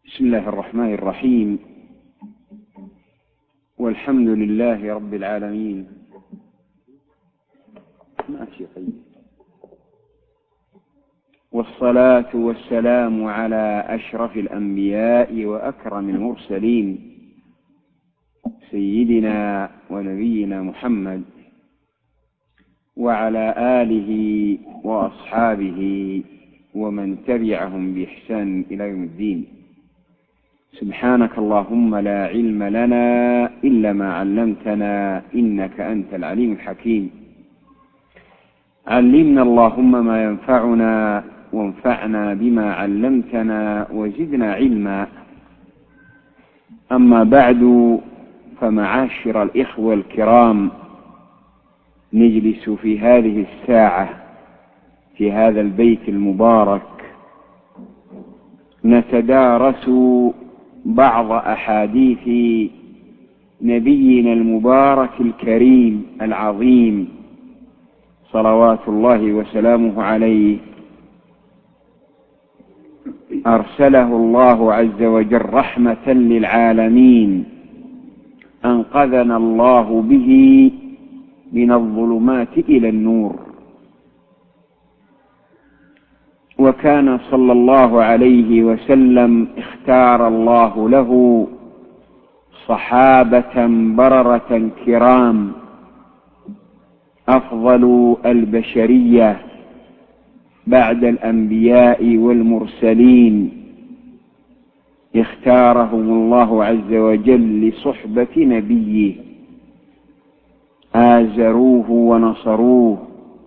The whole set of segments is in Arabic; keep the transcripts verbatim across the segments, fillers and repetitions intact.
بسم الله الرحمن الرحيم. والحمد لله رب العالمين. والصلاة والسلام على أشرف الأنبياء وأكرم المرسلين سيدنا ونبينا محمد وعلى آله وأصحابه ومن تبعهم بإحسان إلى يوم الدين. سبحانك اللهم لا علم لنا إلا ما علمتنا إنك أنت العليم الحكيم. علمنا اللهم ما ينفعنا وانفعنا بما علمتنا وزدنا علما. أما بعد، فمعاشر الإخوة الكرام، نجلس في هذه الساعة في هذا البيت المبارك نتدارس بعض أحاديث نبينا المبارك الكريم العظيم صلوات الله وسلامه عليه. أرسله الله عز وجل رحمة للعالمين، أنقذنا الله به من الظلمات إلى النور. وكان صلى الله عليه وسلم اختار الله له صحابة بررة كرام، أفضل البشرية بعد الأنبياء والمرسلين، اختارهم الله عز وجل لصحبة نبيه، آزروه ونصروه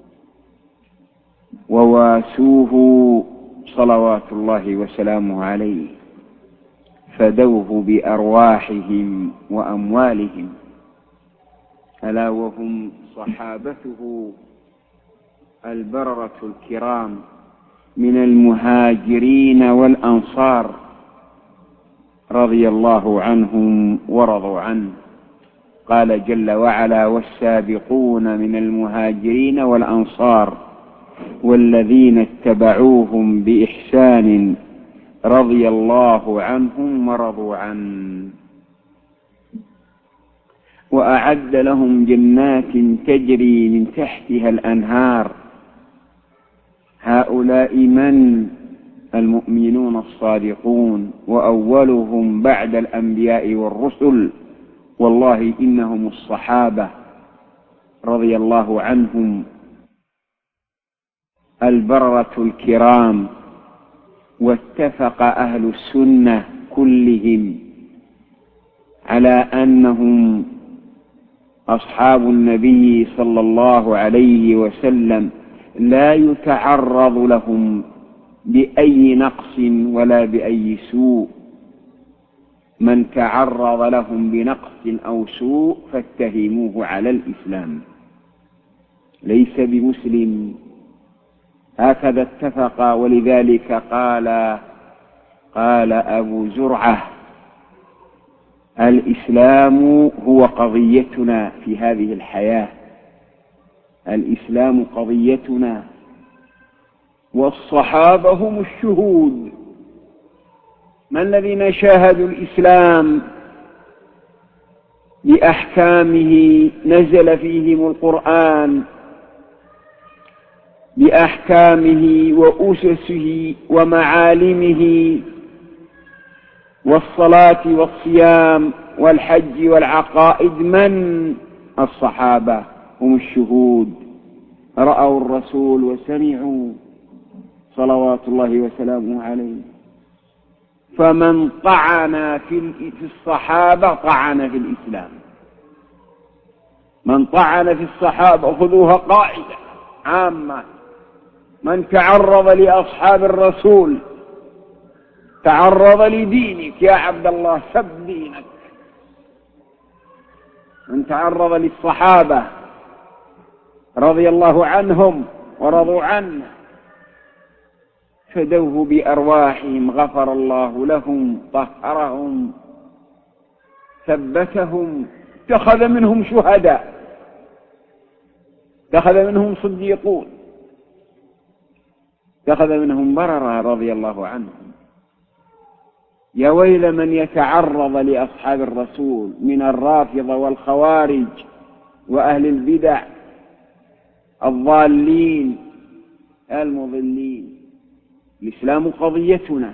وواسوه صلوات الله وسلامه عليه، فدوه بأرواحهم وأموالهم، ألا وهم صحابته البررة الكرام من المهاجرين والأنصار رضي الله عنهم ورضوا عنه. قال جل وعلا: والسابقون من المهاجرين والأنصار والذين اتبعوهم بإحسان رضي الله عنهم ورضوا عنه، وأعد لهم جنات تجري من تحتها الأنهار. هؤلاء من؟ المؤمنون الصادقون، وأولهم بعد الأنبياء والرسل والله إنهم الصحابة رضي الله عنهم البررة الكرام. واتفق أهل السنة كلهم على أنهم أصحاب النبي صلى الله عليه وسلم لا يتعرض لهم بأي نقص ولا بأي سوء. من تعرض لهم بنقص أو سوء فاتهموه على الإسلام، ليس بمسلم. هكذا اتفق. ولذلك قال قال أبو زرعة: الإسلام هو قضيتنا في هذه الحياة، الإسلام قضيتنا، والصحابة هم الشهود. ما الذين شاهدوا الإسلام بأحكامه؟ نزل فيهم القرآن بأحكامه وأسسه ومعالمه، والصلاة والصيام والحج والعقائد. من؟ الصحابة هم الشهود، رأوا الرسول وسمعوا صلوات الله وسلامه عليه. فمن طعن في الصحابة طعن في الإسلام. من طعن في الصحابة، خذوها قاعدة عامة: من تعرض لأصحاب الرسول تعرض لدينك يا عبد الله، سب دينك. من تعرض للصحابة رضي الله عنهم ورضوا عنه فدوه بأرواحهم، غفر الله لهم، طهرهم، ثبتهم، اتخذ منهم شهداء، اتخذ منهم صديقون، اتخذ منهم بررة رضي الله عنهم. يا ويل من يتعرض لأصحاب الرسول من الرافضة والخوارج وأهل البدع الضالين المضلين. الإسلام قضيتنا،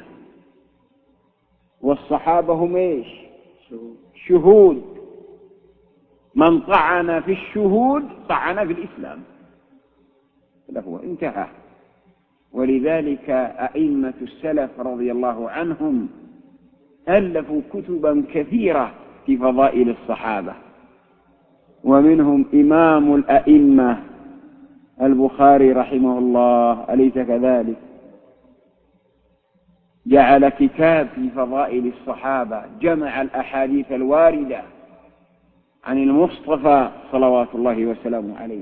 والصحابة هم إيش؟ شهود. من طعن في الشهود طعن في الإسلام، له انتهى. ولذلك أئمة السلف رضي الله عنهم ألفوا كتبا كثيرة في فضائل الصحابة، ومنهم إمام الأئمة البخاري رحمه الله، أليس كذلك؟ جعل كتاب في فضائل الصحابة، جمع الأحاديث الواردة عن المصطفى صلوات الله وسلامه عليه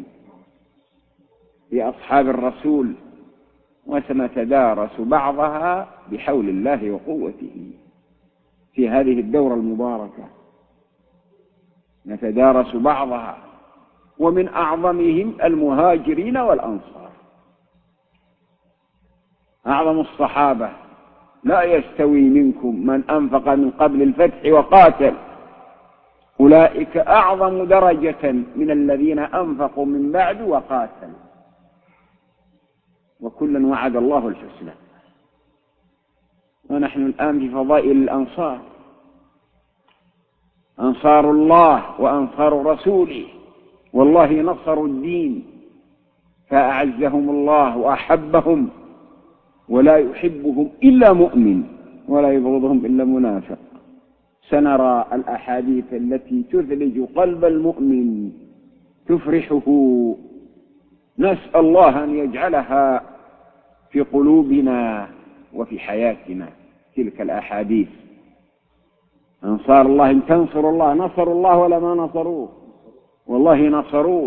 لأصحاب الرسول، وسنتدارس بعضها بحول الله وقوته في هذه الدورة المباركة، نتدارس بعضها. ومن أعظمهم المهاجرين والأنصار، أعظم الصحابة. لا يستوي منكم من أنفق من قبل الفتح وقاتل، أولئك أعظم درجة من الذين أنفقوا من بعد وقاتلوا، وكلا وعد الله الحسنى. ونحن الآن في فضائل الأنصار، أنصار الله وأنصار رسوله، والله نصروا الدين فأعزهم الله وأحبهم، ولا يحبهم إلا مؤمن ولا يبغضهم إلا منافق. سنرى الأحاديث التي تثلج قلب المؤمن تفرحه، نسأل الله أن يجعلها في قلوبنا وفي حياتنا تلك الأحاديث. أنصار الله إن تنصروا الله نصروا الله ولا ما نصروه، والله نصروه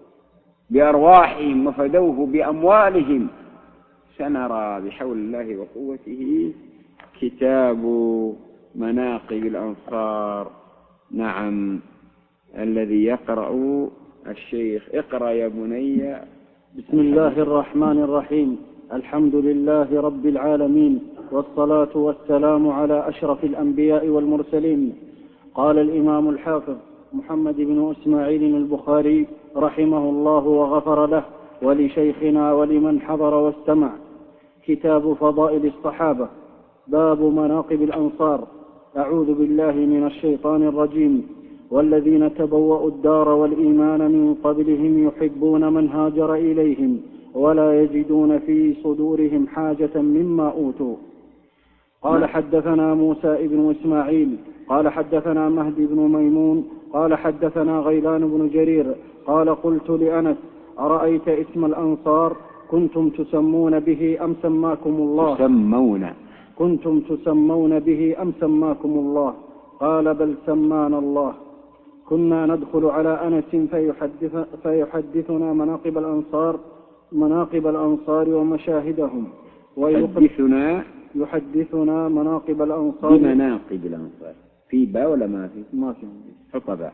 بأرواحهم وفدوه بأموالهم. سنرى بحول الله وقوته كتاب مناقب الأنصار. نعم، الذي يقرأ الشيخ. اقرأ يا بني. بسم الله الرحمن الرحيم. الحمد لله رب العالمين، والصلاة والسلام على أشرف الأنبياء والمرسلين. قال الإمام الحافظ محمد بن إسماعيل البخاري رحمه الله وغفر له ولشيخنا ولمن حضر واستمع: كتاب فضائل الصحابة، باب مناقب الأنصار. أعوذ بالله من الشيطان الرجيم. والذين تبوأوا الدار والإيمان من قبلهم يحبون من هاجر إليهم ولا يجدون في صدورهم حاجة مما أوتوا. قال حدثنا موسى بن إسماعيل قال حدثنا مهدي بن ميمون قال حدثنا غيلان بن جرير قال قلت لأنس: أرأيت اسم الأنصار كنتم تسمون به أم سماكم الله؟ تسمون كنتم تسمون به أم سماكم الله؟ قال: بل سمانا الله. كنا ندخل على أنس فيحدث فيحدثنا مناقب الأنصار مناقب الأنصار ومشاهدهم، ويحدثنا يحدثنا مناقب الأنصار بمناقب الأنصار. في باء ولا ما في؟ ما في. حط باء.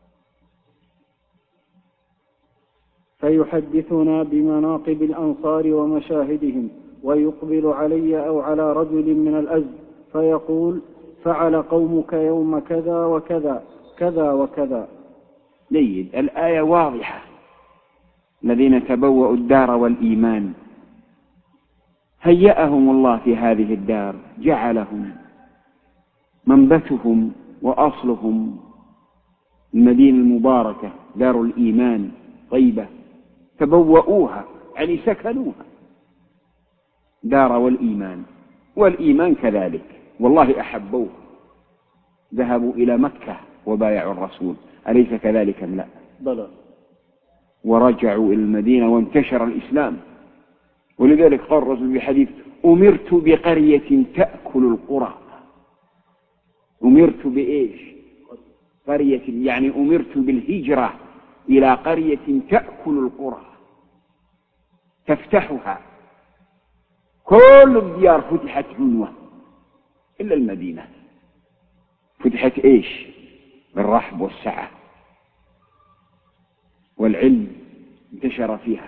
فيحدثنا بمناقب الأنصار ومشاهدهم، ويقبل علي أو على رجل من الأزد فيقول: فعل قومك يوم كذا وكذا كذا وكذا. جيد. الآية واضحة. الذين تبوأوا الدار والإيمان، هيأهم الله في هذه الدار، جعلهم منبتهم وأصلهم المدينة المباركة دار الإيمان طيبة، تبوأوها يعني سكنوها دار والإيمان، والإيمان كذلك، والله أحبوه، ذهبوا إلى مكة وبايعوا الرسول، أليس كذلك أم لا؟ بلى. ورجعوا إلى المدينة وانتشر الإسلام. ولذلك قال الرسول بحديث: أمرت بقرية تأكل القرى. أمرت بإيش؟ قرية، يعني أمرت بالهجرة إلى قرية تأكل القرى تفتحها. كل الديار فتحت عنوة إلا المدينة، فتحت إيش؟ بالرحب والسعة، والعلم انتشر فيها.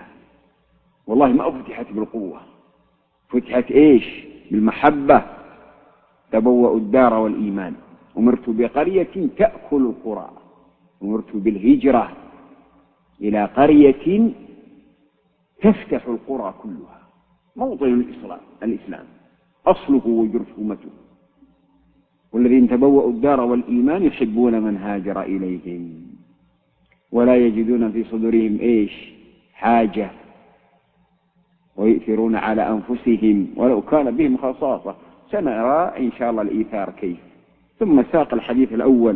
والله ما فتحت بالقوة، فتحت إيش؟ بالمحبة تبوأوا الدار والإيمان. أمرت بقرية تأكل القرى، أمرت بالهجرة إلى قرية تفتح القرى كلها. موطن الإسلام الإسلام أصله وجرثومته. والذين تبوأوا الدار والإيمان يحبون من هاجر إليهم ولا يجدون في صدورهم إيش حاجة ويؤثرون على أنفسهم ولو كان بهم خصاصة. سنرى إن شاء الله الإيثار كيف. ثم ساق الحديث الأول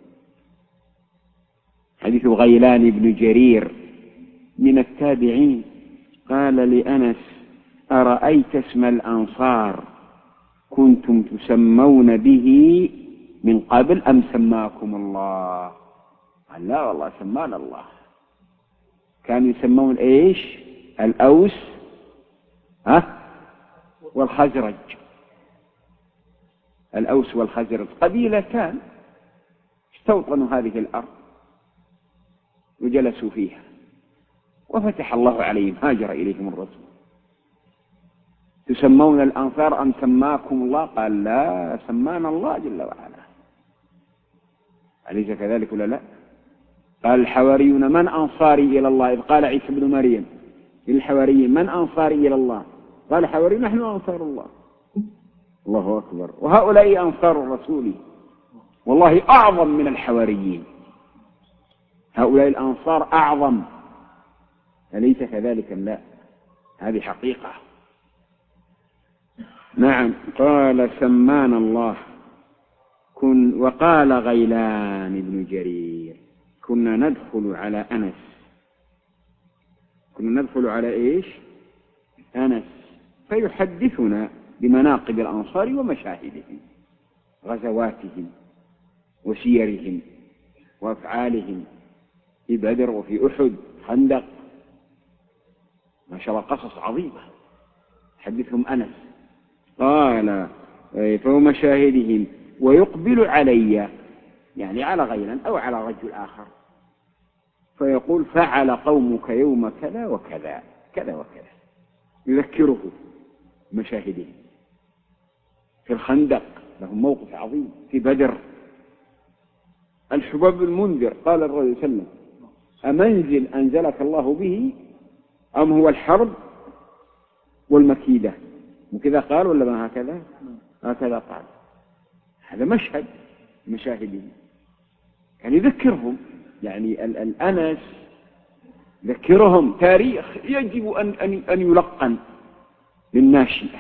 حديث غيلان بن جرير من التابعين قال لأنس: أرأيت اسم الأنصار كنتم تسمون به من قبل أم سماكم الله؟ قال: لا والله سمانا الله. كانوا يسمون إيش؟ الأوس ها والخزرج. الأوس والخزرج قبيلتان استوطنوا هذه الأرض وجلسوا فيها وفتح الله عليهم، هاجر إليهم الرسول. تسمون الأنصار أم سماكم الله؟ قال: لا سمانا الله جل وعلا. أليس كذلك ولا لا؟ قال الحواريون: من أنصاري إلى الله؟ إذ قال عيسى بن مريم للحواريين: من أنصاري إلى الله؟ قال الحواري: نحن أنصار الله. الله أكبر. وهؤلاء أنصار الرسول والله أعظم من الحواريين. هؤلاء الأنصار أعظم، أليس كذلك؟ لا، هذه حقيقة. نعم. قال: سمانا الله. كن وقال غيلان بن جرير: كنا ندخل على أنس. كنا ندخل على إيش؟ أنس، فيحدثنا بمناقب الأنصار ومشاهدهم، غزواتهم وسيرهم وأفعالهم في بدر وفي أحد خندق. ما شاء الله قصص عظيمة حدثهم أنس. قال: فهو مشاهدهم ويقبل علي، يعني على غيلا أو على رجل آخر، فيقول: فعل قومك يوم كذا وكذا كذا وكذا، يذكره مشاهدهم. في الخندق لهم موقف عظيم، في بدر الحباب المنذر قال الرسول صلى الله عليه وسلم: أمنزل أنزلك الله به أم هو الحرب والمكيدة؟ وكذا قال ولا ما هكذا؟ هكذا قال. هذا مشهد مشاهدين، يعني يذكرهم، يعني الأنس ذكرهم تاريخ يجب أن, أن, أن يلقن للناشئة،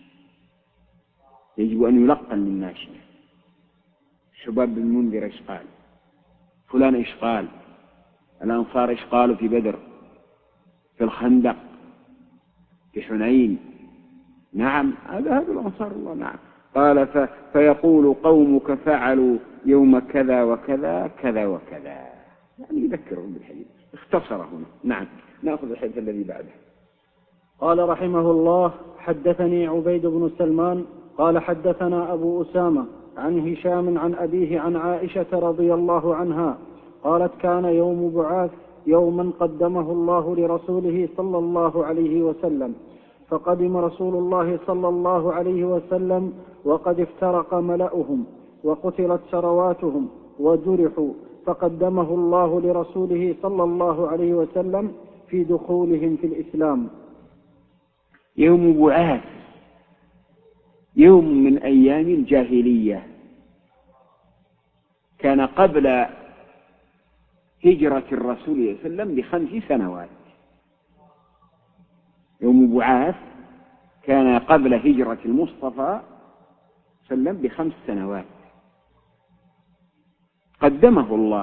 يجب أن يلقن للناشئة. شباب المنذر إيش قال؟ فلان إيش قال؟ الأنصار إيش قالوا في بدر، في الخندق، في حنين؟ نعم، هذا هذا الأنصار الله. نعم. قال: ف... فيقول قومك فعلوا يوم كذا وكذا كذا وكذا، يعني يذكرهم بالحديث، اختصر هنا. نعم. نأخذ الحديث الذي بعده. قال رحمه الله: حدثني عبيد بن سلمان قال حدثنا أبو أسامة عن هشام عن أبيه عن عائشة رضي الله عنها قالت: كان يوم بعاث يوما قدمه الله لرسوله صلى الله عليه وسلم، فقدم رسول الله صلى الله عليه وسلم وقد افترق ملأهم وقتلت ثرواتهم وجرحوا، فقدمه الله لرسوله صلى الله عليه وسلم في دخولهم في الإسلام. يوم بعاث يوم من أيام الجاهلية، كان قبل هجرة الرسول صلى الله عليه وسلم بخمس سنوات. يوم بعاث كان قبل هجرة المصطفى صلى الله عليه وسلم بخمس سنوات. قدمه الله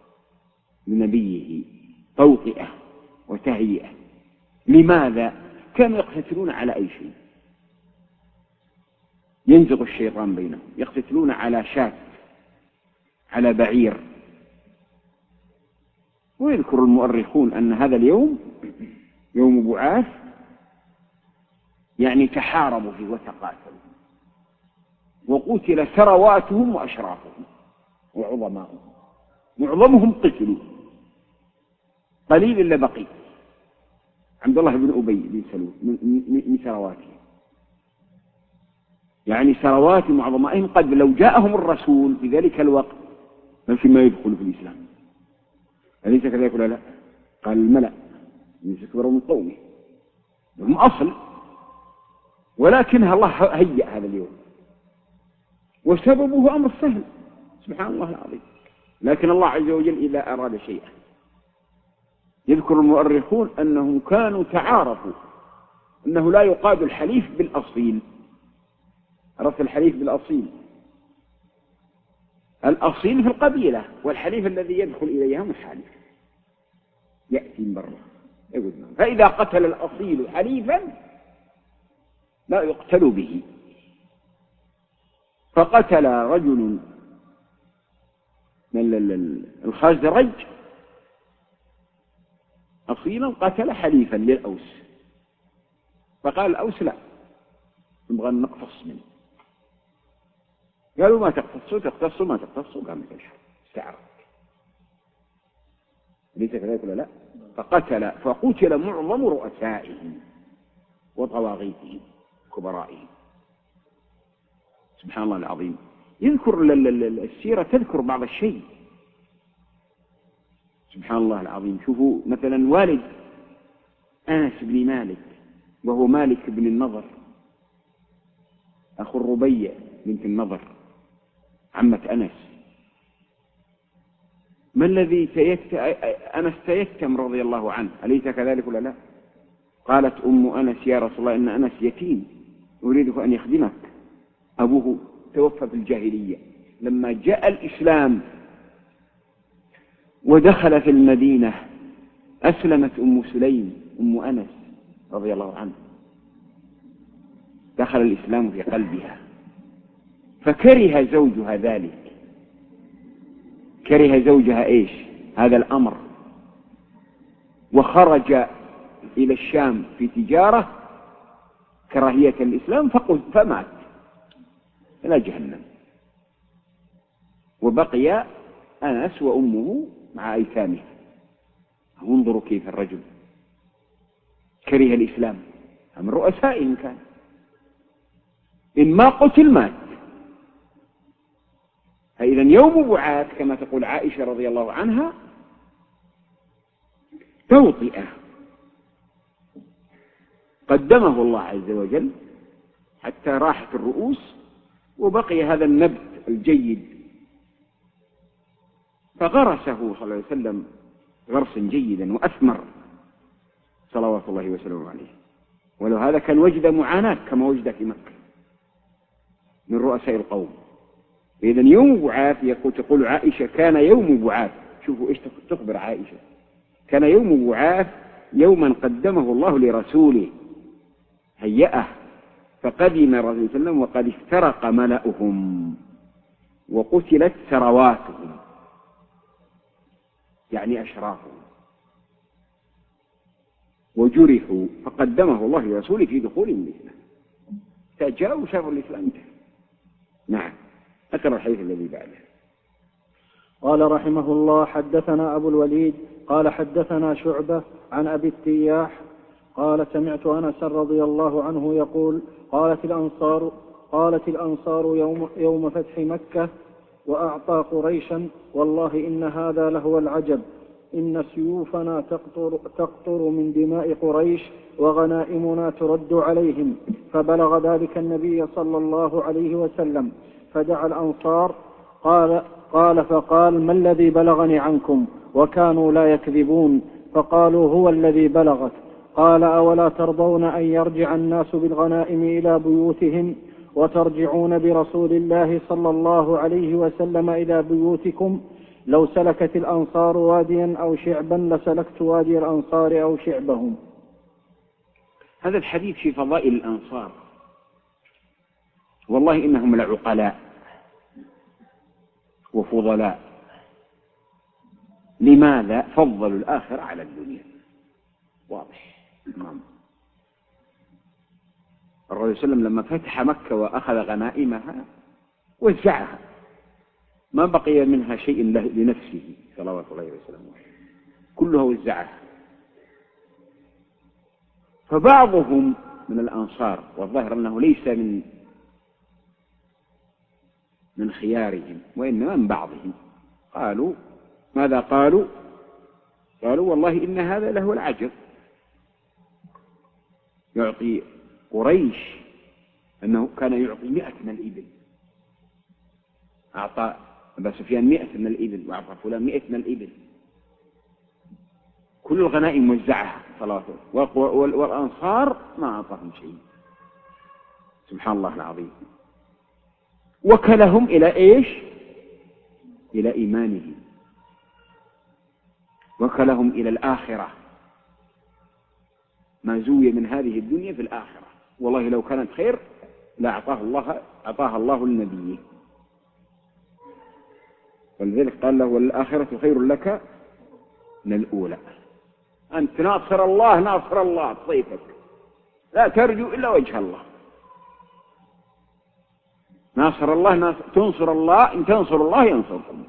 لنبيه توطئة وتهيئة. لماذا؟ كانوا يقتتلون على أي شيء، ينزغ الشيطان بينهم، يقتتلون على شاة، على بعير. ويذكر المؤرخون أن هذا اليوم يوم بعاث يعني تحاربوا فيه وتقاتلوا، وقتل ثرواتهم وأشرافهم وعظماءهم، معظمهم قتلوا، قليل إلا بقي عبد الله بن أبي بن سلول من ثرواته. يعني ثرواتهم وعظمائهم قد لو جاءهم الرسول في ذلك الوقت ممكن ما يدخلوا في الإسلام. أليس كذلك ولا لا؟ قال الملأ من استكبروا من قومه هم أصل، ولكنها الله هيأ هذا اليوم، وسببه أمر سهل سبحان الله العظيم. لكن الله عز وجل إذا أراد شيئا، يذكر المؤرخون أنهم كانوا تعارفوا أنه لا يقاد الحليف بالأصيل. عرفت الحليف بالأصيل؟ الأصيل في القبيلة، والحليف الذي يدخل إليها محالف يأتي من برا. فإذا قتل الأصيل حليفا لا يقتل به. فقتل رجل من الخزرج أصيلا قتل حليفا للأوس، فقال الأوس لا نبغى نقتص منه. قالوا ما تقتصوا تقتصوا ما تقتصوا، قامت الحرب استعرض. ليس كذلك ولا لا؟ فقتل فقتل معظم رؤسائه وطواغيته كبرائه. سبحان الله العظيم. يذكر السيرة تذكر بعض الشيء سبحان الله العظيم. شوفوا مثلا والد أنس بن مالك وهو مالك بن النضر أخو الربيع بنت النضر عمة أنس. ما الذي تيت أنس تيتم رضي الله عنه، أليس كذلك ولا لا؟ قالت أم أنس يا رسول الله إن أنس يتيم أريده أن يخدمك. أبوه توفى في الجاهلية. لما جاء الإسلام ودخل في المدينة أسلمت أم سليم أم أنس رضي الله عنه، دخل الإسلام في قلبها، فكره زوجها ذلك. كره زوجها إيش؟ هذا الأمر، وخرج إلى الشام في تجارة كراهية الإسلام فمات إلى جهنم، وبقي أنس وأمه مع أيتامه. انظروا كيف الرجل كره الإسلام، من رؤسائهم كان، إن ما قتل مات. فإذا يوم بعاث كما تقول عائشة رضي الله عنها توطئة قدمه الله عز وجل حتى راحت الرؤوس وبقي هذا النبت الجيد، فغرسه صلى الله عليه وسلم غرسا جيدا وأثمر صلوات الله وسلامه عليه. ولو هذا كان وجد معاناة كما وجد في مكة من رؤساء القوم. إذن يوم بعاث يقول تقول عائشة كان يوم بعاث، شوفوا إيش تخبر عائشة، كان يوم بعاث يوما قدمه الله لرسوله هيئه، فقدم رسول الله صلى الله عليه وسلم وقد افترق ملأهم وقتلت ثرواتهم، يعني أشرافهم، وجرحوا، فقدمه الله لرسوله في دخول الإسلام. فجاءوا شافوا الإسلام انتهى. نعم. أكرر الحديث الذي بعده. قال رحمه الله حدثنا أبو الوليد قال حدثنا شعبة عن أبي التياح قال سمعت أنس رضي الله عنه يقول قالت الأنصار قالت الأنصار يوم, يوم فتح مكة وأعطى قريشا والله إن هذا لهو العجب، إن سيوفنا تقطر, تقطر من دماء قريش وغنائمنا ترد عليهم. فبلغ ذلك النبي صلى الله عليه وسلم فدعا الأنصار قال, قال فقال ما الذي بلغني عنكم؟ وكانوا لا يكذبون، فقالوا هو الذي بلغت. قال أولا ترضون أن يرجع الناس بالغنائم إلى بيوتهم وترجعون برسول الله صلى الله عليه وسلم إلى بيوتكم؟ لو سلكت الأنصار واديا أو شعبا لسلكت وادي الأنصار أو شعبهم. هذا الحديث في فضائل الأنصار، والله إنهم لعقلاء وفضلاء. لماذا؟ فضلوا الآخرة على الدنيا، واضح. نعم. الرسول صلى الله عليه وسلم لما فتح مكة وأخذ غنائمها وزعها، ما بقي منها شيء لنفسه صلوات الله وسلامه، كلها وزعها. فبعضهم من الأنصار، والظاهر أنه ليس من من خيارهم وإنما من بعضهم. قالوا ماذا قالوا؟ قالوا والله إن هذا له العجب، يعطي قريش أنه كان يعطي مئة من الإبل، أعطى أبا سفيان مئة من الإبل وأعطى فلان مئة من الإبل، كل الغنائم موزعها ثلاثة، والأنصار ما أعطاهم شيء. سبحان الله العظيم. وكلهم إلى إيش؟ إلى إيمانهم، وكلهم إلى الآخرة، ما زوي من هذه الدنيا في الآخرة. والله لو كانت خير لأعطاه الله أعطاها الله لنبيه، ولذلك قال له والآخرة خير لك من الأولى. أنت ناصر الله ناصر الله بصيفك، لا ترجو إلا وجه الله. ناصر الله ناصر تنصر الله، إن تنصر الله ينصركم،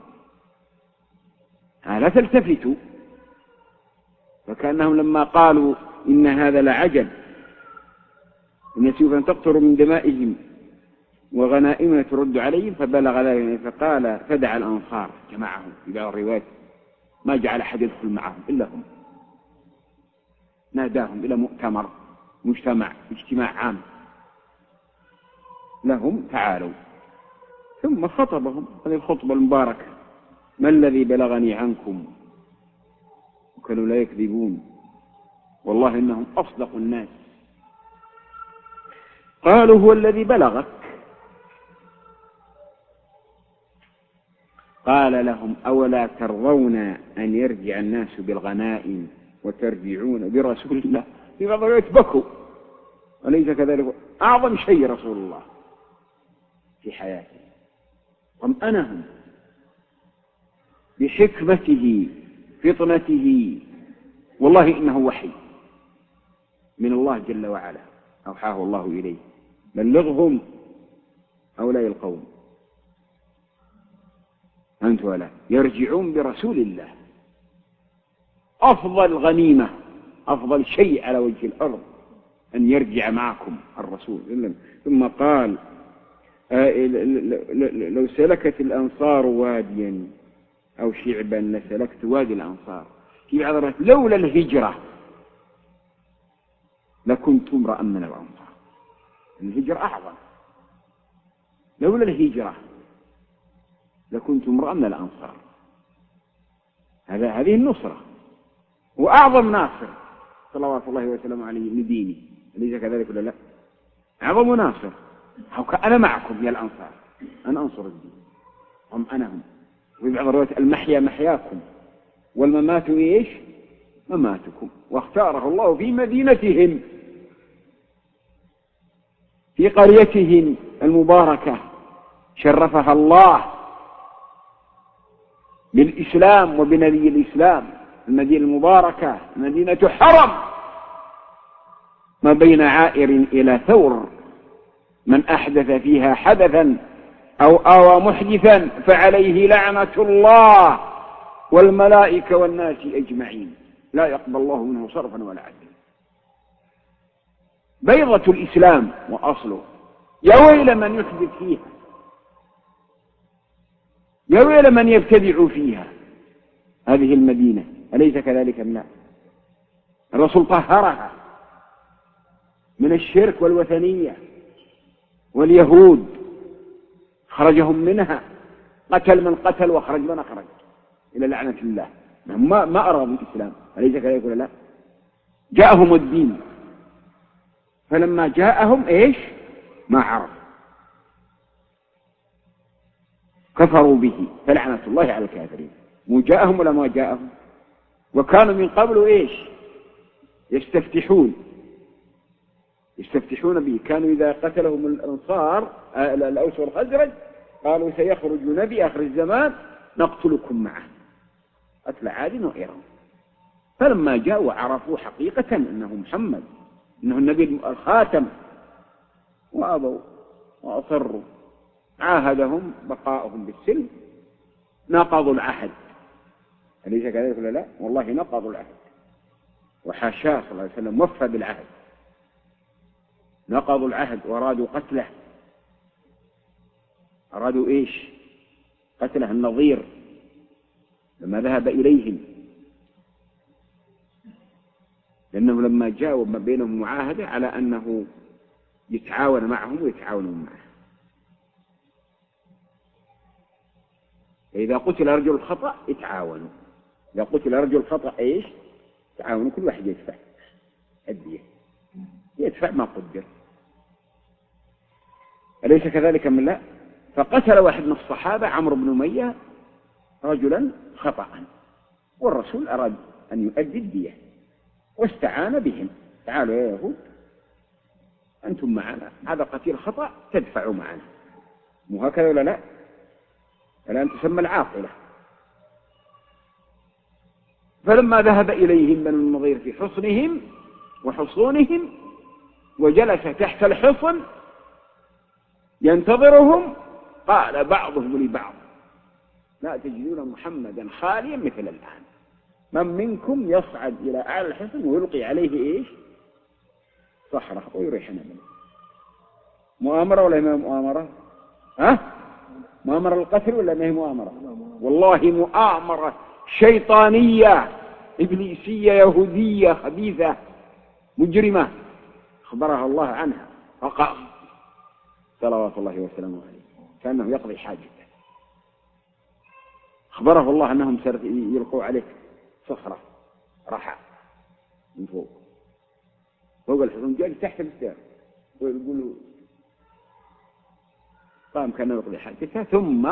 لا تلتفتوا. فكأنهم لما قالوا إن هذا لعجب، إن سيوفا تقطر من دمائهم وغنائم ترد عليهم، فبلغ ذلك فقال فدعا الأنصار جمعهم. في بعض الروايات ما جعل أحد يدخل معهم إلا هم، ناداهم إلى مؤتمر مجتمع اجتماع عام لهم، تعالوا. ثم خطبهم هذه الخطبة المباركة: ما الذي بلغني عنكم، وكانوا لا يكذبون والله إنهم أصدق الناس. قالوا هو الذي بلغك. قال لهم أولا ترضون أن يرجع الناس بالغنائم وترجعون برسول الله؟ في بعض الروايات بكوا، وليس كذلك، أعظم شيء رسول الله في حياته، طمأنهم بحكمته فطنته. والله إنه وحي من الله جل وعلا أوحاه الله إليه، بلغهم هؤلاء القوم أنت ولا يرجعون برسول الله، أفضل غنيمة أفضل شيء على وجه الأرض أن يرجع معكم الرسول. ثم قال لو سلكت الأنصار واديا أو شعبا لسلكت وادي الأنصار. في بعض الروايات لولا الهجرة لكنت امرأ من الأنصار. الهجرة أعظم، لولا الهجرة لكنت امرأ من الأنصار. هذا هذه النصرة، وأعظم ناصر صلوات الله وسلامه عليه لدينه، أليس كذلك ولا لا؟ أعظم ناصر. أنا معكم يا الأنصار، أنا أنصر الدين. هم أنهم. وفي بعض الروايات المحيا محياكم والممات إيش؟ مماتكم. واختاره الله في مدينتهم، في قريتهم المباركة، شرفها الله بالإسلام وبنبي الإسلام. المدينة المباركة مدينة حرم ما بين عائر إلى ثور، من أحدث فيها حدثا أو آوى محدثا فعليه لعنة الله والملائكة والناس أجمعين، لا يقبل الله منه صرفا ولا عدلا. بيضة الإسلام وأصله. يا ويل من يحدث فيها، يا ويل من يبتدع فيها. هذه المدينة أليس كذلك أم لا؟ الرسول طهرها من الشرك والوثنية واليهود، خرجهم منها، قتل من قتل وخرج من أخرج إلى لعنة الله. ما ما أرادوا الإسلام، أليس كذلك ولا لا؟ جاءهم الدين، فلما جاءهم إيش؟ ما عرف، كفروا به، فلعنة الله على الكافرين. مو جاءهم ولا ما جاءهم؟ وكانوا من قبل إيش؟ يستفتحون يستفتحون به. كانوا إذا قتلهم الأنصار الأوس والخزرج قالوا سيخرج نبي آخر الزمان نقتلكم معه، قتل عاد وإرم. فلما جاءوا عرفوا حقيقة أنه محمد، أنه النبي الخاتم، وأبوا وأصروا. عاهدهم بقاءهم بالسلم، نقضوا العهد، أليس كذلك ولا لا؟ والله نقضوا العهد، وحاشاه صلى الله عليه وسلم وفى بالعهد. نقضوا العهد وارادوا قتله، أرادوا إيش؟ قتله النظير لما ذهب إليهم، لأنه لما جاءوا ما بينهم معاهدة على أنه يتعاون معهم ويتعاونون معه. إذا قتل رجل الخطأ يتعاونوا، إذا قتل رجل الخطأ إيش؟ تعاونوا، كل واحد يدفع الدية، يدفع ما قدر. أليس كذلك من لا؟ فقتل واحد من الصحابة عمرو بن أمية رجلا خطأ، والرسول أراد أن يؤدي الدية واستعان بهم، تعالوا يا يهود أنتم معنا، هذا قتيل خطأ تدفعوا معنا، مو هكذا ولا لا؟ الآن تسمى العاقلة. فلما ذهب إليهم بنو النضير في حصنهم وحصونهم وجلس تحت الحصن ينتظرهم، قال بعضهم لبعض لا تجدون محمدا خاليا مثل الآن، من منكم يصعد إلى أعلى الحصن ويلقي عليه إيش؟ صخرة ويريحنا منه. مؤامرة ولا ما مؤامرة؟ ها؟ مؤامرة القتل ولا ما هي مؤامرة؟ والله مؤامرة شيطانية إبليسية يهودية خبيثة مجرمة أخبرها الله عنها فقام صلوات الله وسلامه عليه كأنه يقضي حاجته. أخبره الله أنهم يلقوا عليه صخرة رحى من فوق فوق الحصن، جالس تحت الستار ويقولوا قام كأنه يقضي حاجته. ثم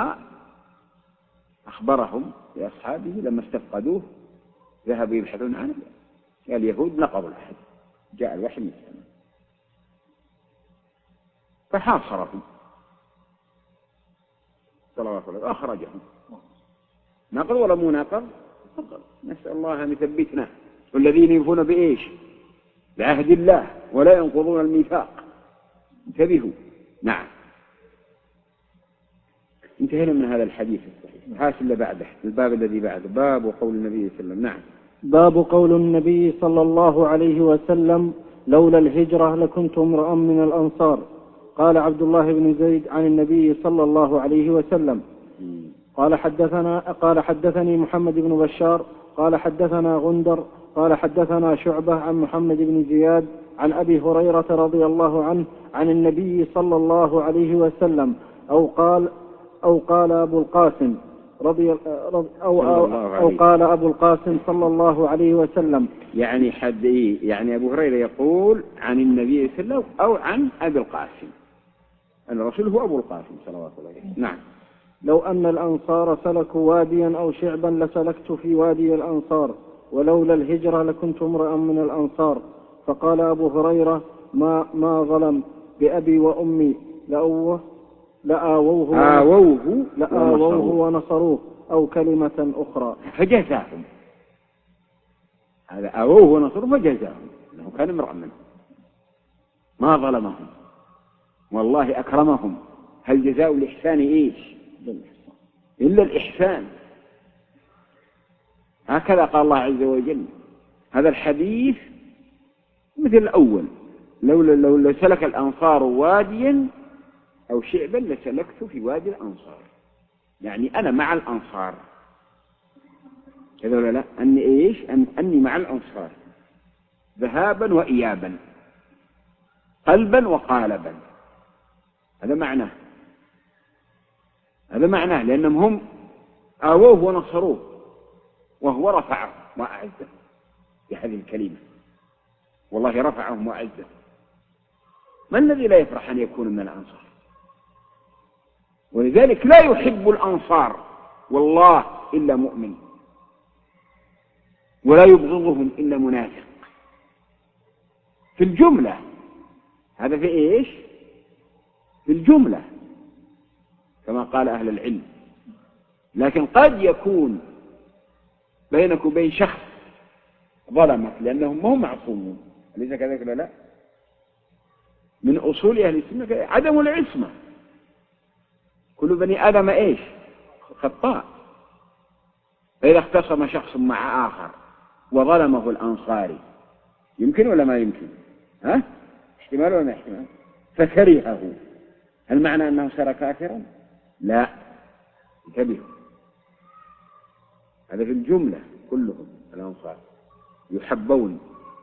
أخبرهم لأصحابه لما استفقدوه ذهبوا يبحثون عنه، اليهود نقضوا العهد، جاء الوحي من السماء فحاصرهم صلوات الله أخرجهم. نقض ولا مو نقض؟ نقض. نسأل الله أن يثبتنا، والذين يوفون بإيش؟ بعهد الله ولا ينقضون الميثاق. انتبهوا. نعم، انتهينا من هذا الحديث الصحيح. هاش اللي بعده، الباب الذي بعده باب قول النبي صلى الله عليه وسلم. نعم. باب قول النبي صلى الله عليه وسلم لولا الهجرة لكنت امرأ من الأنصار. قال عبد الله بن زيد عن النبي صلى الله عليه وسلم قال حدثنا قال حدثني محمد بن بشار قال حدثنا غندر قال حدثنا شعبة عن محمد بن زياد عن أبي هريرة رضي الله عنه عن النبي صلى الله عليه وسلم أو قال أو قال أبو القاسم رضي أو, أو, أو قال أبو القاسم صلى الله عليه وسلم. يعني حد إيه؟ يعني أبو هريرة يقول عن النبي صلى الله عليه وسلم أو عن أبي القاسم، الرسول هو أبو القاسم صلوات الله عليه. نعم. لو أن الأنصار سلكوا واديا أو شعبا لسلكت في وادي الأنصار، ولولا الهجرة لكنت امرأ من الأنصار. فقال أبو هريرة ما, ما ظلم بأبي وأمي لأوه لآووه آووه لآووه ونصروه أو كلمة أخرى فجزاهم. هذا آووه ونصروه فجزاهم، لأنه كان امرأ منهم، ما ظلمهم والله أكرمهم. هل جزاء الإحسان إيش؟ إلا الإحسان. هكذا قال الله عز وجل. هذا الحديث مثل الأول، لولا لو سلك الأنصار واديا أو شعبا لسلكت في وادي الأنصار، يعني أنا مع الأنصار كذا ولا لا؟ أني إيش؟ أن أني مع الأنصار ذهابا وإيابا، قلبا وقالبا. هذا معناه، هذا معناه لأنهم هم آووه ونصروه وهو رفعه وأعزه بهذه الكلمة، والله رفعهم وأعزه. ما الذي لا يفرح أن يكون من الأنصار؟ ولذلك لا يحب الأنصار والله إلا مؤمن، ولا يبغضهم إلا منافق في الجملة. هذا في إيش؟ في الجملة كما قال أهل العلم. لكن قد يكون بينك وبين شخص ظلمك لأنهم هم معصومون، أليس كذلك ولا لا؟ من أصول أهل السنة عدم العصمة، كل بني آدم إيش؟ خطاء. فإذا اختصم شخص مع آخر وظلمه الأنصاري يمكن ولا ما يمكن؟ ها؟ احتمال ولا ما احتمال؟ فكرهه، هل معنى أنه صار كافرا؟ لا، انتبهوا، هذا في الجملة كلهم الأنصار يحبون،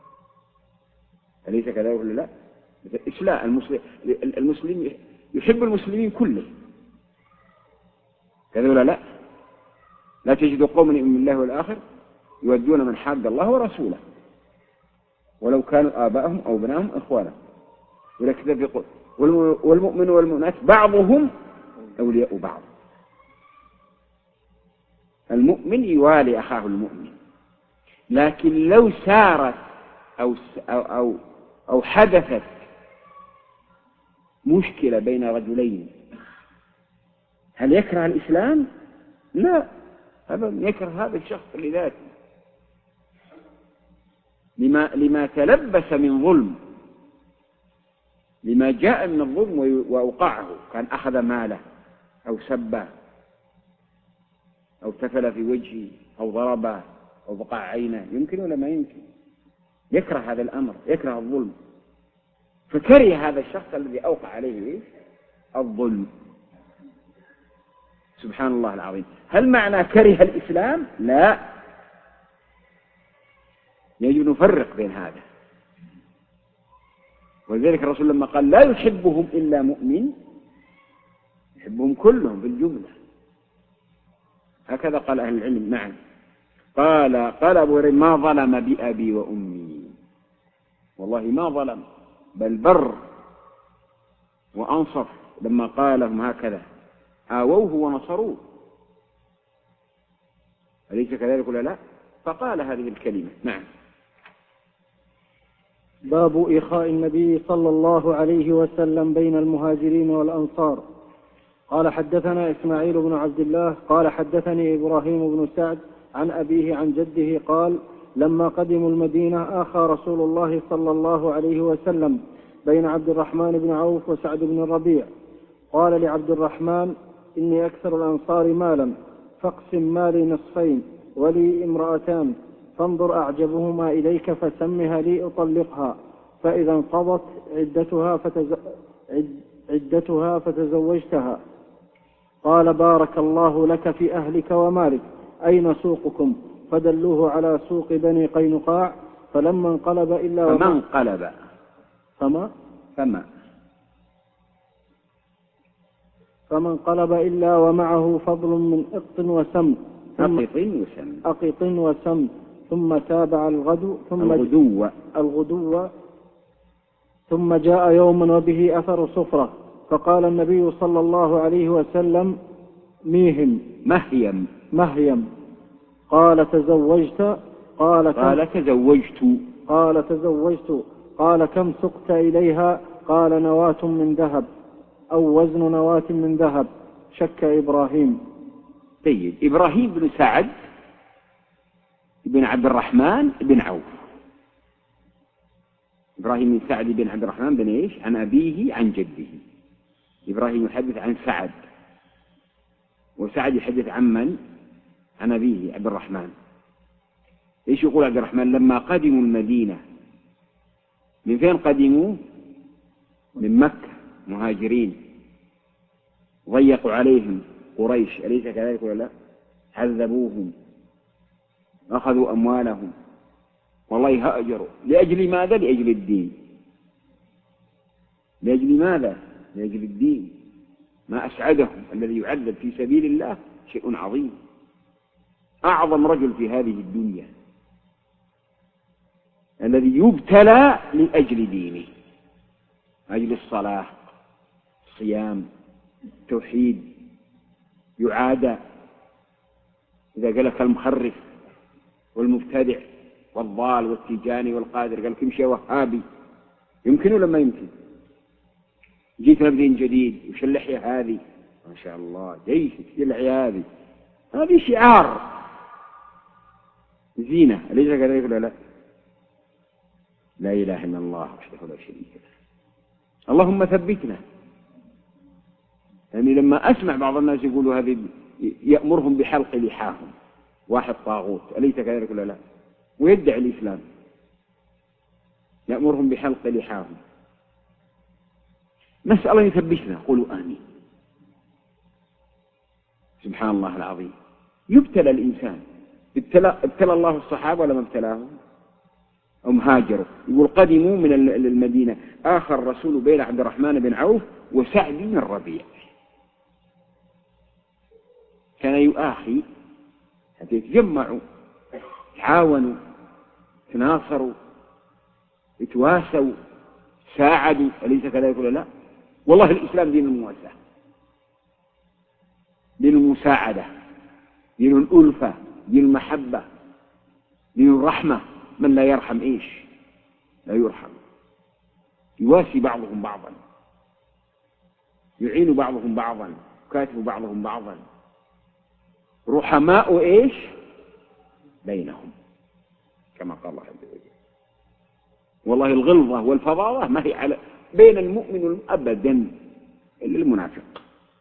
أليس كذلك ولا لا؟ إيش لا، المسلم المسلم يحب المسلمين كله، كذا ولا لا؟ لا تجد قوما من الله والآخر يودون من حاد الله ورسوله ولو كانوا آباءهم أو ابنائهم إخوانهم، ولكن يقول والمؤمن والمؤمنات بعضهم أولياء بعض. المؤمن يوالي أخاه المؤمن، لكن لو سارت أو أو أو, أو حدثت مشكلة بين رجلين، هل يكره الإسلام؟ لا، أبدا، يكره هذا الشخص لذاته، لما لما تلبس من ظلم، لما جاء من الظلم وأوقعه، كان أخذ ماله أو سبه أو تفل في وجهه أو ضربه أو بقع عينه، يمكن ولا ما يمكن؟ يكره هذا الأمر، يكره الظلم، فكره هذا الشخص الذي أوقع عليه الظلم. سبحان الله العظيم. هل معنى كره الإسلام؟ لا، يجب نفرق بين هذا. ولذلك الرسول لما قال لا يحبهم إلا مؤمن، يحبهم كلهم بالجملة، هكذا قال أهل العلم. نعم. قال قال أبو هريرة ما ظلم بأبي وأمي، والله ما ظلم، بل بر وأنصف لما قال لهم هكذا، آووه ونصروه، أليس كذلك ولا لا؟ فقال هذه الكلمة. نعم. باب إخاء النبي صلى الله عليه وسلم بين المهاجرين والأنصار. قال حدثنا إسماعيل بن عبد الله قال حدثني إبراهيم بن سعد عن أبيه عن جده قال لما قدموا المدينة آخى رسول الله صلى الله عليه وسلم بين عبد الرحمن بن عوف وسعد بن الربيع. قال لعبد الرحمن إني أكثر الأنصار مالا فاقسم مالي نصفين ولي امرأتان فانظر أعجبهما إليك فسمها لي أطلقها، فإذا انقضت عدتها, فتز... عد... عدتها فتزوجتها. قال بارك الله لك في أهلك ومالك، أين سوقكم؟ فدلوه على سوق بني قينقاع. فلما انقلب إلا فما انقلب فما فما فما انقلب إلا ومعه فضل من أقط وسم أقط وسم أقط وسم ثم تابع الغدو ثم الغدو الغدو ثم جاء يوما وبه أثر صفرة، فقال النبي صلى الله عليه وسلم ميهم مهيم مهيم. قال تزوجت؟ قال قال تزوجت قال تزوجت. قال كم سقت إليها؟ قال نواة من ذهب أو وزن نواة من ذهب. شك إبراهيم. طيب. إبراهيم بن سعد بن عبد الرحمن بن عوف. إبراهيم بن سعد بن عبد الرحمن بن إيش؟ عن أبيه عن جده. إبراهيم يحدث عن سعد، وسعد يحدث عن من؟ عن أبيه عبد الرحمن. إيش يقول عبد الرحمن؟ لما قدموا المدينة، من فين قدموا؟ من مكة، مهاجرين، ضيقوا عليهم قريش، أليس كذلك ولا لا؟ عذبوهم، أخذوا أموالهم، والله هاجروا لأجل ماذا؟ لأجل الدين. لأجل ماذا؟ لأجل الدين. ما أسعدهم. الذي يعذب في سبيل الله شيء عظيم، أعظم رجل في هذه الدنيا الذي يبتلى لأجل دينه، أجل الصلاة، الصيام، التوحيد، يعادى. إذا قال لك المخرف والمبتدع والضال والتيجاني والقادر، قال لك امشي يا وهابي، يمكن ولا ما يمكن؟ جيتنا بدين جديد، وش اللحية هذه؟ ما شاء الله جيش، وش اللحية هذه؟ هذه شعار زينة، أليس كذلك ولا لا؟ لا إله إلا الله وحده لا شريك له. اللهم ثبتنا. يعني لما أسمع بعض الناس يقولوا هذه يأمرهم بحلق لحاهم، واحد طاغوت، أليس كذلك ولا لا؟ ويدعي الإسلام، يأمرهم بحلق لحاهم. نسأل الله يثبتنا، قولوا آمين. سبحان الله العظيم. يبتلى الإنسان. ابتلى, ابتلى الله الصحابة ولا ما ابتلاهم؟ هم هاجروا، يقول قدموا من المدينة آخر رسول بين عبد الرحمن بن عوف وسعد بن الربيع، كان يؤاخي حتى يتجمعوا، تعاونوا، تناصروا، يتواسوا، ساعدوا، أليس كذلك ولا لا؟ والله الإسلام دين المواساة، دين المساعدة، دين الألفة، دين المحبة، دين الرحمة. من لا يرحم إيش؟ لا يرحم. يواسي بعضهم بعضا، يعين بعضهم بعضا، يكاتب بعضهم بعضا، رحماء إيش بينهم، كما قال الله عز وجل. والله الغلظة والفظاظة ما هي على بين المؤمن أبدا إلا المنافق.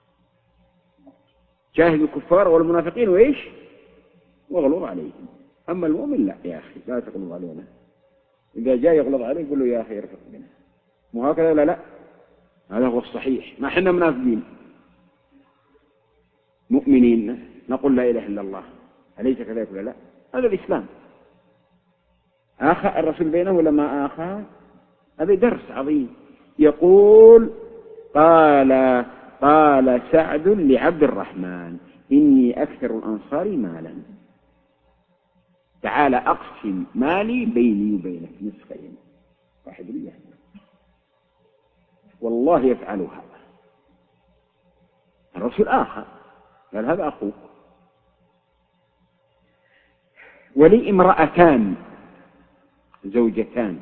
جاهد الكفار والمنافقين وإيش واغلظ عليهم. أما المؤمن لا يا أخي، لا تغلظ علينا. إذا جاء يغلظ عليه يقول له يا أخي ارفق بنا، مو هكذا ولا لا؟ هذا هو الصحيح. ما حنا منافقين، مؤمنين نقول لا إله إلا الله، أليس كذلك ولا لا؟ هذا الإسلام. آخى الرسول بينه ولا ما آخى؟ هذا درس عظيم. يقول قال قال سعد لعبد الرحمن إني أكثر الأنصار مالا، تعال أقسم مالي بيني وبينك نصفين، واحد لي والله يفعلها. الرسول آخى قال هذا أخوك. ولي امرأتان زوجتان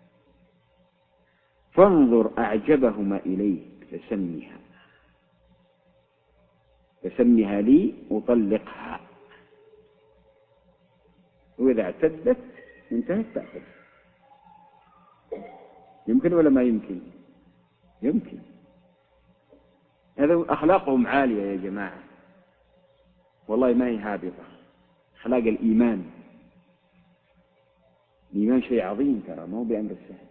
فانظر أعجبهما إليك فسمها فسمها لي أطلقها، وإذا اعتدت انتهت تأخذ. يمكن ولا ما يمكن؟ يمكن. هذا أخلاقهم عالية يا جماعة، والله ما هي هابطة. أخلاق الإيمان، الإيمان شيء عظيم ترى، ما هو بأمر السهل.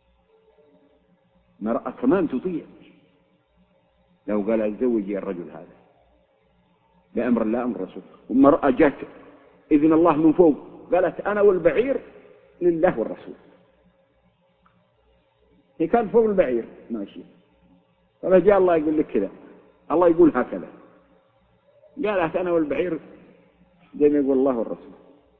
مرأة كمان تطيع، لو قال أتزوجي الرجل هذا بأمر الله أمر الرسول. ومرأة جات إذن الله من فوق قالت أنا والبعير لله والرسول، هي كان فوق البعير ماشي، فلا جاء الله يقول لك كذا، الله يقول هكذا، قالت أنا والبعير زي ما يقول الله والرسول.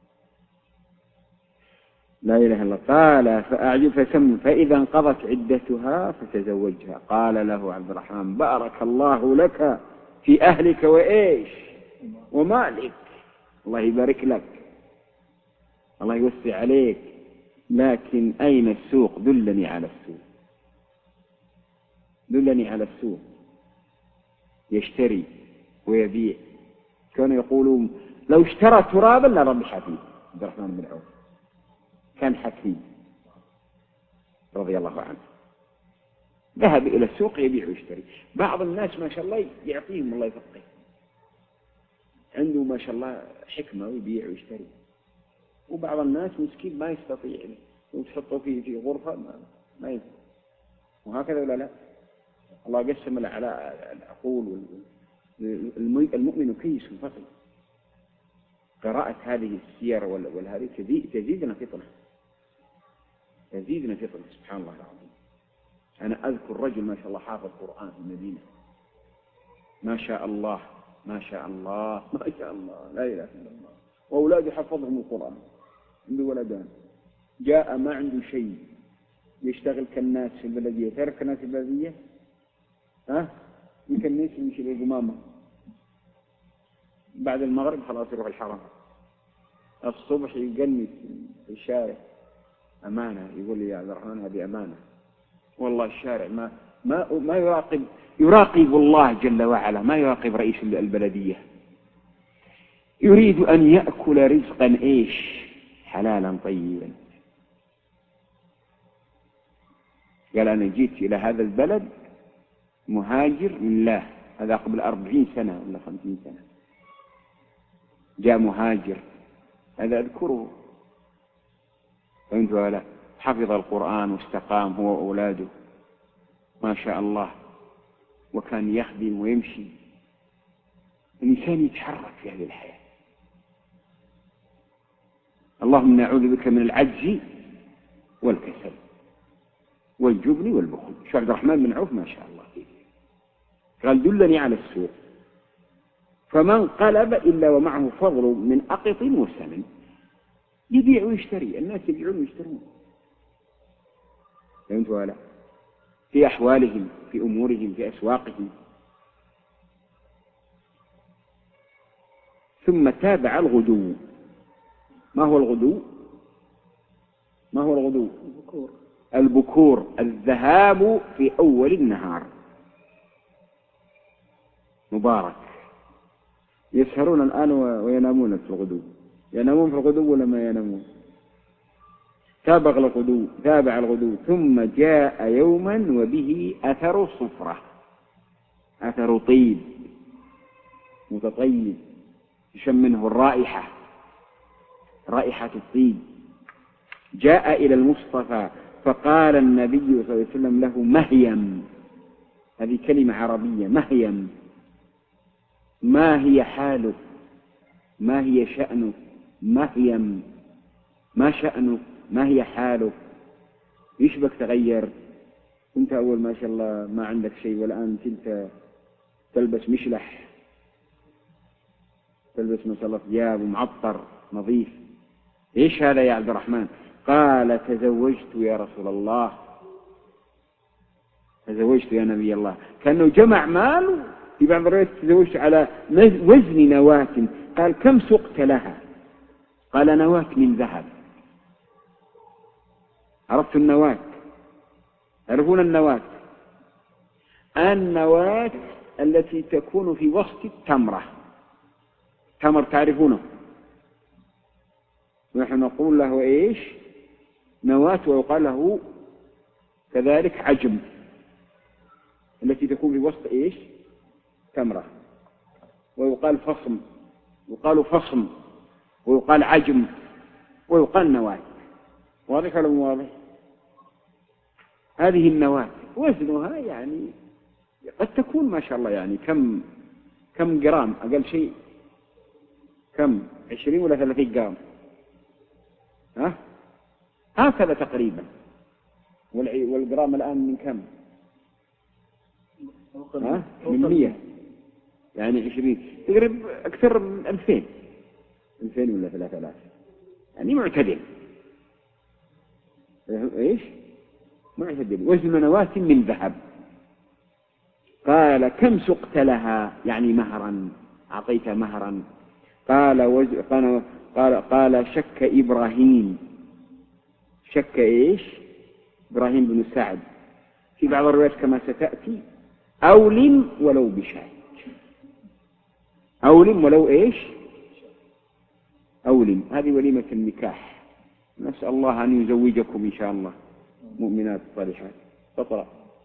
لا إله إلا الله. قال فأعجب فسم فإذا انقضت عدتها فتزوجها. قال له عبد الرحمن بارك الله لك في أهلك وإيش ومالك، الله يبارك لك، الله يوسع عليك، لكن أين السوق؟ دلني على السوق، دلني على السوق يشتري ويبيع. كانوا يقولون لو اشترى ترابا لربح فيه. عبد الرحمن بن عوف كان حكيم رضي الله عنه، ذهب إلى السوق يبيع ويشتري. بعض الناس ما شاء الله يعطيهم الله يفقه، عنده ما شاء الله حكمة ويبيع ويشتري، وبعض الناس مسكين ما يستطيع وتحطه فيه في غرفة ما, ما ينفع. وهكذا ولا لا؟ الله قسم على العقول. المؤمن كيس فطن. قراءة هذه السير والهذه تزيدنا فطنة، تزيدنا فطنة. سبحان الله العظيم. أنا أذكر رجل ما شاء الله حافظ قرآن في المدينة، ما شاء الله ما شاء الله ما شاء الله لا إله إلا الله، وأولاده حفظهم القرآن، عنده ولدان، جاء ما عنده شيء، يشتغل كالناس في البلدية. تعرف كالناس في البلدية؟ ها؟ يمكن الناس يمشي بالقمامة، بعد المغرب خلاص يروح الحرم، الصبح يقنس في الشارع. أمانة، يقول لي يا عبد الرحمن هذه أمانة، والله الشارع ما ما ما يراقب يراقب الله جل وعلا، ما يراقب رئيس البلدية. يريد أن يأكل رزقا إيش حلالا طيبا. قال أنا جيت إلى هذا البلد مهاجر من الله، هذا قبل أربعين سنة ولا خمسين سنة، جاء مهاجر، هذا أذكره، فهمت ولا؟ حفظ القرآن واستقام هو وأولاده ما شاء الله، وكان يخدم ويمشي. الإنسان يتحرك في هذه الحياة. اللهم نعوذ بك من العجز والكسل والجبن والبخل. شيخ عبد الرحمن بن عوف ما شاء الله فيه قال دلني على السوق فمن قلب إلا ومعه فضل من أقط وسمن. يبيع ويشتري، الناس يبيعون ويشترون. فهمتوا ولا؟ في أحوالهم، في أمورهم، في أسواقهم. ثم تابع الغدو. ما هو الغدو؟ ما هو الغدو؟ البكور. البكور، الذهاب في أول النهار. مبارك. يسهرون الآن وينامون في الغدو. ينامون في الغدو ولا ما ينامون؟ تابع الغدو، تابع الغدو. ثم جاء يوما وبه أثر صفرة، أثر طيب متطيب يشم منه الرائحة، رائحة الطيب. جاء إلى المصطفى فقال النبي صلى الله عليه وسلم له مهيم. هذه كلمة عربية، مهيم. ما هي حالك؟ ما هي شأنك؟ مهيم. ما شأنك؟ ما هي حالك؟ ايش بك تغير؟ كنت أول ما شاء الله ما عندك شيء، والآن كنت تلبس مشلح، تلبس ما شاء الله ثياب ومعطر نظيف. ايش هذا يا عبد الرحمن؟ قال تزوجت يا رسول الله، تزوجت يا نبي الله. كأنه جمع مال. في بعض الروايات تزوجت على وزن نواة. قال كم سقت لها؟ قال نواة من ذهب. عرفت النواة؟ تعرفون النواة؟ النواة التي تكون في وسط التمرة. تمر تعرفونه؟ ونحن نقول له ايش؟ نواة، ويقال له كذلك عجم، التي تكون في وسط ايش؟ تمرة. ويقال فصم، يقال فصم، ويقال عجم، ويقال نواة. واضح ولا مو واضح؟ هذه النواة وزنها يعني قد تكون ما شاء الله يعني كم كم جرام أقل شيء؟ كم؟ عشرين ولا ثلاثين جرام؟ ها؟ هكذا تقريبا. والجرام الآن من كم؟ ها؟ من مية، يعني عشرين، تقريب أكثر من ألفين، ألفين ولا ثلاثة آلاف، يعني معتدل. إيش؟ معتدل. وزن نواة من ذهب. قال كم سقت لها؟ يعني مهرا، أعطيت مهرا. قال وز... قال... قال قال شك إبراهيم. شك إيش؟ إبراهيم بن سعد. في بعض الروايات كما ستأتي أولم ولو بشاة. أولم ولو إيش؟ أولم. هذه وليمة النكاح. نسأل الله أن يزوجكم إن شاء الله مؤمنات صالحات. فطرة.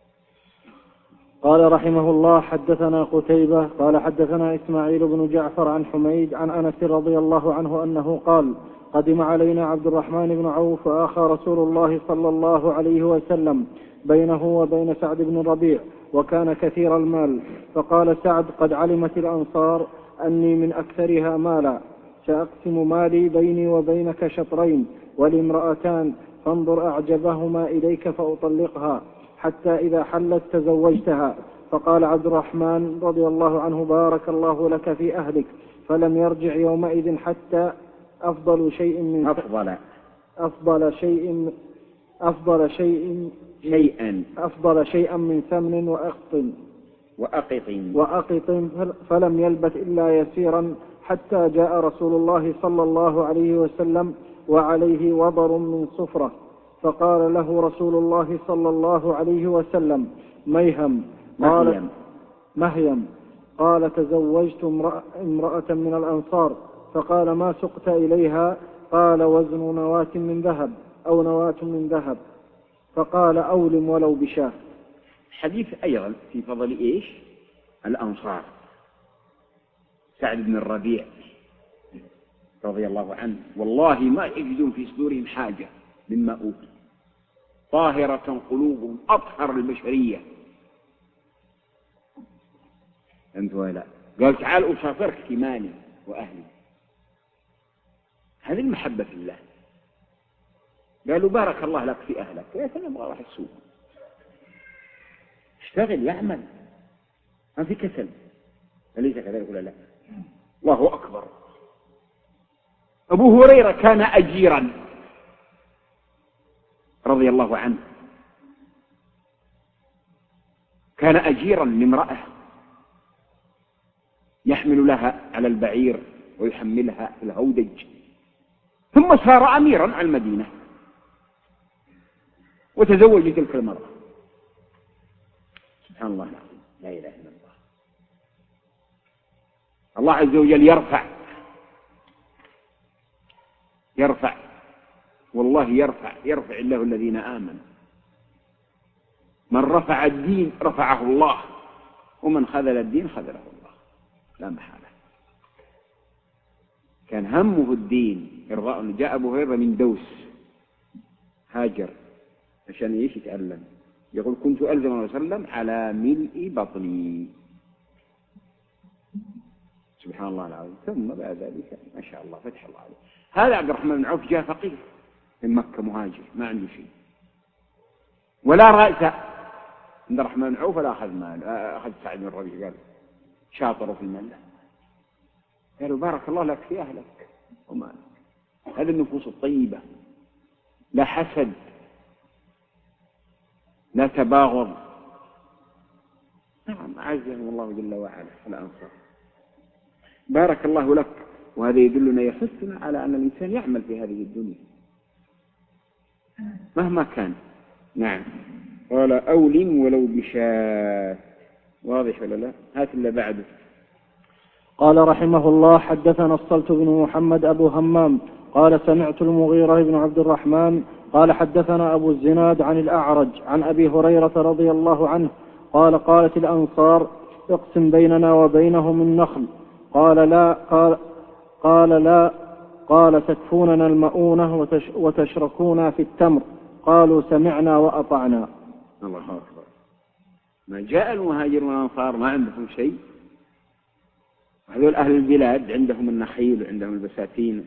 قال رحمه الله حدثنا قتيبة قال حدثنا إسماعيل بن جعفر عن حميد عن أنس رضي الله عنه أنه قال قدم علينا عبد الرحمن بن عوف وآخى رسول الله صلى الله عليه وسلم بينه وبين سعد بن الربيع وكان كثير المال. فقال سعد قد علمت الأنصار أني من أكثرها مالا، سأقسم مالي بيني وبينك شطرين ولي امرأتان، فانظر أعجبهما إليك فأطلقها حتى إذا حلت تزوجتها. فقال عبد الرحمن رضي الله عنه بارك الله لك في أهلك، فلم يرجع يومئذ حتى أفضل شيء من أفضل أفضل شيء أفضل شيء شيئا أفضل شيئا من ثمن وأقط وأقط وأقط فلم يلبث إلا يسيرا حتى جاء رسول الله صلى الله عليه وسلم وعليه وضر من صفرة. فقال له رسول الله صلى الله عليه وسلم ميهم. قال مهيم. قال تزوجت امرأة من الأنصار. فقال ما سقت إليها؟ قال وزن نواة من ذهب أو نواة من ذهب. فقال أولم ولو بشاه. حديث أيضا في فضل إيش؟ الأنصار. سعد بن الربيع رضي الله عنه والله ما يجدون في صدورهم حاجة مما أوتوا، طاهرة قلوبهم، أطهر البشرية. أنت ولا قال تعال أسافرك في مالي وأهلي. هذه المحبة في الله. قالوا بارك الله لك في أهلك. يا سلام راح السوق اشتغل يعمل ما في كسل. أليس كذلك ولا لا؟ الله أكبر. أبو هريرة كان أجيرا رضي الله عنه، كان أجيرا لامرأة يحمل لها على البعير ويحملها في الهودج، ثم صار أميرا على المدينة وتزوج تلك المرأة. سبحان الله العظيم، لا إله إلا الله. الله عز وجل يرفع يرفع والله يرفع يرفع الله الذين آمنوا. من رفع الدين رفعه الله، ومن خذل الدين خذله الله، لا محالة. كان همه الدين إرضاء. جاء أبو هريرة من دوس هاجر عشان ايش يتألم. يقول كنت ألزم الله صلى الله عليه وسلم على ملء بطني. سبحان الله العظيم. ثم بعد ذلك ما شاء الله فتح الله عليه. هذا عبد الرحمن بن عوف جاء فقير من مكة مهاجر ما عنده شيء ولا رأس. عبد الرحمن بن عوف لا أخذ مال، أخذ سعد بن الربيع قال شاطروا في المال. قالوا بارك الله لك في أهلك ومالك. هذه النفوس الطيبة، لا حسد لا تباغض. نعم أعزهم الله جل وعلا الأنصار. بارك الله لك. وهذا يدلنا يحثنا على أن الإنسان يعمل في هذه الدنيا مهما كان. نعم. قال أولم ولو بشاة. واضح ولا لا؟ هات اللي بعده. قال رحمه الله حدثنا الصلت بن محمد أبو همام قال سمعت المغيرة بن عبد الرحمن قال حدثنا أبو الزناد عن الأعرج عن أبي هريرة رضي الله عنه قال قالت الأنصار اقسم بيننا وبينهم النخل. قال لا قال, قال لا قال تكفوننا المؤونة وتش وتشركونا في التمر. قالوا سمعنا وأطعنا. الله أكبر. ما جاء المهاجر والأنصار ما عندهم شيء. هذول أهل البلاد عندهم النخيل وعندهم البساتين.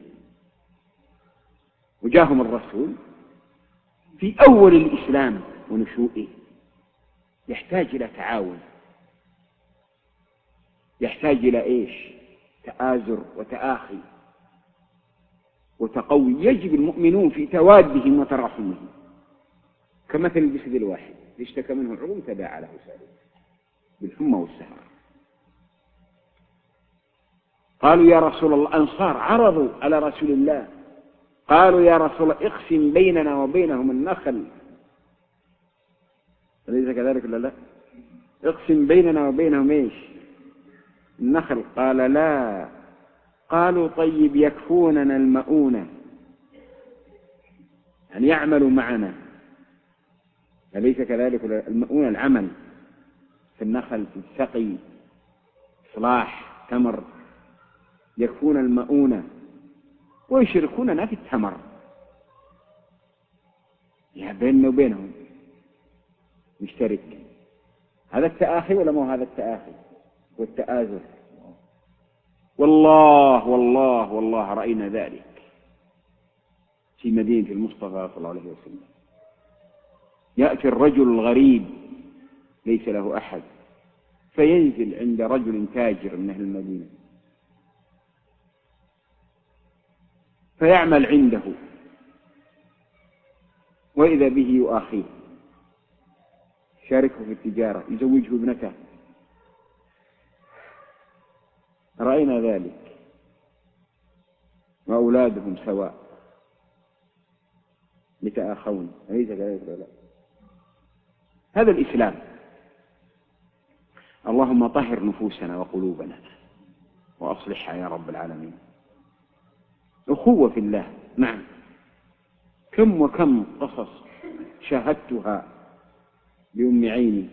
وجاءهم الرسول في أول الإسلام ونشوئه يحتاج إلى تعاون، يحتاج إلى إيش؟ تآزر وتآخي وتقوي. يجب المؤمنون في توادهم وتراحمهم كمثل الجسد الواحد اشتكى منه العظم تداعى له سائر بالحمى والسهر. قالوا يا رسول الله، أنصار عرضوا على رسول الله قالوا يا رسول الله اقسم بيننا وبينهم النخل. أليس كذلك ولا لا؟ اقسم بيننا وبينهم ايش؟ النخل. قال لا. قالوا طيب يكفوننا المؤونة، يعني يعملوا معنا. أليس كذلك؟ المؤونة العمل في النخل في السقي إصلاح تمر. يكفون المؤونة ويشركوننا في التمر. يا بيننا وبينهم مشترك. هذا التآخي ولا مو هذا التآخي والتآزر؟ والله والله والله رأينا ذلك في مدينة المصطفى صلى الله عليه وسلم. يأتي الرجل الغريب ليس له أحد فينزل عند رجل تاجر من أهل المدينة فيعمل عنده وإذا به يؤاخيه شاركه في التجارة يزوجه ابنته. رأينا ذلك وأولادهم سواء يتآخون. أليس كذلك ولا لا؟ هذا الإسلام. اللهم طهر نفوسنا وقلوبنا وأصلحها يا رب العالمين. أخوة في الله. نعم. كم وكم قصص شاهدتها بأم عيني.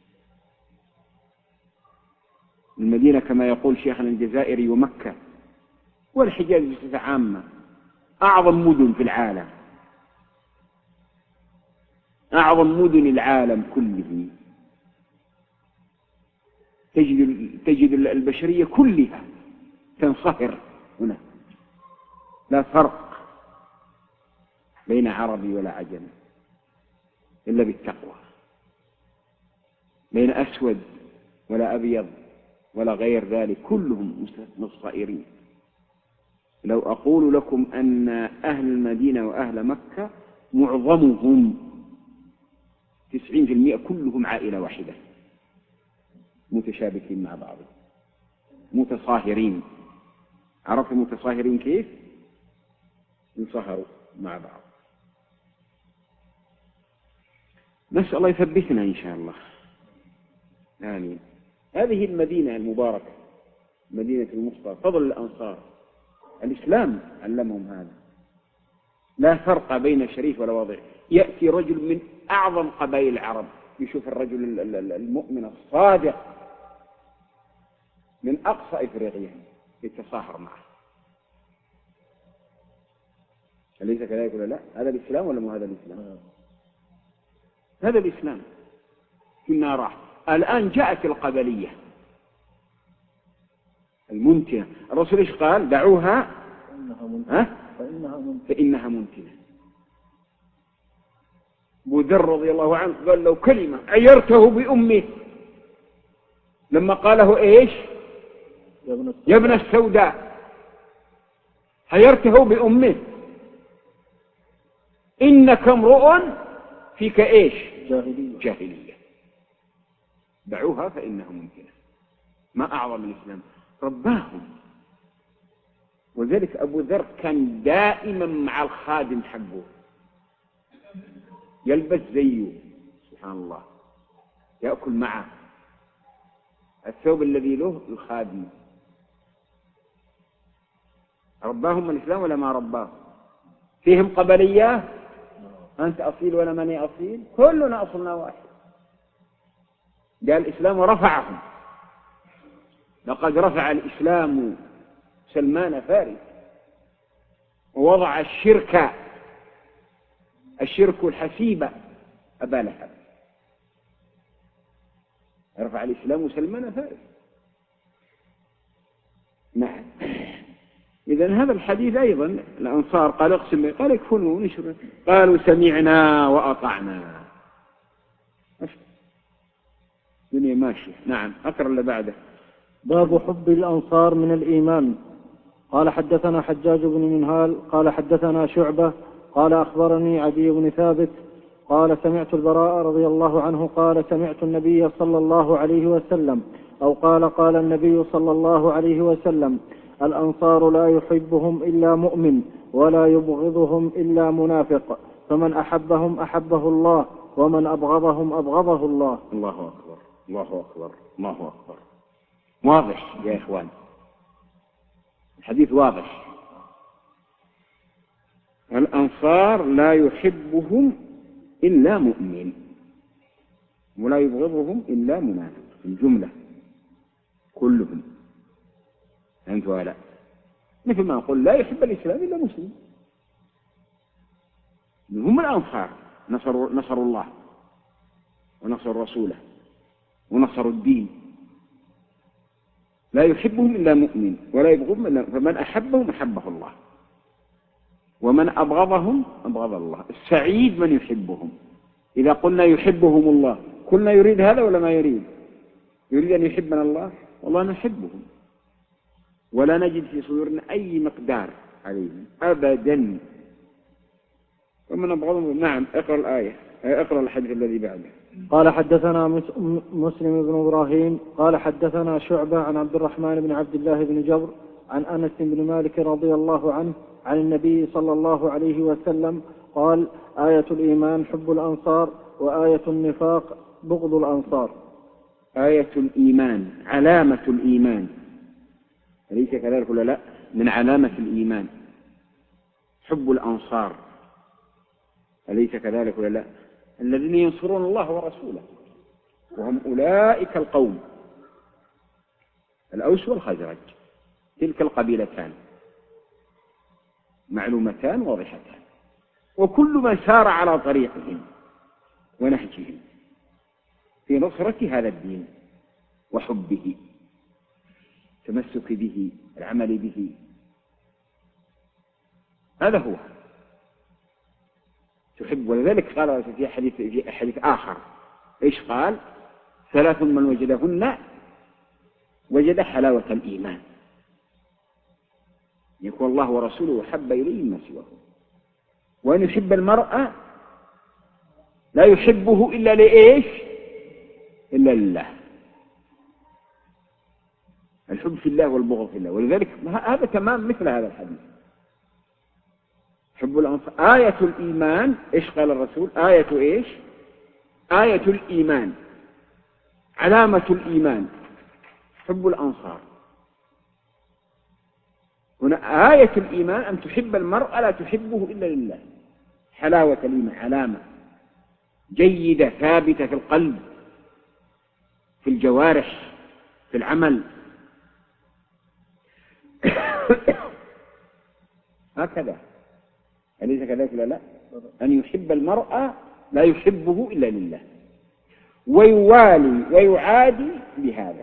المدينة كما يقول شيخنا الجزائري ومكة والحجاز بصفة عامة أعظم مدن في العالم، أعظم مدن العالم كله. تجد, تجد البشرية كلها تنصهر هنا، لا فرق بين عربي ولا عجمي إلا بالتقوى، بين أسود ولا أبيض ولا غير ذلك، كلهم مصائرين. لو أقول لكم أن أهل المدينة وأهل مكة معظمهم تسعين في المئة كلهم عائلة واحدة، متشابكين مع بعض، متصاهرين. عرفوا متصاهرين كيف؟ ينصهروا مع بعض. نسأل الله يثبتنا إن شاء الله، آمين. هذه المدينة المباركة، مدينة المصطفى، فضل الأنصار، الإسلام علمهم هذا، لا فرق بين شريف ولا وضيع. يأتي رجل من أعظم قبائل العرب يشوف الرجل المؤمن الصادق من أقصى إفريقيا يتصاهر معه. أليس كذلك ولا لا؟ هذا الإسلام ولا مو هذا الإسلام؟ هذا الإسلام. كنا راح الآن جاءت القبلية المنتنة. الرسول إيش قال؟ دعوها فإنها منتنة. فإنها منتنة. أبو ذر رضي الله عنه قال له كلمة عيرته بأمه لما قاله إيش؟ يا ابن السوداء، عيرته بأمه، إنك امرؤ فيك إيش؟ جاهلية. جاهلية. دعوها فإنها منتنة. ما أعظم الإسلام، رباهم. وذلك أبو ذر كان دائما مع الخادم حقه، يلبس زيه سبحان الله، يأكل معه، الثوب الذي له الخادم. رباهم الإسلام ولا ما رباهم؟ فيهم قبليات، أنت أصيل ولا ماني أصيل، كلنا أصلنا واحد. قال الإسلام ورفعهم. لقد رفع الإسلام سلمان فارس ووضع الشرك الشرك الحسيب أبا لهب. رفع الإسلام سلمان فارس. نعم. إذن هذا الحديث أيضا الأنصار قال اقسم، قال اكفلوا ونشر، قالوا سمعنا وأطعنا. الدنيا ماشية. نعم. أقرأ اللي بعده. باب حب الأنصار من الإيمان. قال حدثنا حجاج بن منهال قال حدثنا شعبة قال أخبرني عدي بن ثابت قال سمعت البراء رضي الله عنه قال سمعت النبي صلى الله عليه وسلم أو قال قال النبي صلى الله عليه وسلم الأنصار لا يحبهم إلا مؤمن ولا يبغضهم إلا منافق، فمن أحبهم أحبه الله ومن أبغضهم أبغضه الله. الله أكبر الله أكبر الله أكبر. واضح يا إخوان، الحديث واضح. الأنصار لا يحبهم إلا مؤمن ولا يبغضهم إلا منافق، الجملة كلهم. أنت ولا مثل ما أقول لا يحب الإسلام إلا مسلم. هم الأنصار نصروا, نصروا الله ونصروا رسوله ونصروا الدين. لا يحبهم إلا مؤمن ولا يبغضهم إلا، فمن أحبهم أحبه الله ومن أبغضهم أبغض الله. السعيد من يحبهم. إذا قلنا يحبهم الله كلنا يريد هذا ولا ما يريد؟ يريد أن يحبنا الله، والله نحبهم ولا نجد في صدورنا أي مقدار عليهم أبدا. ومن أبغضهم. نعم. اقرأ الآية، اقرأ الحديث الذي بعده. قال حدثنا مسلم بن إبراهيم قال حدثنا شعبة عن عبد الرحمن بن عبد الله بن جبر عن أنس بن مالك رضي الله عنه عن النبي صلى الله عليه وسلم قال آية الإيمان حب الأنصار وآية النفاق بغض الأنصار. آية الإيمان علامة الإيمان، أليس كذلك ولا لا؟ من علامة الإيمان حب الأنصار، أليس كذلك ولا لا؟ الذين ينصرون الله ورسوله، وهم أولئك القوم الأوس والخزرج، تلك القبيلتان معلومتان واضحتان، وكل من سار على طريقهم ونهجهم في نصرة هذا الدين وحبه، تمسك به، العمل به، هذا هو تحب. ولذلك قال في حديث في حديث آخر إيش قال؟ ثلاث من وجدهن وجد حلاوة الإيمان، يكون الله ورسوله أحب إليه مما سواه، وأن يحب المرء لا يحبه إلا لإيش؟ إلا لله. الحب في الله والبغض في الله. ولذلك هذا تمام مثل هذا الحديث. حب الأنصار آية الإيمان. إيش قال الرسول؟ آية إيش؟ آية الإيمان، علامة الإيمان حب الأنصار. هنا آية الإيمان أن تحب المرء لا تحبه إلا لله. حلاوة الإيمان علامة جيدة ثابتة في القلب، في الجوارح، في العمل. هكذا أليس كذلك؟ لا لا، أن يحب المرء لا يحبه إلا لله، ويوالي ويعادي بهذا.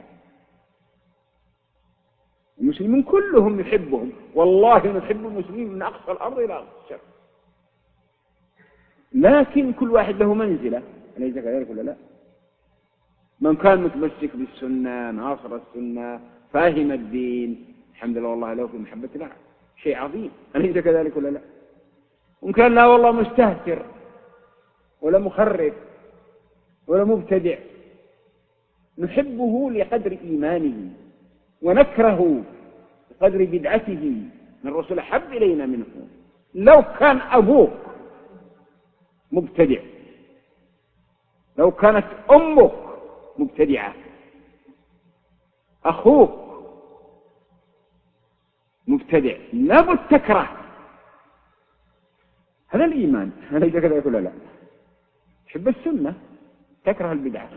المسلمين كلهم يحبهم، والله نحب المسلمين من أقصى الأرض إلى أقصى الشرق، لكن كل واحد له منزلة. أليس كذلك ولا لا؟ من كان متمسك بالسنة، ناصر السنة، فاهم الدين، الحمد لله والله له في محبة الله شيء عظيم. أليس كذلك ولا لا؟ وإن كان لا والله مستهتر ولا مخرف ولا مبتدع، نحبه لقدر إيمانه ونكره بقدر بدعته. من الرسول أحب إلينا منه. لو كان أبوك مبتدع، لو كانت أمك مبتدعة، أخوك مبتدع، لابد تكره. هذا الإيمان. هل كذا يقول لا؟ تحب السنة تكره البدعة.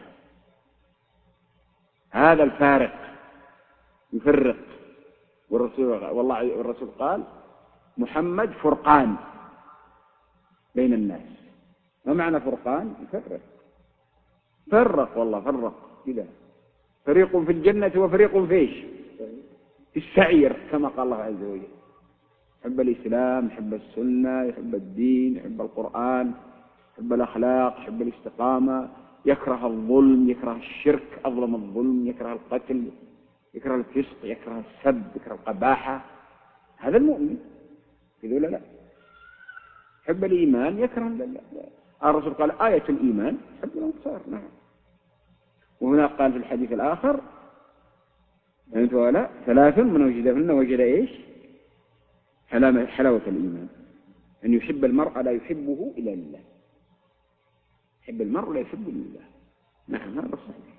هذا الفارق يفرق. والرسول والله والرسول قال محمد فرقان بين الناس. ما معنى فرقان؟ يفرق. فرق والله فرق كذا، فريق في الجنة وفريق فيش في السعير كما قال الله عز وجل. يحب الإسلام، يحب السنة، يحب الدين، يحب القرآن، يحب الأخلاق، يحب الاستقامة، يكره الظلم، يكره الشرك أظلم الظلم، يكره القتل، يكره الفسق، يكره السب، يكره القباحة. هذا المؤمن كذا لا لا. يحب الإيمان، يكره لا لا. الرسول قال آية الإيمان حب الأنصار. نعم. وهنا قال في الحديث الآخر أنت ولا ثلاث من وجدهن وجد إيش؟ حلاوة الإيمان، أن يحب المرء لا يحبه إلا لله. يحب المرء لا يحبه لله. نعم هذا صحيح.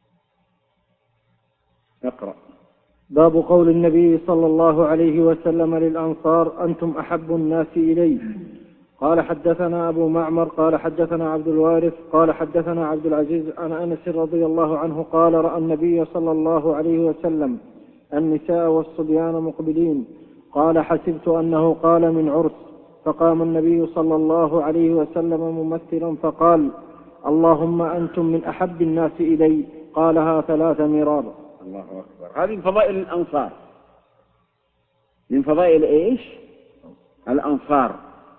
اقرأ. باب قول النبي صلى الله عليه وسلم للأنصار أنتم أحب الناس إلي. قال حدثنا أبو معمر قال حدثنا عبد الوارث قال حدثنا عبد العزيز عن أنس رضي الله عنه قال رأى النبي صلى الله عليه وسلم النساء والصبيان مقبلين. قال حسبت أنه قال من عرس، فقام النبي صلى الله عليه وسلم ممثلا فقال اللهم أنتم من أحب الناس إلي. قالها ثلاث مرار. الله أكبر. هذه من فضائل الأنصار. من فضائل إيش؟ الأنصار.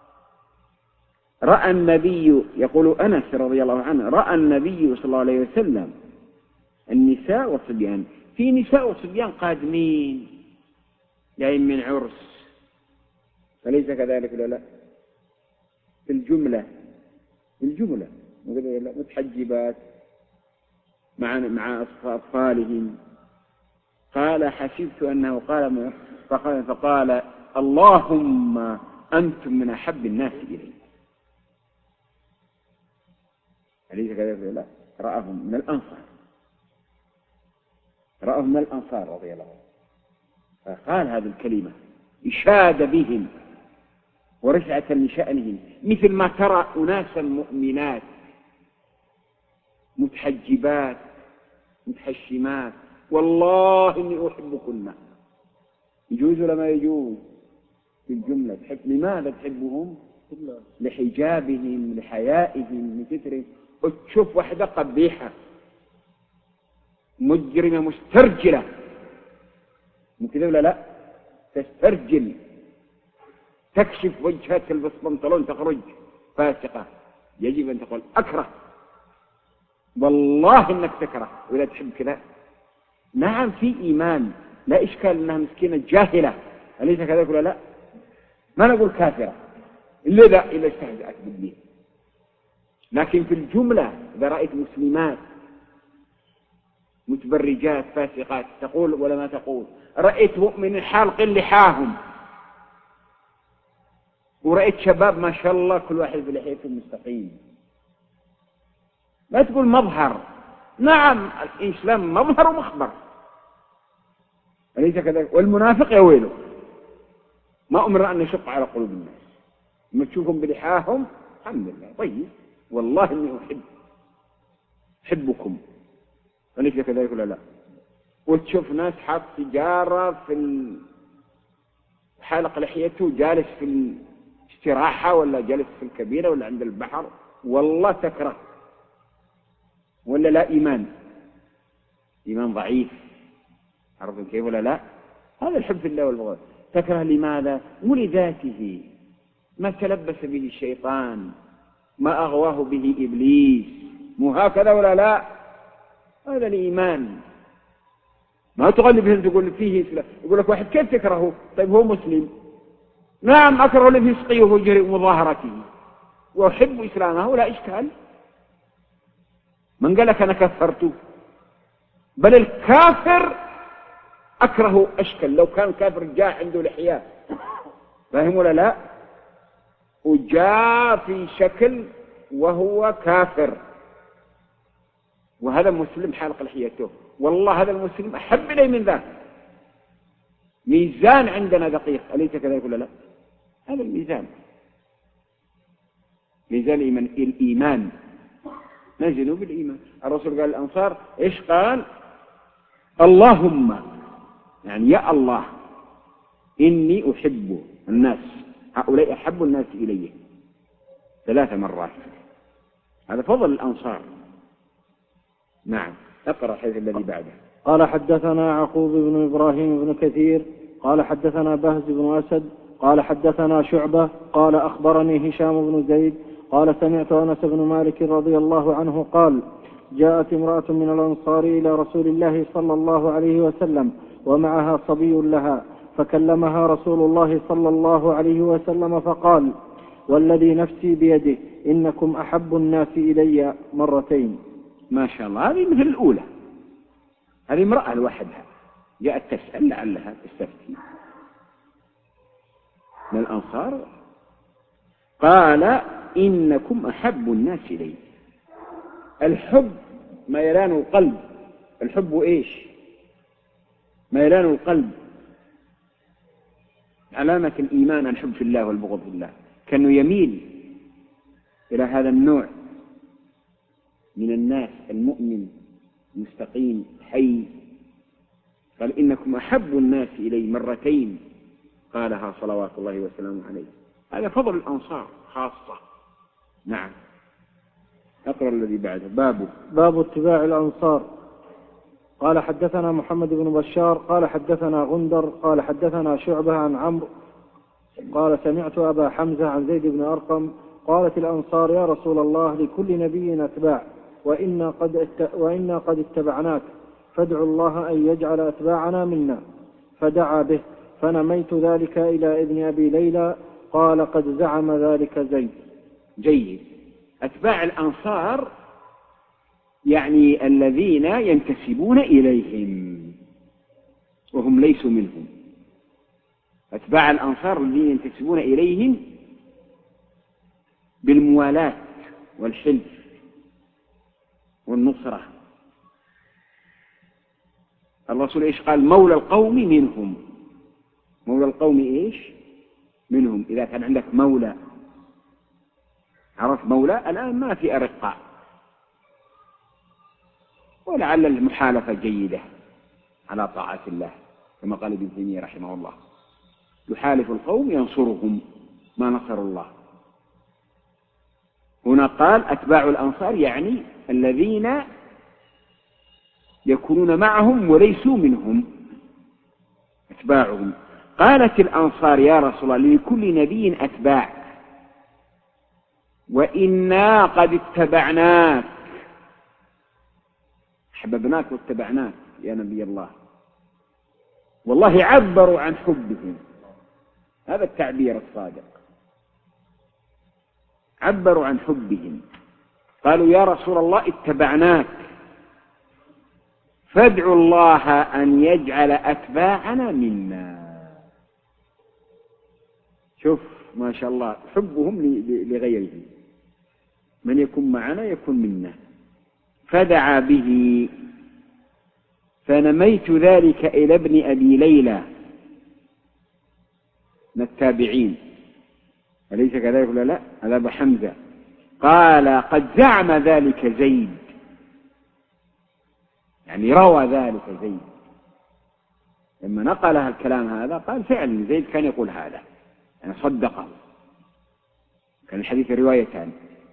رأى النبي، يقول أنس رضي الله عنه، رأى النبي صلى الله عليه وسلم النساء والصبيان. في نساء وصبيان قادمين جايين من عرس، فليس كذلك ولا لا؟ في الجملة، في الجملة متحجبات مع مع أطفالهم. قال حسبت أنه قال فقال, فقال اللهم أنتم من أحب الناس إلي. أليس كذلك ولا لا؟ رأهم من الأنصار، رأهم من الأنصار رضي الله عنهم، فقال هذه الكلمة إشاد بهم ورفعة لشأنهم، مثل ما ترى أناسا مؤمنات متحجبات متحشمات والله إني أحبكن. يجوز ولا ما يجوز؟ في الجملة تحب. لماذا تحبهم؟ لحجابهم، لحيائهم، لسترهم. وتشوف واحدة قبيحة مجرمة مسترجلة، ممكن ولا لا؟ تسترجل، تكشف وجهها، تلبس بنطلون، تخرج فاسقة، يجب أن تقول أكره، والله إنك تكره ولا تحب كذا. نعم في إيمان، لا إشكال أنها مسكينة جاهلة، أليس كذلك ولا لا؟ ما نقول كافرة إلا لا إلا استهزأت بالدين. لكن في الجملة إذا رأيت مسلمات متبرجات فاسقات تقول ولا ما تقول؟ رأيت مؤمن حالق لحاهم، ورأيت شباب ما شاء الله كل واحد بلحيته مستقيم، ما تقول مظهر. نعم الإسلام مظهر ومخبر، أليس كذلك؟ والمنافق يا ويله، ما أمر أن يشق على قلوب الناس، ما تشوفهم بلحاهم الحمد لله طيب، والله إني أحب أحبكم، أليس كذلك ولا لا؟ وتشوف ناس حاط سيجارة في حلق لحيته، جالس في الاستراحة ولا جالس في الكبيرة ولا عند البحر، والله تكره، ولا لا؟ إيمان إيمان ضعيف، عرفتم كيف ولا لا؟ هذا الحب في الله والبغض. تكره لماذا؟ ولذاته، ما تلبس به الشيطان، ما أغواه به إبليس، مو هكذا ولا لا؟ هذا الإيمان. ما تغلبهم تقول فيه إسلام، يقول لك واحد كيف تكرهه؟ طيب هو مسلم. نعم أكره لفسقه وفجره ومظاهرته وأحب إسلامه ولا إشكال. من قال لك أنا كفرته؟ بل الكافر أكره أشكل، لو كان كافر جاء عنده لحية، فاهم ولا لا؟ وجاء في شكل وهو كافر وهذا مسلم حالق لحيته، والله هذا المسلم أحب إلي من ذاك. ميزان عندنا دقيق، أليس كذلك ولا لا؟ هذا الميزان، ميزان الإيمان. الإيمان نزلوا بالإيمان. الرسول قال الأنصار إيش قال؟ اللهم، يعني يا الله إني أحب الناس، هؤلاء أحب الناس إلي، ثلاث مرات. هذا فضل الأنصار. نعم اقرأ الحديث الذي بعده. قال حدثنا يعقوب بن إبراهيم بن كثير قال حدثنا بهز بن أسد قال حدثنا شعبة قال أخبرني هشام بن زيد قال سمعت أنس بن مالك رضي الله عنه قال جاءت امرأة من الأنصار إلى رسول الله صلى الله عليه وسلم ومعها صبي لها، فكلمها رسول الله صلى الله عليه وسلم فقال والذي نفسي بيده إنكم أحب الناس إلي مرتين. ما شاء الله، هذه مثل الأولى، هذه امرأة لوحدها جاءت تسأل لعلها تستفتي من الأنصار، قال إنكم أحب الناس إلي. الحب ميلان القلب، الحب إيش؟ ميلان القلب، علامة الإيمان الحب في الله والبغض في الله، كأنه يميل إلى هذا النوع من الناس، المؤمن مستقيم حي. قال إنكم أحب الناس إلي مرتين، قالها صلوات الله وسلامه عليه. هذا فضل الأنصار خاصة. نعم أقرأ الذي بعده. باب باب اتباع الأنصار. قال حدثنا محمد بن بشار قال حدثنا غندر قال حدثنا شعبة عن عمرو قال سمعت أبا حمزة عن زيد بن أرقم قالت الأنصار يا رسول الله لكل نبي أتباع وإنا قد, ات... وإنا قد اتبعناك، فادعوا الله أن يجعل أتباعنا منا. فدعا به، فنميت ذلك إلى ابن أبي ليلى قال قد زعم ذلك زيد. جيد. أتباع الأنصار يعني الذين ينتسبون إليهم وهم ليسوا منهم. أتباع الأنصار الذين ينتسبون إليهم بالموالاة والحلف والنصرة. الرسول إيش قال؟ مولى القوم منهم. مولى القوم إيش؟ منهم. إذا كان عندك مولى، عرف مولى، الآن ما في أرقاء، ولعل المحالفة جيدة على طاعة الله، كما قال ابن تيمية رحمه الله يحالف القوم ينصرهم ما نصر الله. هنا قال أتباع الأنصار يعني الذين يكونون معهم وليسوا منهم أتباعهم. قالت الأنصار يا رسول الله لكل نبي أتباع وإنا قد اتبعناك، حببناك واتبعناك يا نبي الله. والله عبروا عن حبهم، هذا التعبير الصادق، عبروا عن حبهم. قالوا يا رسول الله اتبعناك فادعوا الله أن يجعل أتباعنا منا. شوف ما شاء الله حبهم لغيره، من يكون معنا يكون منا. فدعا به فنميت ذلك إلى ابن أبي ليلى من التابعين، أليس كذلك ولا لا؟ هذا أبو حمزة. قال قد زعم ذلك زيد، يعني روى ذلك زيد لما نقلها الكلام هذا قال فعلا زيد كان يقول هذا، يعني صدقه. كان الحديث روايتان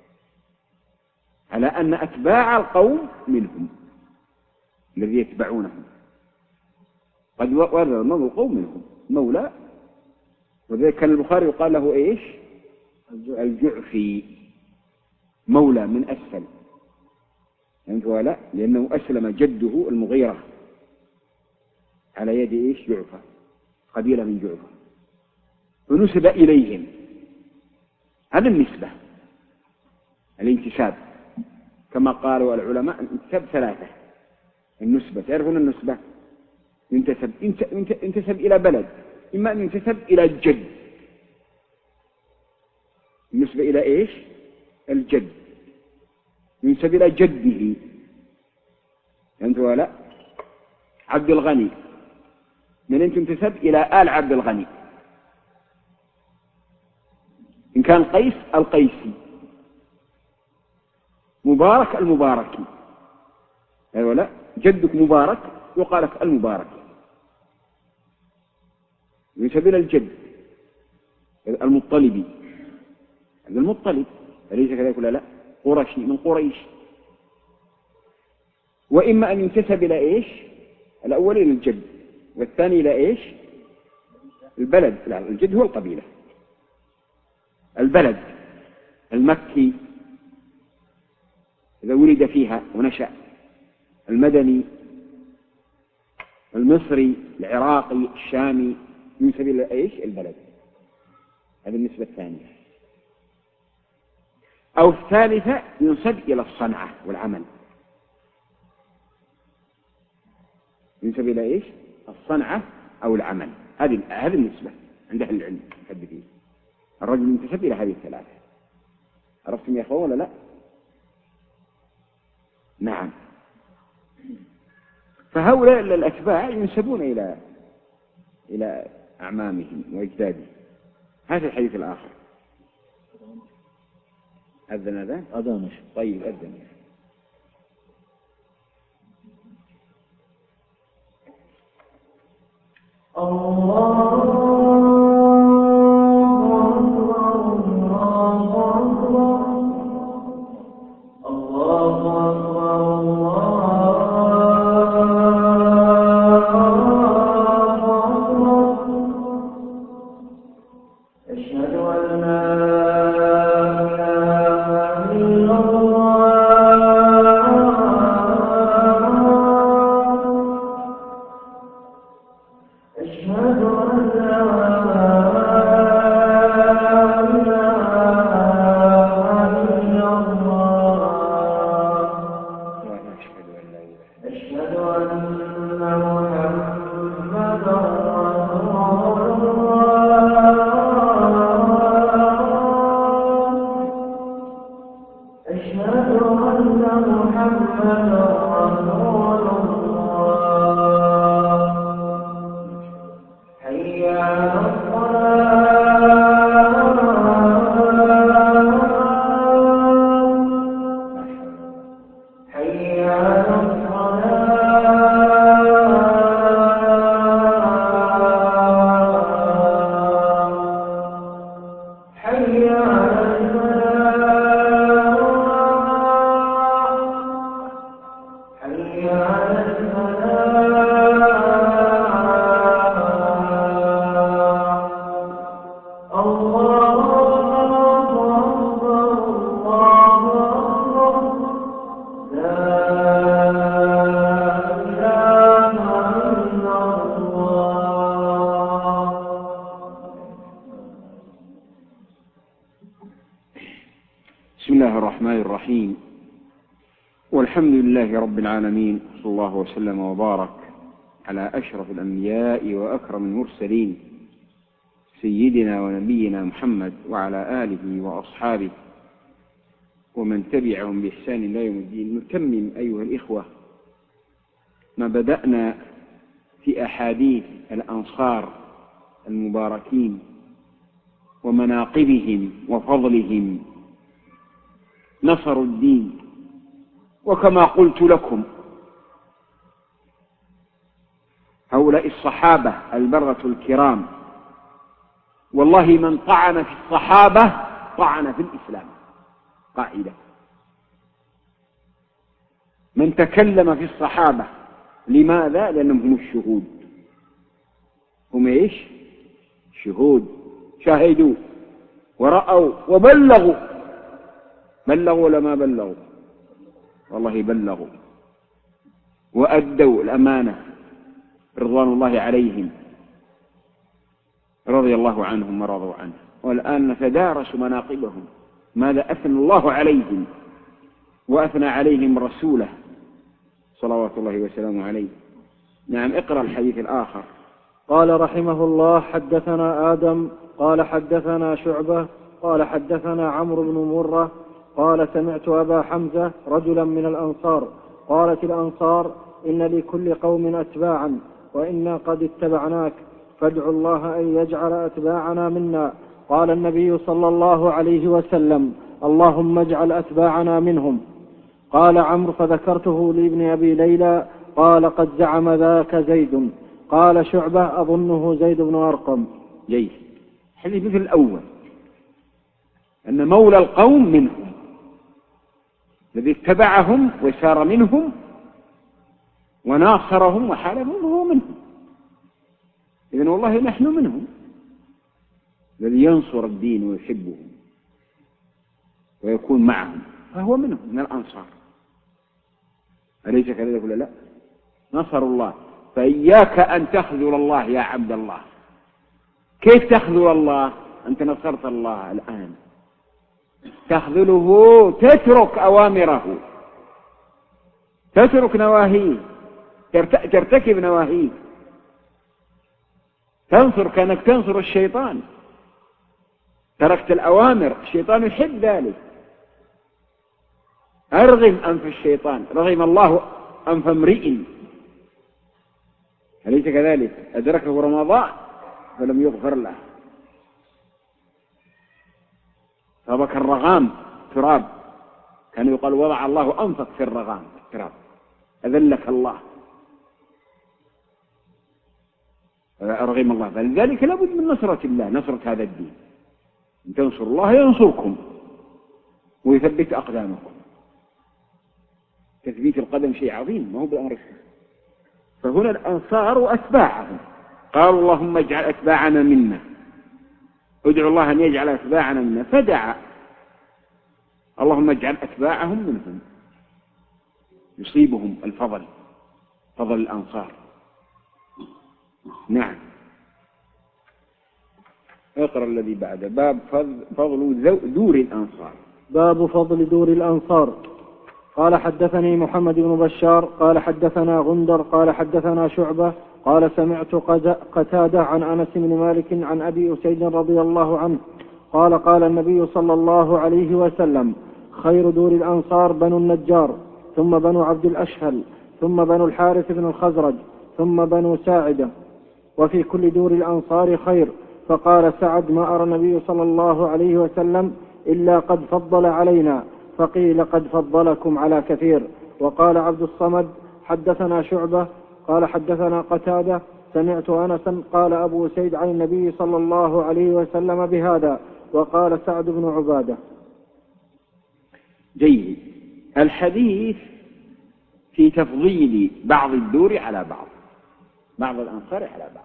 على أن أتباع القوم منهم الذي يتبعونهم، قد ورد المولى القوم منهم مولى، وذلك كان البخاري يقال له إيش؟ الجعفي، مولى من أسفل، فهمت ولا؟ لأنه أسلم جده المغيرة على يد إيش؟ جعفة، قبيلة من جعفة، ونسب إليهم. هذا النسبة، الانتساب كما قالوا العلماء الانتساب ثلاثة. النسبة تعرفون النسبة؟ ينتسب ينتسب إلى بلد، إما أن ينتسب إلى الجد، النسبة إلى إيش؟ الجد، ينسب إلى جده، فهمت ولا؟ عبد الغني من أن تنتسب إلى آل عبد الغني، إن كان قيس القيسي، مبارك المباركي، أي ولا؟ جدك مبارك يقال لك المباركي، ينسب إلى الجد. المطلبي هذا المطلب، أليس كذلك ولا لا؟ قرشي من قريش. وإما أن ينتسب إلى إيش؟ الأول إلى الجد، والثاني إلى إيش؟ البلد. لا، الجد هو القبيلة، البلد المكي إذا ولد فيها ونشأ، المدني، المصري، العراقي، الشامي، ينسب إلى إيش؟ البلد. هذه النسبة الثانية. أو الثالثة ينسب إلى الصنعة والعمل، ينسب إلى إيش؟ الصنعة أو العمل. هذه هذه النسبة عند أهل العلم المحدثين. الرجل ينتسب إلى هذه الثلاثة. عرفتم يا أخوان ولا لا؟ نعم. فهؤلاء الأتباع ينسبون إلى إلى أعمامهم وأجدادهم. هذا الحديث الآخر. أذن هذا؟ أذن. طيب أذن. الله على الله الرحمن الرحيم، والحمد لله رب العالمين، صلى الله وسلم وبارك على أشرف الأنبياء وأكرم المرسلين سيدنا ونبينا محمد وعلى آله وأصحابه ومن تبعهم بإحسان إلى يوم الدين. نتمم أيها الإخوة ما بدأنا في أحاديث الأنصار المباركين ومناقبهم وفضلهم. نصروا الدين، وكما قلت لكم هؤلاء الصحابة البرة الكرام والله من طعن في الصحابة طعن في الإسلام. قاعدة: من تكلم في الصحابة. لماذا؟ لأنهم هم الشهود. هم إيش؟ شهود، شاهدوا ورأوا وبلغوا. بلغوا ولا ما بلغوا؟ والله بلغوا وأدوا الأمانة رضوان الله عليهم، رضي الله عنهم ورضوا عنه. والآن نتدارس مناقبهم، ماذا أثنى الله عليهم وأثنى عليهم رسوله صلوات الله وسلامه عليه. نعم، اقرأ الحديث الآخر. قال رحمه الله: حدثنا آدم قال حدثنا شعبة قال حدثنا عمرو بن مرة قال سمعت أبا حمزة رجلا من الأنصار. قالت الأنصار: إن لكل قوم أتباعا وإنا قد اتبعناك، فادعوا الله أن يجعل أتباعنا منا. قال النبي صلى الله عليه وسلم: اللهم اجعل أتباعنا منهم. قال عمرو: فذكرته لابن أبي ليلى قال قد زعم ذاك زيد. قال شعبة: أظنه زيد بن أرقم. جيد. حديث مثل الأول، أن مولى القوم منهم، الذي اتبعهم وسار منهم وناصرهم وحالفهم هو منهم. إذن والله نحن منهم. الذي ينصر الدين ويحبهم ويكون معهم فهو منهم، من الأنصار. أليس كذلك ولا لا؟ نصر الله. فإياك أن تخذل الله يا عبد الله. كيف تخذل الله؟ أنت نصرت الله الآن. تخذله تترك أوامره، تترك نواهيه، ترتكب نواهيه، تنصر كأنك تنصر الشيطان. تركت الأوامر، الشيطان يحب ذلك. أرغم أنف الشيطان، رغم الله أنف امرئ. أليس كذلك؟ أدركه رمضان فلم يغفر له، فبكى الرغام تراب. كان يقال وضع الله أنفك في الرغام تراب، أذلك الله، رغم الله. فلذلك لابد من نصرة الله، نصرة هذا الدين. إن تنصر الله ينصركم ويثبت أقدامكم. تثبيت القدم شيء عظيم، ما هو بالأمر السهل. فهنا الأنصار وأتباعهم قالوا: اللهم اجعل أتباعنا منا، ادعوا الله أن يجعل أتباعنا منا. فدعا: اللهم اجعل أتباعهم منهم، يصيبهم الفضل، فضل الأنصار. نعم. اقرأ الذي بعده. باب فضل دور الأنصار. باب فضل دور الأنصار. قال حدثني محمد بن بشار قال حدثنا غندر قال حدثنا شعبة قال سمعت قتادة عن أنس بن مالك عن أبي أسيد رضي الله عنه قال قال النبي صلى الله عليه وسلم: خير دور الأنصار بنو النجار، ثم بنو عبد الأشهل، ثم بنو الحارث بن الخزرج، ثم بنو ساعدة، وفي كل دور الأنصار خير. فقال سعد: ما أرى النبي صلى الله عليه وسلم إلا قد فضل علينا. فقيل: قد فضلكم على كثير. وقال عبد الصمد: حدثنا شعبة قال حدثنا قتادة سمعت أنسا قال أبو سيد عن النبي صلى الله عليه وسلم بهذا. وقال سعد بن عبادة. جيد. الحديث في تفضيل بعض الدور على بعض، بعض الأنصار على بعض.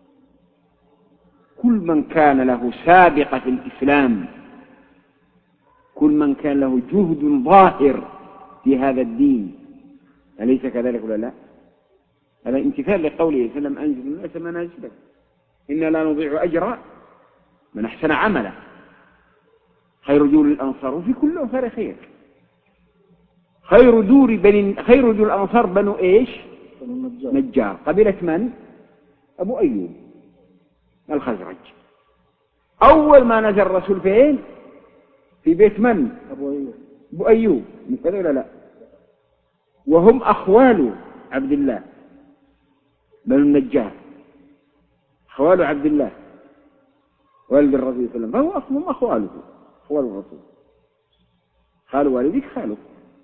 كل من كان له سابقة في الإسلام، كل من كان له جهد ظاهر في هذا الدين، أليس كذلك ولا لا؟ هذا امتثال لقوله صلى الله عليه وسلم: أنزل الناس منازلهم إنا لا نضيع أجر من أحسن عملا. خير دور الأنصار، وفي كل أنصار خير. خير دور بني خير دور الأنصار بنو إيش؟ النجار. نجار. قبيلة من؟ أبو أيوب الخزرج. أول ما نزل الرسول فين؟ في بيت من؟ أبو أيوب. أبو أيوب، مو كذا ولا لا؟ وهم أخوال عبد الله بنو النجار، أخوال عبد الله والد الرسول صلى الله عليه وسلم، فهو هم أخواله، أخوال الرسول، خال والدك خاله.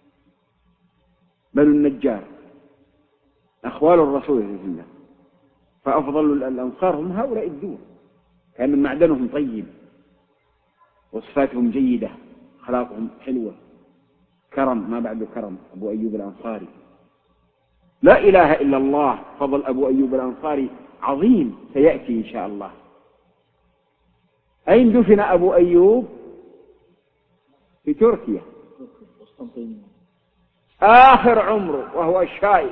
بنو النجار أخوال الرسول صلى الله عليه وسلم، فأفضل الأنصار هم هؤلاء الدور، كان معدنهم طيب وصفاتهم جيدة، أخلاقهم حلوة، كرم ما بعد كرم. أبو أيوب الأنصاري لا إله إلا الله. فضل أبو أيوب الأنصاري عظيم سيأتي إن شاء الله. أين دفن أبو أيوب؟ في تركيا آخر عمره وهو شايب.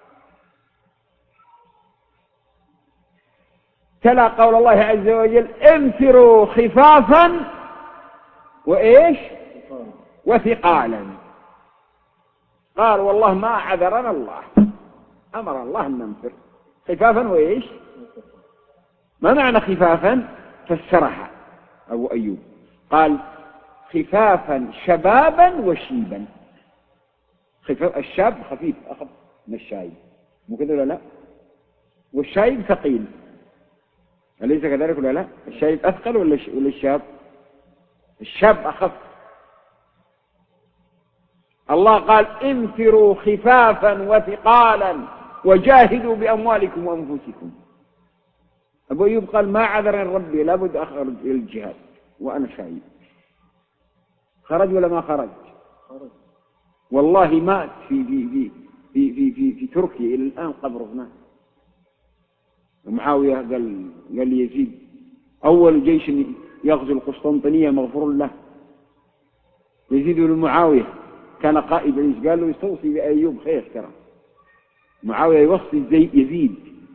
تلا قول الله عز وجل: انفروا خفافا وإيش وثقالا. قال والله ما عذرنا الله، أمر الله أن ننفر خفافا وإيش. ما معنى خفافا؟ فسرها أبو أيوب، قال خفافا شبابا وشيبا. خفاف الشاب خفيف أخف من الشايب، مو كذا ولا لا؟ والشايب ثقيل، أليس كذلك ولا لا؟ الشايب أثقل ولا الشاب؟ الشاب أخف. الله قال انفروا خفافا وثقالا وجاهدوا بأموالكم وأنفسكم. أبو أيوب قال ما عذرني ربي، لابد أخرج إلى الجهاد وأنا شايب. خرج ولا ما خرج؟ خرج. والله مات في في في في في, في, في تركيا إلى الآن قبره هناك. ومعاوية قال قال يزيد أول جيش يغزو القسطنطينية مغفور له. يزيد بن معاوية كان قائد الجيش، قال له يستوصي بأيوب خير ترى. معاوية يوصي زي يزيد.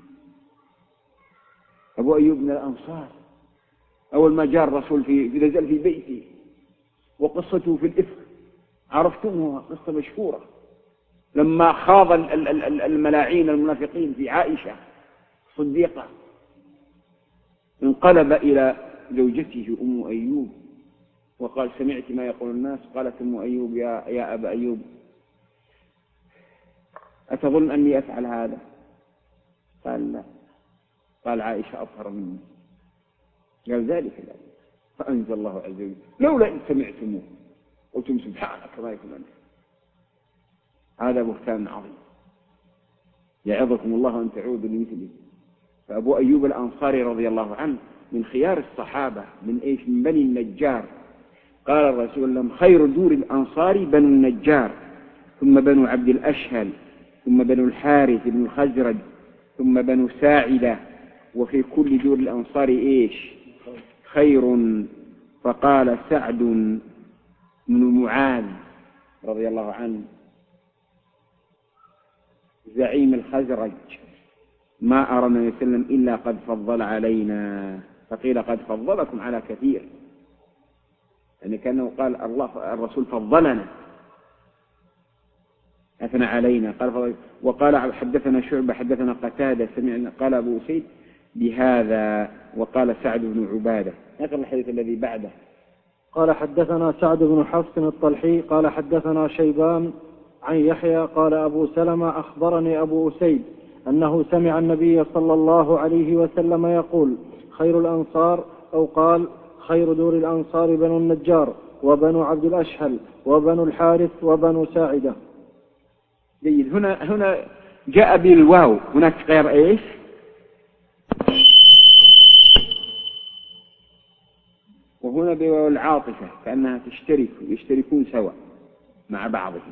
أبو أيوب من الأنصار، أول ما جاء الرسول في نزل في بيته، وقصته في الإفك عرفتموها، قصة مشهورة، لما خاض الملاعين المنافقين في عائشة صديقة، انقلب إلى زوجته أم أيوب وقال سمعت ما يقول الناس؟ قالت أم أيوب يا, يا أبا أيوب أتظن أني أفعل هذا؟ قال لا. قال عائشة أطهر مني. قال ذلك لا. فأنزل الله عز وجل لولا إن سمعتموه قلتم سبحانك ما يكون أنت. هذا بهتان عظيم، يعظكم الله أن تعودوا لمثله. فأبو أيوب الأنصاري رضي الله عنه من خيار الصحابة، من إيش؟ من بني النجار. قال الرسول لهم خير دور الأنصار بنو النجار، ثم بنو عبد الأشهل، ثم بنو الحارث بن الخزرج، ثم بنو ساعدة، وفي كل دور الأنصار إيش؟ خير. فقال سعد بن معاذ رضي الله عنه زعيم الخزرج: ما أرى النبي صلى الله عليه وسلم إلا قد فضل علينا. فقيل قد فضلكم على كثير، يعني كأنه قال الله الرسول فضلنا، أثنى علينا. قال فضل. وقال حدثنا شعبة حدثنا قتادة سمعنا قال أبو أسيد بهذا. وقال سعد بن عبادة. نقل الحديث الذي بعده. قال حدثنا سعد بن حفص الطلحي قال حدثنا شيبان عن يحيى قال أبو سلمة أخبرني أبو أسيد أنه سمع النبي صلى الله عليه وسلم يقول خير الأنصار، أو قال خير دور الأنصار بنو النجار وبنو عبد الأشهل وبنو الحارث وبنو ساعدة. جيد. هنا هنا جاء بالواو، هناك غير إيش؟ وهنا بواو العاطفة كأنها تشترك يشتركون سوا مع بعضهم.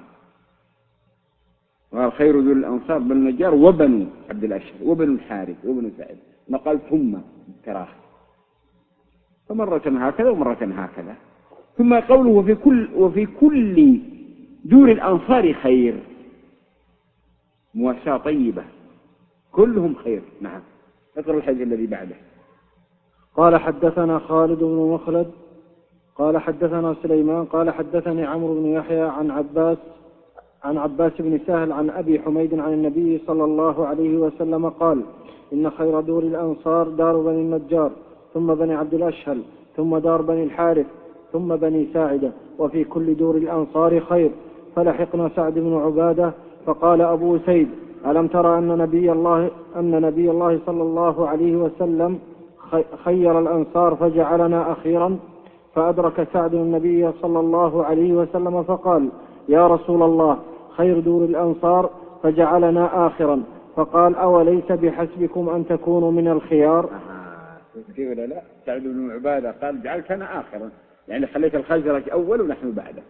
وقال خير دور الأنصار بنو النجار وبنو عبد الأشهل وبنو الحارث وبنو ساعدة. ما قال ثم تراخي، فمرة هكذا ومرة هكذا. ثم قوله وفي كل وفي كل دور الأنصار خير، مواساة طيبة، كلهم خير. نعم. اقرأ الحديث الذي بعده. قال حدثنا خالد بن مخلد قال حدثنا سليمان قال حدثني عمرو بن يحيى عن عباس عن عباس بن سهل عن أبي حميد عن النبي صلى الله عليه وسلم قال: إن خير دور الأنصار دار بني النجار، ثم بني عبد الأشهل، ثم دار بني الحارث، ثم بني ساعدة، وفي كل دور الأنصار خير. فلحقنا سعد بن عبادة فقال أبو سيد: ألم ترى أن نبي الله, أن نبي الله صلى الله عليه وسلم خير الأنصار فجعلنا أخيرا؟ فأدرك سعد النبي صلى الله عليه وسلم فقال: يا رسول الله، خير دور الأنصار فجعلنا آخرا. فقال: أوليس بحسبكم أن تكونوا من الخيار؟ كيف ولا لا؟ سعد بن عبادة قال: جعلتنا آخرا، يعني خليت الخزرج أول ونحن بعده.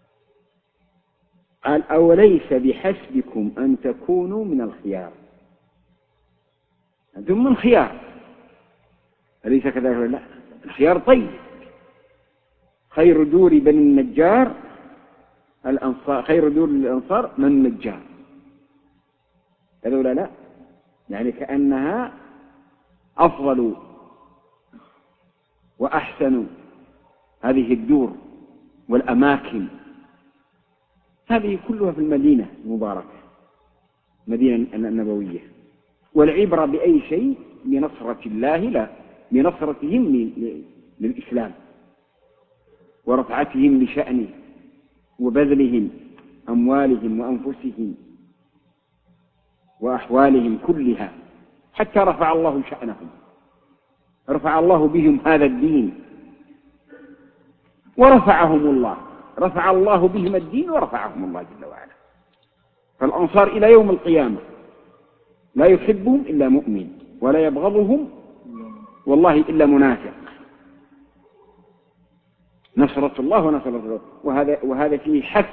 قال: أوليس بحسبكم أن تكونوا من الخيار، أنتم من خيار، أليس كذلك ولا لا؟ الخيار طيب. خير دور بني النجار الأنصار، خير دور الأنصار من النجار، هذا ولا لا؟ يعني كأنها أفضل وأحسن هذه الدور والأماكن، هذه كلها في المدينة المباركة، مدينة النبوية. والعبرة بأي شيء؟ بنصرة الله، لا بنصرتهم للإسلام ورفعتهم لشأنه وبذلهم أموالهم وأنفسهم وأحوالهم كلها، حتى رفع الله شأنهم، رفع الله بهم هذا الدين ورفعهم الله، رفع الله بهم الدين ورفعهم الله جل وعلا. فالأنصار إلى يوم القيامة لا يحبهم إلا مؤمن، ولا يبغضهم والله إلا منافق. نصرة الله ونصرة الله، وهذا, وهذا فيه حث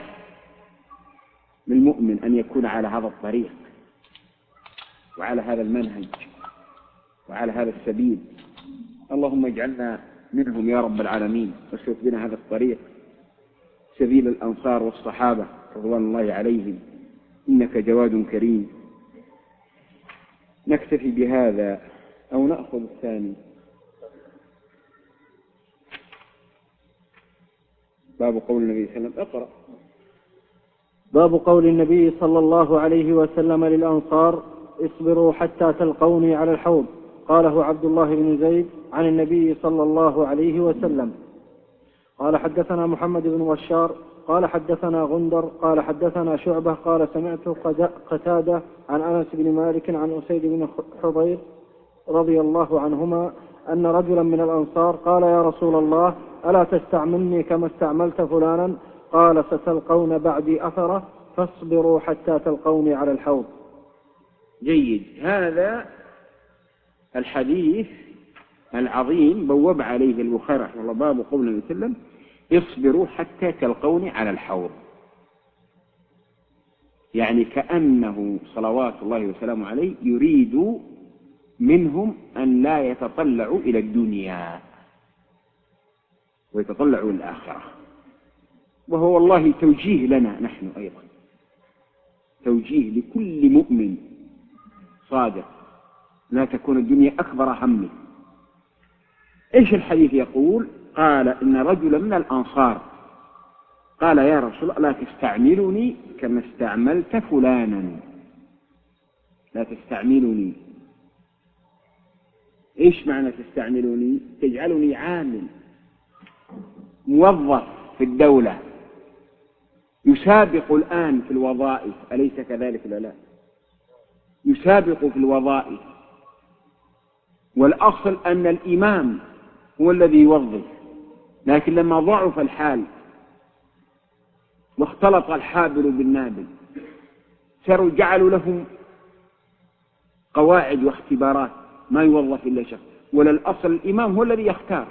للمؤمن أن يكون على هذا الطريق وعلى هذا المنهج وعلى هذا السبيل. اللهم اجعلنا منهم يا رب العالمين، واسلك بنا هذا الطريق، سبيل الأنصار والصحابة رضوان الله عليهم، إنك جواد كريم. نكتفي بهذا أو نأخذ الثاني؟ باب قول النبي صلى الله عليه وسلم. اقرأ. باب قول النبي صلى الله عليه وسلم للأنصار: اصبروا حتى تلقوني على الحوض. قاله عبد الله بن زيد عن النبي صلى الله عليه وسلم. قال حدثنا محمد بن بشار قال حدثنا غندر قال حدثنا شعبة قال سمعت قتادة عن أنس بن مالك عن أسيد بن حضير رضي الله عنهما أن رجلا من الأنصار قال: يا رسول الله، ألا تستعملني كما استعملت فلانا؟ قال: ستلقون بعدي أثرة، فاصبروا حتى تلقوني على الحوض. جيد. هذا الحديث العظيم بوب عليه البخاري رحمه الله باب قول النبي صلى الله عليه وسلم: اصبروا حتى تلقوني على الحوض. يعني كأنه صلوات الله وسلامه عليه يريد منهم أن لا يتطلعوا إلى الدنيا ويتطلعوا الآخرة، وهو والله توجيه لنا نحن أيضا، توجيه لكل مؤمن صادق، لا تكون الدنيا أكبر همه. إيش الحديث يقول؟ قال: إن رجلا من الأنصار قال: يا رسول الله، لا تستعملني كما استعملت فلانا. لا تستعملني، إيش معنى تستعملني؟ تجعلني عامل موظف في الدولة يسابق الآن في الوظائف، أليس كذلك ولا لا؟ يسابق في الوظائف، والأصل أن الإمام هو الذي يوظف، لكن لما ضعف الحال واختلط الحابل بالنابل صاروا جعلوا لهم قواعد واختبارات، ما يوظف إلا شخص، ولا الأصل الإمام هو الذي يختار.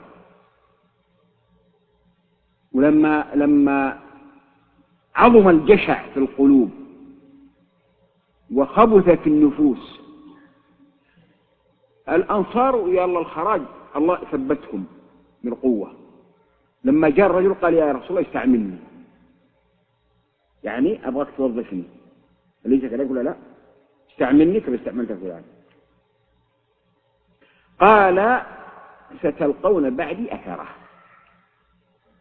ولما لما عظم الجشع في القلوب وخبث في النفوس، الأنصار يا الله الخراج الله ثبتهم بالقوة. لما جاء الرجل قال: يا رسول الله، استعملني، يعني أبغاك توظفني، أليس كذلك ولا لا؟ استعملني كما استعملت فلان. قال: ستلقون بعدي أثره.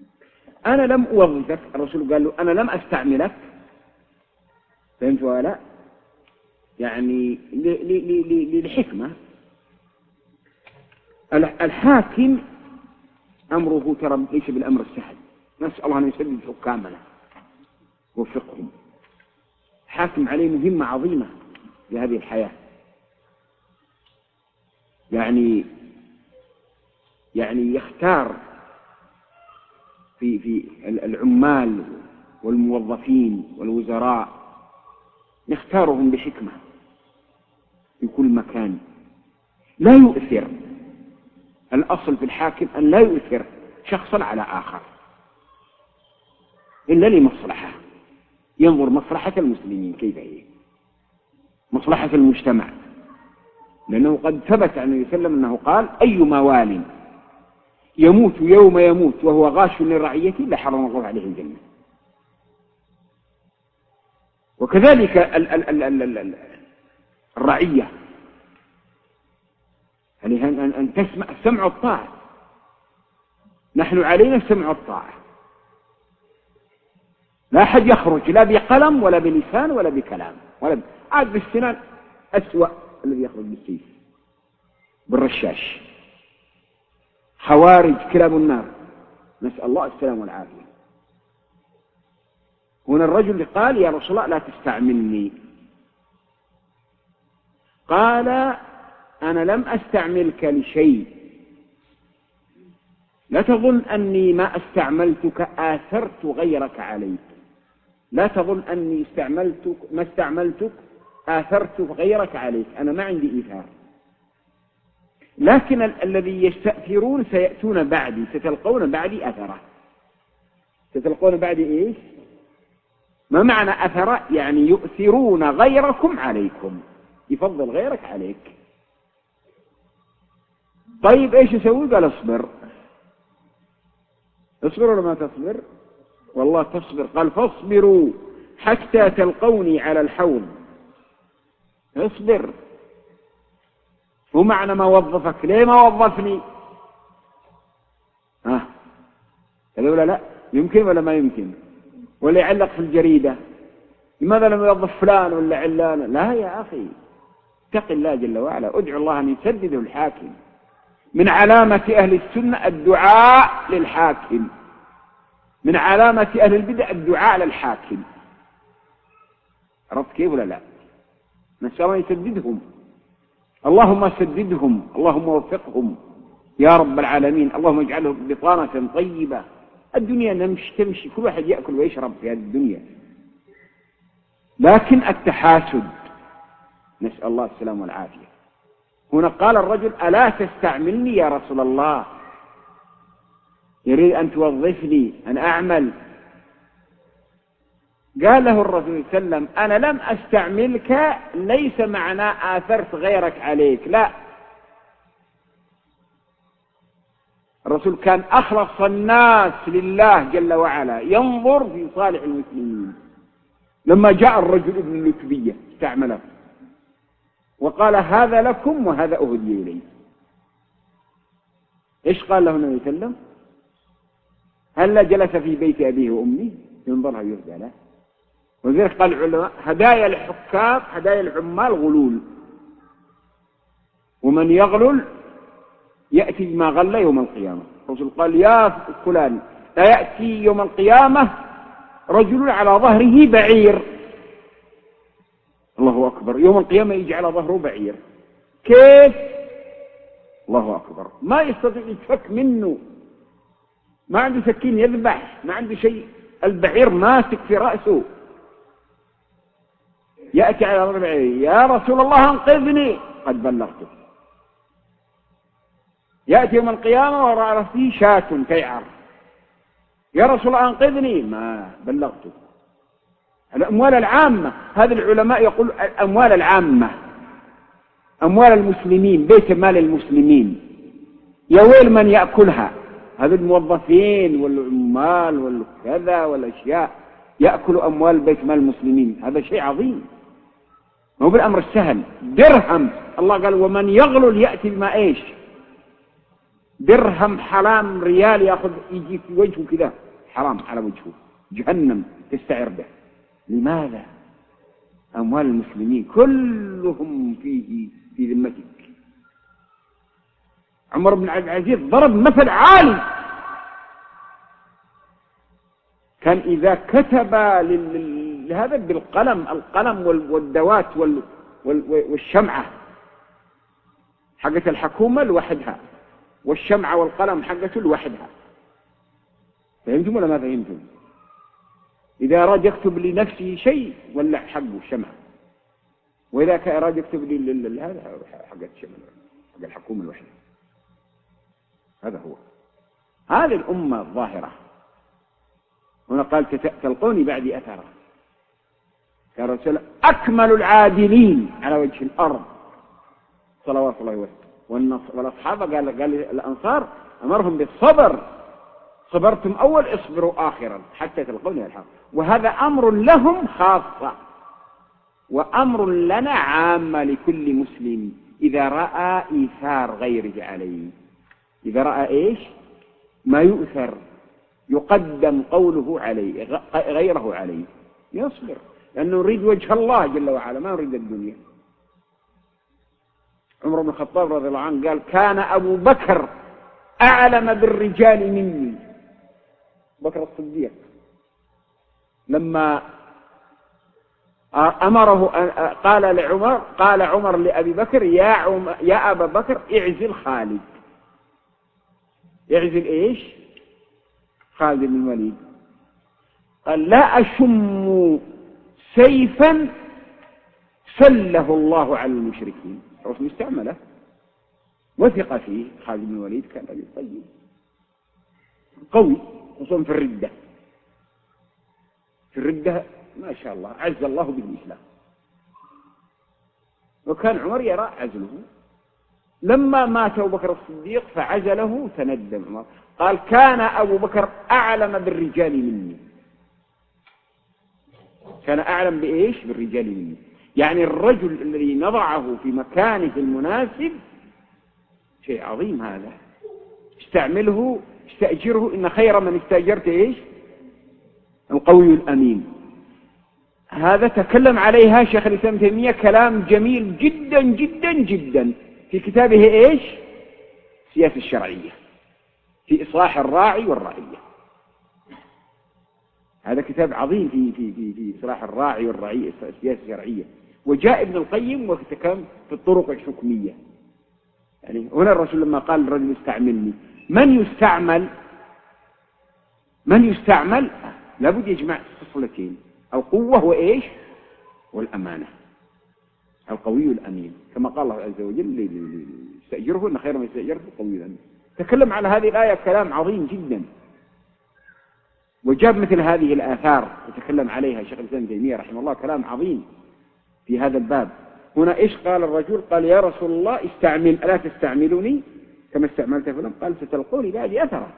أنا لم أوظفك، الرسول قال له أنا لم أستعملك، فهمت ولا؟ يعني للحكمة. الحاكم أمره ترى ليس بالأمر السهل، نسأل الله أن يسدد حكامنا ووفقهم. حاكم عليه مهمة عظيمة لهذه الحياة، يعني يعني يختار في في العمال والموظفين والوزراء، يختارهم بحكمة في كل مكان، لا يؤثر. الأصل في الحاكم أن لا يؤثر شخصا على آخر إلا لمصلحة، ينظر مصلحة المسلمين كيف هي، مصلحة المجتمع، لأنه قد ثبت عن النبي صلى الله عليه وسلم أنه قال أيما وال يموت يوم يموت وهو غاش لرعيته لحرم الله عليه الجنة. وكذلك ال ال ال ال ال الرعية يعني أن, أن تسمع السمع والطاعة، نحن علينا السمع والطاعة، لا أحد يخرج لا بقلم ولا بلسان ولا بكلام ولا ب... عاد بالسنان أسوأ الذي يخرج بالسيف بالرشاش، خوارج كلاب النار، نسأل الله السلام والعافية. هنا الرجل قال يا رسول الله لا تستعملني، قال أنا لم أستعملك لشيء، لا تظن أني ما استعملتك آثرت غيرك عليك، لا تظن أني استعملتك ما استعملتك آثرت غيرك عليك، أنا ما عندي إيثار، لكن ال الذي يستأثرون سيأتون بعدي، ستلقون بعدي أثرة. ستلقون بعدي إيش؟ ما معنى أثرة؟ يعني يؤثرون غيركم عليكم، يفضل غيرك عليك. طيب إيش يسوي؟ قال اصبر. اصبر ولا ما تصبر؟ والله تصبر. قال فاصبروا حتى تلقوني على الحوض، اصبر. ومعنى ما وظفك، ليه ما وظفني؟ ها هذا ولا لا؟ يمكن ولا ما يمكن؟ ولا يعلق في الجريدة لماذا لم يوظف فلان ولا علان؟ لا يا أخي، اتق الله جل وعلا، ادعو الله أن يسدده الحاكم. من علامة أهل السنة الدعاء للحاكم، من علامة أهل البدع الدعاء للحاكم. عرفت كيف ولا لا؟ نسأل الله يسددهم، اللهم سددهم، اللهم وفقهم يا رب العالمين، اللهم اجعلهم بطانة طيبة. الدنيا نمشي تمشي، كل واحد يأكل ويشرب في هذه الدنيا، لكن التحاسد نسأل الله السلام والعافية. هنا قال الرجل ألا تستعملني يا رسول الله، يريد أن توظفني أن أعمل. قال له الرسول صلى الله عليه وسلم أنا لم أستعملك ليس معناه آثرت غيرك عليك، لا، الرسول كان أخلص الناس لله جل وعلا، ينظر في صالح المسلمين. لما جاء الرجل ابن اللتبية استعمله وقال هذا لكم وهذا أهدي إليه، إيش قال له النبي صلى الله عليه وسلم؟ هلا جلس في بيت أبيه وأمه ينظرها يهدى له. وذلك قال العلماء هدايا الحكام هدايا العمال غلول، ومن يغلل يأتي بما غل يوم القيامة. الرسول قال يا فلان لا يأتي يوم القيامة رجل على ظهره بعير، الله أكبر، يوم القيامة يجي على ظهره بعير، كيف؟ الله أكبر، ما يستطيع يتفك منه، ما عنده سكين يذبح، ما عنده شيء، البعير ماسك في رأسه. يأتي على ظهره بعير، يا رسول الله انقذني، قد بلغته. يأتي يوم القيامة وراء رأسه شاة تيعر، يا رسول الله انقذني، ما بلغته. الأموال العامة، هذا العلماء يقول الأموال العامة، أموال المسلمين، بيت مال المسلمين، يا ويل من يأكلها. هذا الموظفين والعمال والكذا والأشياء يأكلوا أموال بيت مال المسلمين، هذا شيء عظيم، ما هو بالأمر السهل. درهم، الله قال ومن يغلل يأتي بما إيش؟ درهم حرام ريال يأخذ يجي في وجهه كذا حرام على وجهه، جهنم تستعر به. لماذا؟ أموال المسلمين كلهم فيه في ذمتك. عمر بن عبد العزيز ضرب مثل عالي، كان إذا كتب لهذا بالقلم، القلم والدوات والشمعة حقت الحكومة لوحدها، والشمعة والقلم حقته لوحدها. فهمتم ولا ما فهمتم؟ إذا أراد يكتب لنفسه شيء ولع حقه الشمعة، وإذا أراد يكتب هذا حقت الشمعة حق الحكومة لوحدها. هذا هو، هذه الأمة الظاهرة. هنا قال تلقوني بعد أثرة. يا رسول أكمل العادلين على وجه الأرض صلوات الله وسلم. والأصحاب قال, قال الأنصار أمرهم بالصبر، صبرتم أول اصبروا آخرا حتى تلقوني الحق. وهذا أمر لهم خاصة، وأمر لنا عامة لكل مسلم إذا رأى إيثار غيره عليه. إذا رأى إيش ما يؤثر يقدم قوله عليه غيره عليه يصبر، لأنه نريد وجه الله جل وعلا، ما نريد الدنيا. عمر بن الخطاب رضي الله عنه قال كان أبو بكر أعلم بالرجال مني. بكر الصديق لما أمره قال لعمر، قال عمر لأبي بكر يا, عم يا أبا بكر اعزل خالد. اعزل إيش؟ خالد بن الوليد. قال لا أشم سيفا سله الله على المشركين. الرسول استعمله وثق فيه. خالد بن الوليد كان رجل طيب قوي، خصوصا في الردة. في الردة ما شاء الله عز الله به الإسلام، وكان عمر يرى عزله. لما مات أبو بكر الصديق فعزله تندم عمر، قال كان أبو بكر أعلم بالرجال مني. كان أعلم بإيش؟ بالرجال مني. يعني الرجل الذي نضعه في مكانه المناسب شيء عظيم. هذا استعمله استأجره، إن خير من استأجرت إيش؟ القوي الأمين. هذا تكلم عليها شيخ الإسلام ابن تيمية كلام جميل جدا جدا جدا في كتابه إيش؟ السياسة الشرعية في إصلاح الراعي والرعية. هذا كتاب عظيم في في في في إصلاح الراعي والرعية، السياسة الشرعية. وجاء ابن القيم وتكلم في الطرق الحكمية. يعني هنا الرسول لما قال الرجل استعملني، من يستعمل؟ من يستعمل لابد يجمع خصلتين، القوة وإيش؟ والأمانة. القوي الأمين كما قال الله عز وجل استأجره إن خير من استأجره القوي الأمين. تكلم على هذه الآية كلام عظيم جدا، وجاب مثل هذه الآثار وتكلم عليها شيخ الإسلام ابن تيمية رحمه الله كلام عظيم في هذا الباب. هنا إيش قال الرجل؟ قال يا رسول الله استعمل، ألا تستعملني كما استعملت فلان؟ قال ستلقوني بعد أثرة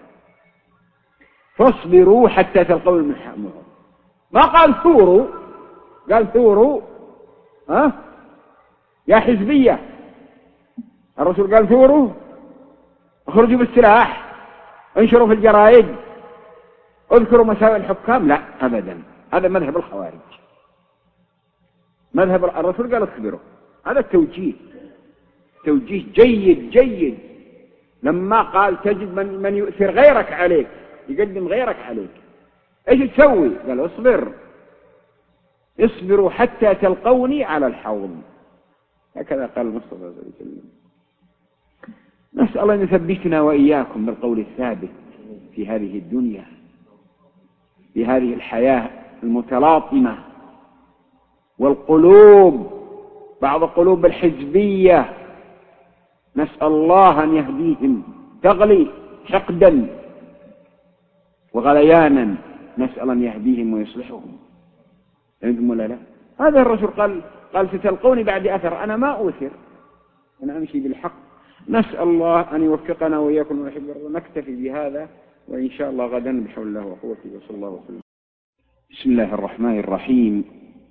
فاصبروا حتى تلقوا المحامر. ما قال ثوروا، قال ثوروا ها يا حزبية. الرسول قال ثوروا، اخرجوا بالسلاح، انشروا في الجرائد، اذكروا مساوئ الحكام. لا أبدا، هذا مذهب الخوارج. مذهب الرسول قال اصبروا. هذا التوجيه توجيه جيد جيد. لما قال تجد من, من يؤثر غيرك عليك، يقدم غيرك عليك، ايش تسوي؟ قال اصبر، اصبروا حتى تلقوني على الحوض. هكذا قال المصطفى صلى الله عليه وسلم. نسأل الله أن يثبتنا وإياكم بالقول الثابت في هذه الدنيا، في هذه الحياة المتلاطمة، والقلوب بعض قلوب الحزبية نسأل الله أن يهديهم، تغلي حقدا وغليانا، نسأل أن يهديهم ويصلحهم. فهمتم ولا لا؟ هذا الرسول قال قال ستلقوني بعد أثر. أنا ما أوثر، أنا أمشي بالحق. نسأل الله أن يوفقنا وإياكم ونحب. نكتفي بهذا، وإن شاء الله غدا بحول الله وقوته وصلى الله وسلم. بسم الله الرحمن الرحيم،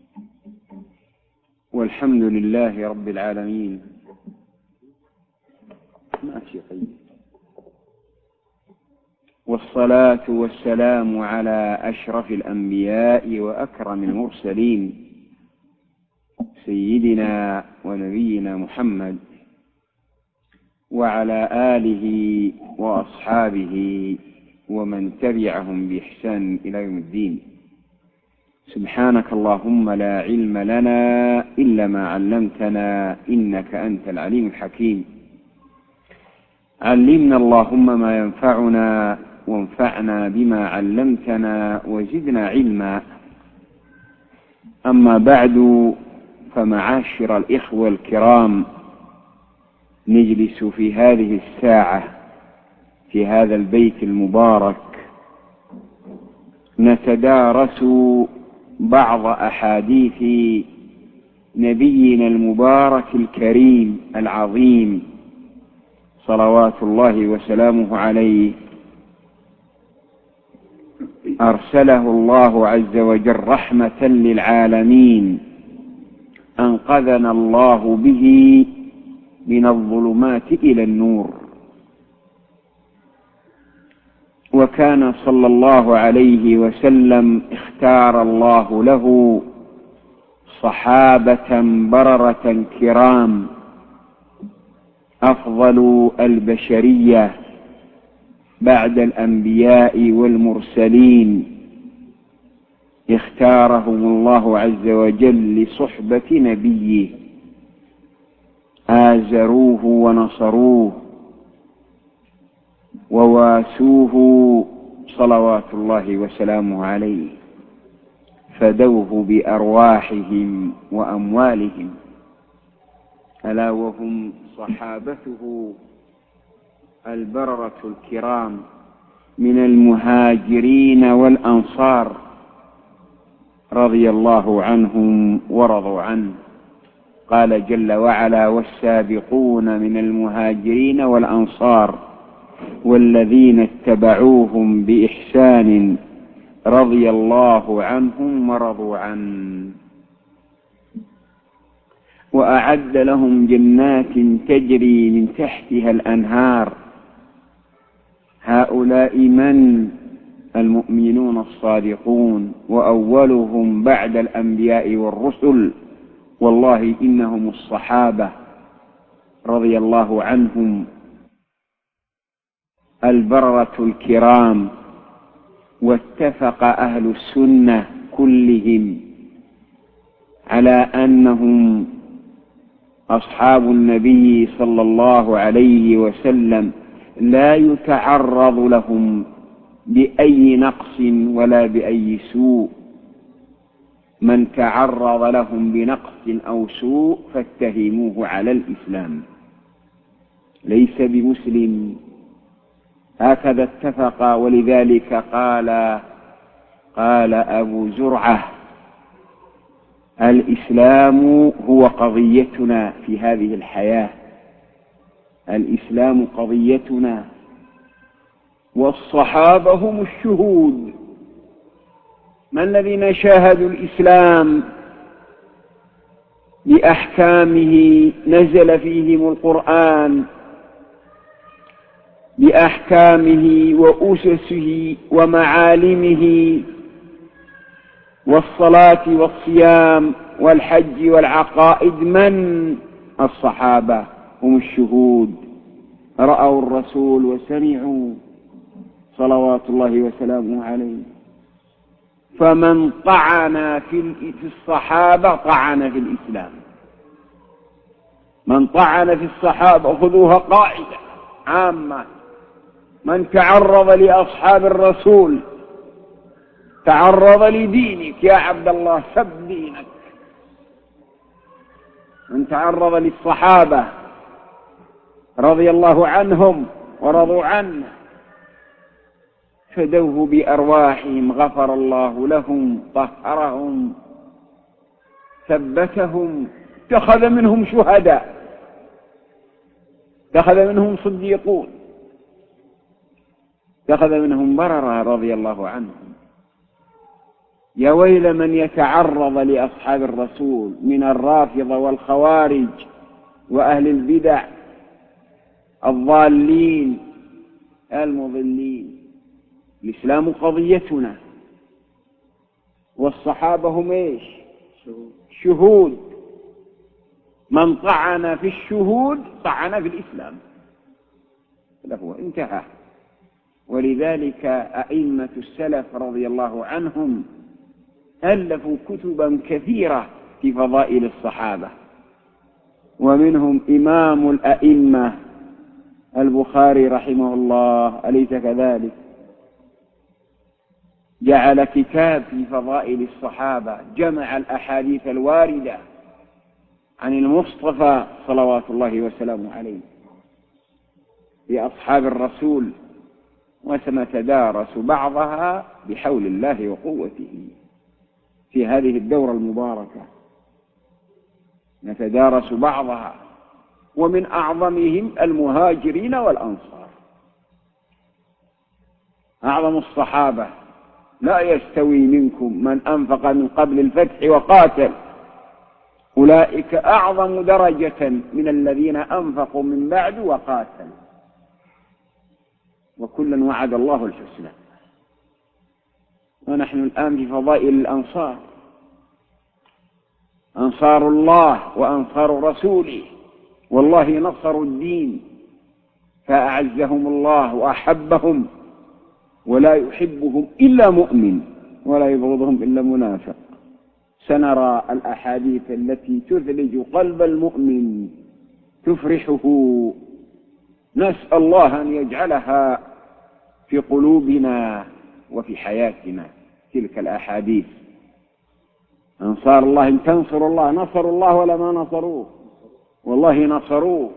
والحمد لله رب العالمين. ماشي طيب. والصلاة والسلام على أشرف الأنبياء وأكرم المرسلين سيدنا ونبينا محمد وعلى آله وأصحابه ومن تبعهم بإحسان إلى يوم الدين. سبحانك اللهم لا علم لنا إلا ما علمتنا إنك أنت العليم الحكيم. علمنا اللهم ما ينفعنا وانفعنا بما علمتنا وزدنا علما. أما بعد، فمعاشر الإخوة الكرام، نجلس في هذه الساعة في هذا البيت المبارك نتدارس بعض أحاديث نبينا المبارك الكريم العظيم صلوات الله وسلامه عليه. أرسله الله عز وجل رحمة للعالمين، أنقذنا الله به من الظلمات إلى النور. وكان صلى الله عليه وسلم اختار الله له صحابة بررة كرام، أفضل البشرية بعد الأنبياء والمرسلين، اختارهم الله عز وجل لصحبة نبيه، آزروه ونصروه وواسوه صلوات الله وسلامه عليه، فدوه بأرواحهم وأموالهم، ألا وهم صحابته البررة الكرام من المهاجرين والأنصار رضي الله عنهم ورضوا عنه. قال جل وعلا: والسابقون من المهاجرين والأنصار والذين اتبعوهم بإحسان رضي الله عنهم ورضوا عنه، وأعد لهم جنات تجري من تحتها الأنهار. هؤلاء من المؤمنون الصادقون، وأولهم بعد الأنبياء والرسل والله إنهم الصحابة رضي الله عنهم البررة الكرام. واتفق أهل السنة كلهم على أنهم أصحاب النبي صلى الله عليه وسلم لا يتعرض لهم بأي نقص ولا بأي سوء. من تعرض لهم بنقص أو سوء فاتهموه على الإسلام، ليس بمسلم. هكذا اتفق. ولذلك قال قال أبو زرعة: الإسلام هو قضيتنا في هذه الحياة، الإسلام قضيتنا، والصحابة هم الشهود. من الذين شاهدوا الإسلام بأحكامه؟ نزل فيهم القرآن بأحكامه وأسسه ومعالمه، والصلاة والصيام والحج والعقائد. من؟ الصحابة هم الشهود، رأوا الرسول وسمعوا صلوات الله وسلامه عليه. فمن طعن في الصحابة طعن في الإسلام. من طعن في الصحابة، خذوها قاعدة عامة: من تعرض لأصحاب الرسول تعرض لدينك يا عبد الله، سب دينك. من تعرض للصحابة رضي الله عنهم ورضوا عنه فدوه بأرواحهم، غفر الله لهم، طهرهم، ثبتهم، اتخذ منهم شهداء، اتخذ منهم صديقون، اتخذ منهم بررة رضي الله عنهم. يا ويل من يتعرض لأصحاب الرسول من الرافضة والخوارج وأهل البدع الضالين المضلين. الإسلام قضيتنا، والصحابة هم إيش؟ شهود. من طعن في الشهود طعن في الإسلام، له انتهى. ولذلك أئمة السلف رضي الله عنهم ألفوا كتبا كثيرة في فضائل الصحابة، ومنهم إمام الأئمة البخاري رحمه الله، أليس كذلك؟ جعل كتاب في فضائل الصحابة، جمع الأحاديث الواردة عن المصطفى صلوات الله وسلامه عليه في أصحاب الرسول، وسنتدارس بعضها بحول الله وقوته في هذه الدورة المباركة، نتدارس بعضها. ومن أعظمهم المهاجرين والأنصار، أعظم الصحابة. لا يستوي منكم من أنفق من قبل الفتح وقاتل، أولئك أعظم درجة من الذين أنفقوا من بعد وقاتل، وكلا وعد الله الحسنى. ونحن الآن في فضائل الأنصار، أنصار الله وأنصار رسوله، والله نصروا الدين فأعزهم الله وأحبهم، ولا يحبهم إلا مؤمن ولا يبغضهم إلا منافق. سنرى الأحاديث التي تثلج قلب المؤمن تفرحه، نسأل الله أن يجعلها في قلوبنا وفي حياتنا تلك الأحاديث. أنصار الله، إن تنصروا الله نصروا الله ولا ما نصروه؟ والله نصروه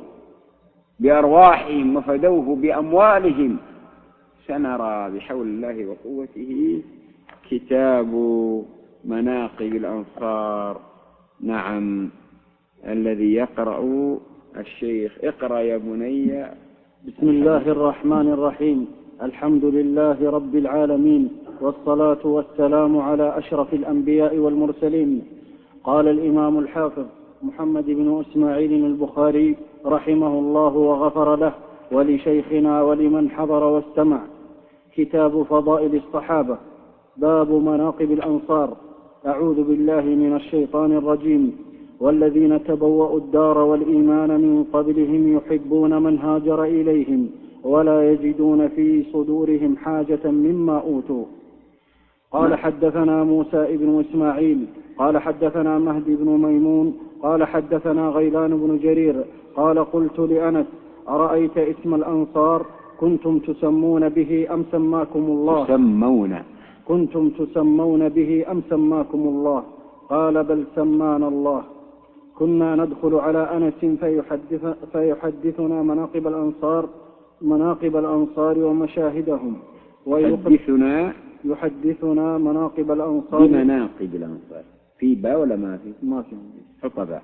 بأرواحهم وفدوه بأموالهم. سنرى بحول الله وقوته كتاب مناقب الأنصار. نعم، الذي يقرأ الشيخ. اقرأ يا بني. بسم الله الرحمن الرحيم. الحمد لله رب العالمين، والصلاة والسلام على أشرف الأنبياء والمرسلين. قال الإمام الحافظ محمد بن إسماعيل البخاري رحمه الله وغفر له، ولشيخنا ولمن حضر واستمع: كتاب فضائل الصحابة، باب مناقب الأنصار. أعوذ بالله من الشيطان الرجيم. والذين تبوأوا الدار والإيمان من قبلهم يحبون من هاجر إليهم ولا يجدون في صدورهم حاجة مما أوتوا. قال حدثنا موسى بن إسماعيل قال حدثنا مهدي بن ميمون قال حدثنا غيلان بن جرير قال قلت لأنس: أرأيت اسم الأنصار كنتم تسمون به أم سماكم الله؟ تسمون كنتم تسمون به أم سماكم الله؟ قال: بل سمانا الله. كنا ندخل على أنس فيحدث فيحدثنا مناقب الأنصار مناقب الأنصار ومشاهدهم، يحدثنا يحدثنا مناقب الأنصار. بمناقب الأنصار في با ولا ما في؟ ما في. حط با.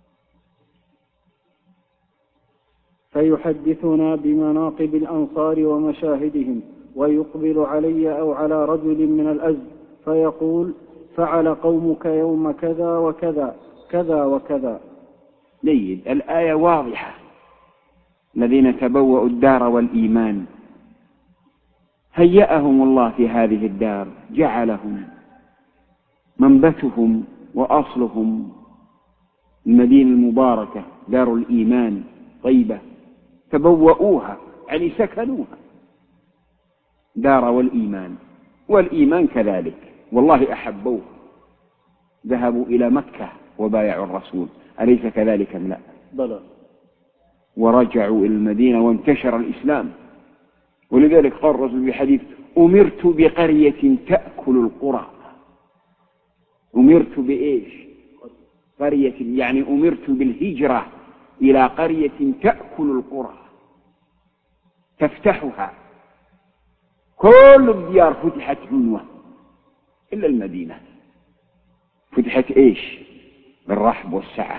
فيحدثنا بمناقب الأنصار ومشاهدهم، ويقبل علي أو على رجل من الأزد فيقول: فعل قومك يوم كذا وكذا كذا وكذا. جيد. الآية واضحة. الذين تبوأوا الدار والإيمان، هيأهم الله في هذه الدار، جعلهم منبتهم وأصلهم المدينة المباركة دار الإيمان طيبة، تبوأوها يعني سكنوها دار والإيمان، والإيمان كذلك، والله أحبوه، ذهبوا إلى مكة وبايعوا الرسول، أليس كذلك أم لا؟ بلى. ورجعوا إلى المدينة وانتشر الإسلام. ولذلك قال الرسول في حديث: أمرت بقرية تأكل القرى. أمرت بإيش؟ قرية، يعني أمرت بالهجرة إلى قرية تأكل القرى تفتحها. كل الديار فتحت عنوة إلا المدينة، فتحت إيش؟ بالرحب والسعة،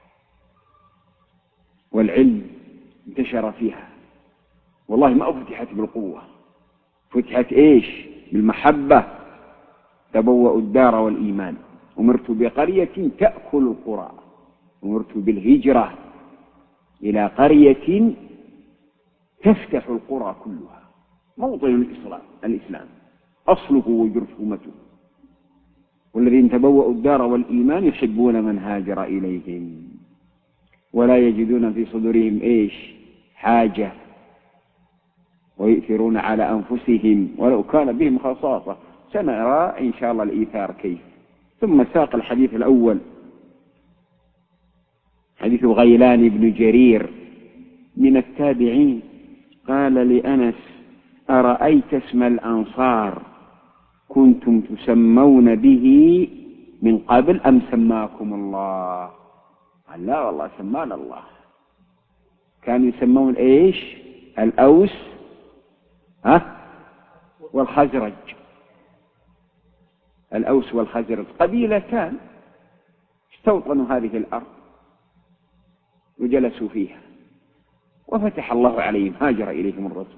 والعلم انتشر فيها. والله ما فتحت بالقوة، فتحت إيش؟ بالمحبة. تبوأوا الدار والإيمان. أمرت بقرية تأكل القرى، أمرت بالهجرة إلى قرية تفتح القرى كلها. موطن الإسلام الإسلام أصله وجرثومته. والذين تبوأوا الدار والإيمان يحبون من هاجر إليهم ولا يجدون في صدورهم إيش حاجة ويؤثرون على أنفسهم ولو كان بهم خصاصة. سنرى إن شاء الله الإيثار كيف. ثم ساق الحديث الأول حديث غيلان بن جرير من التابعين قال لأنس أرأيت اسم الأنصار كنتم تسمون به من قبل أم سماكم الله؟ قال لا والله سمانا الله. كانوا يسمون إيش الأوس ها والخزرج. الأوس والخزرج قبيلتان استوطنوا هذه الأرض وجلسوا فيها وفتح الله عليهم هاجر إليهم الرسول.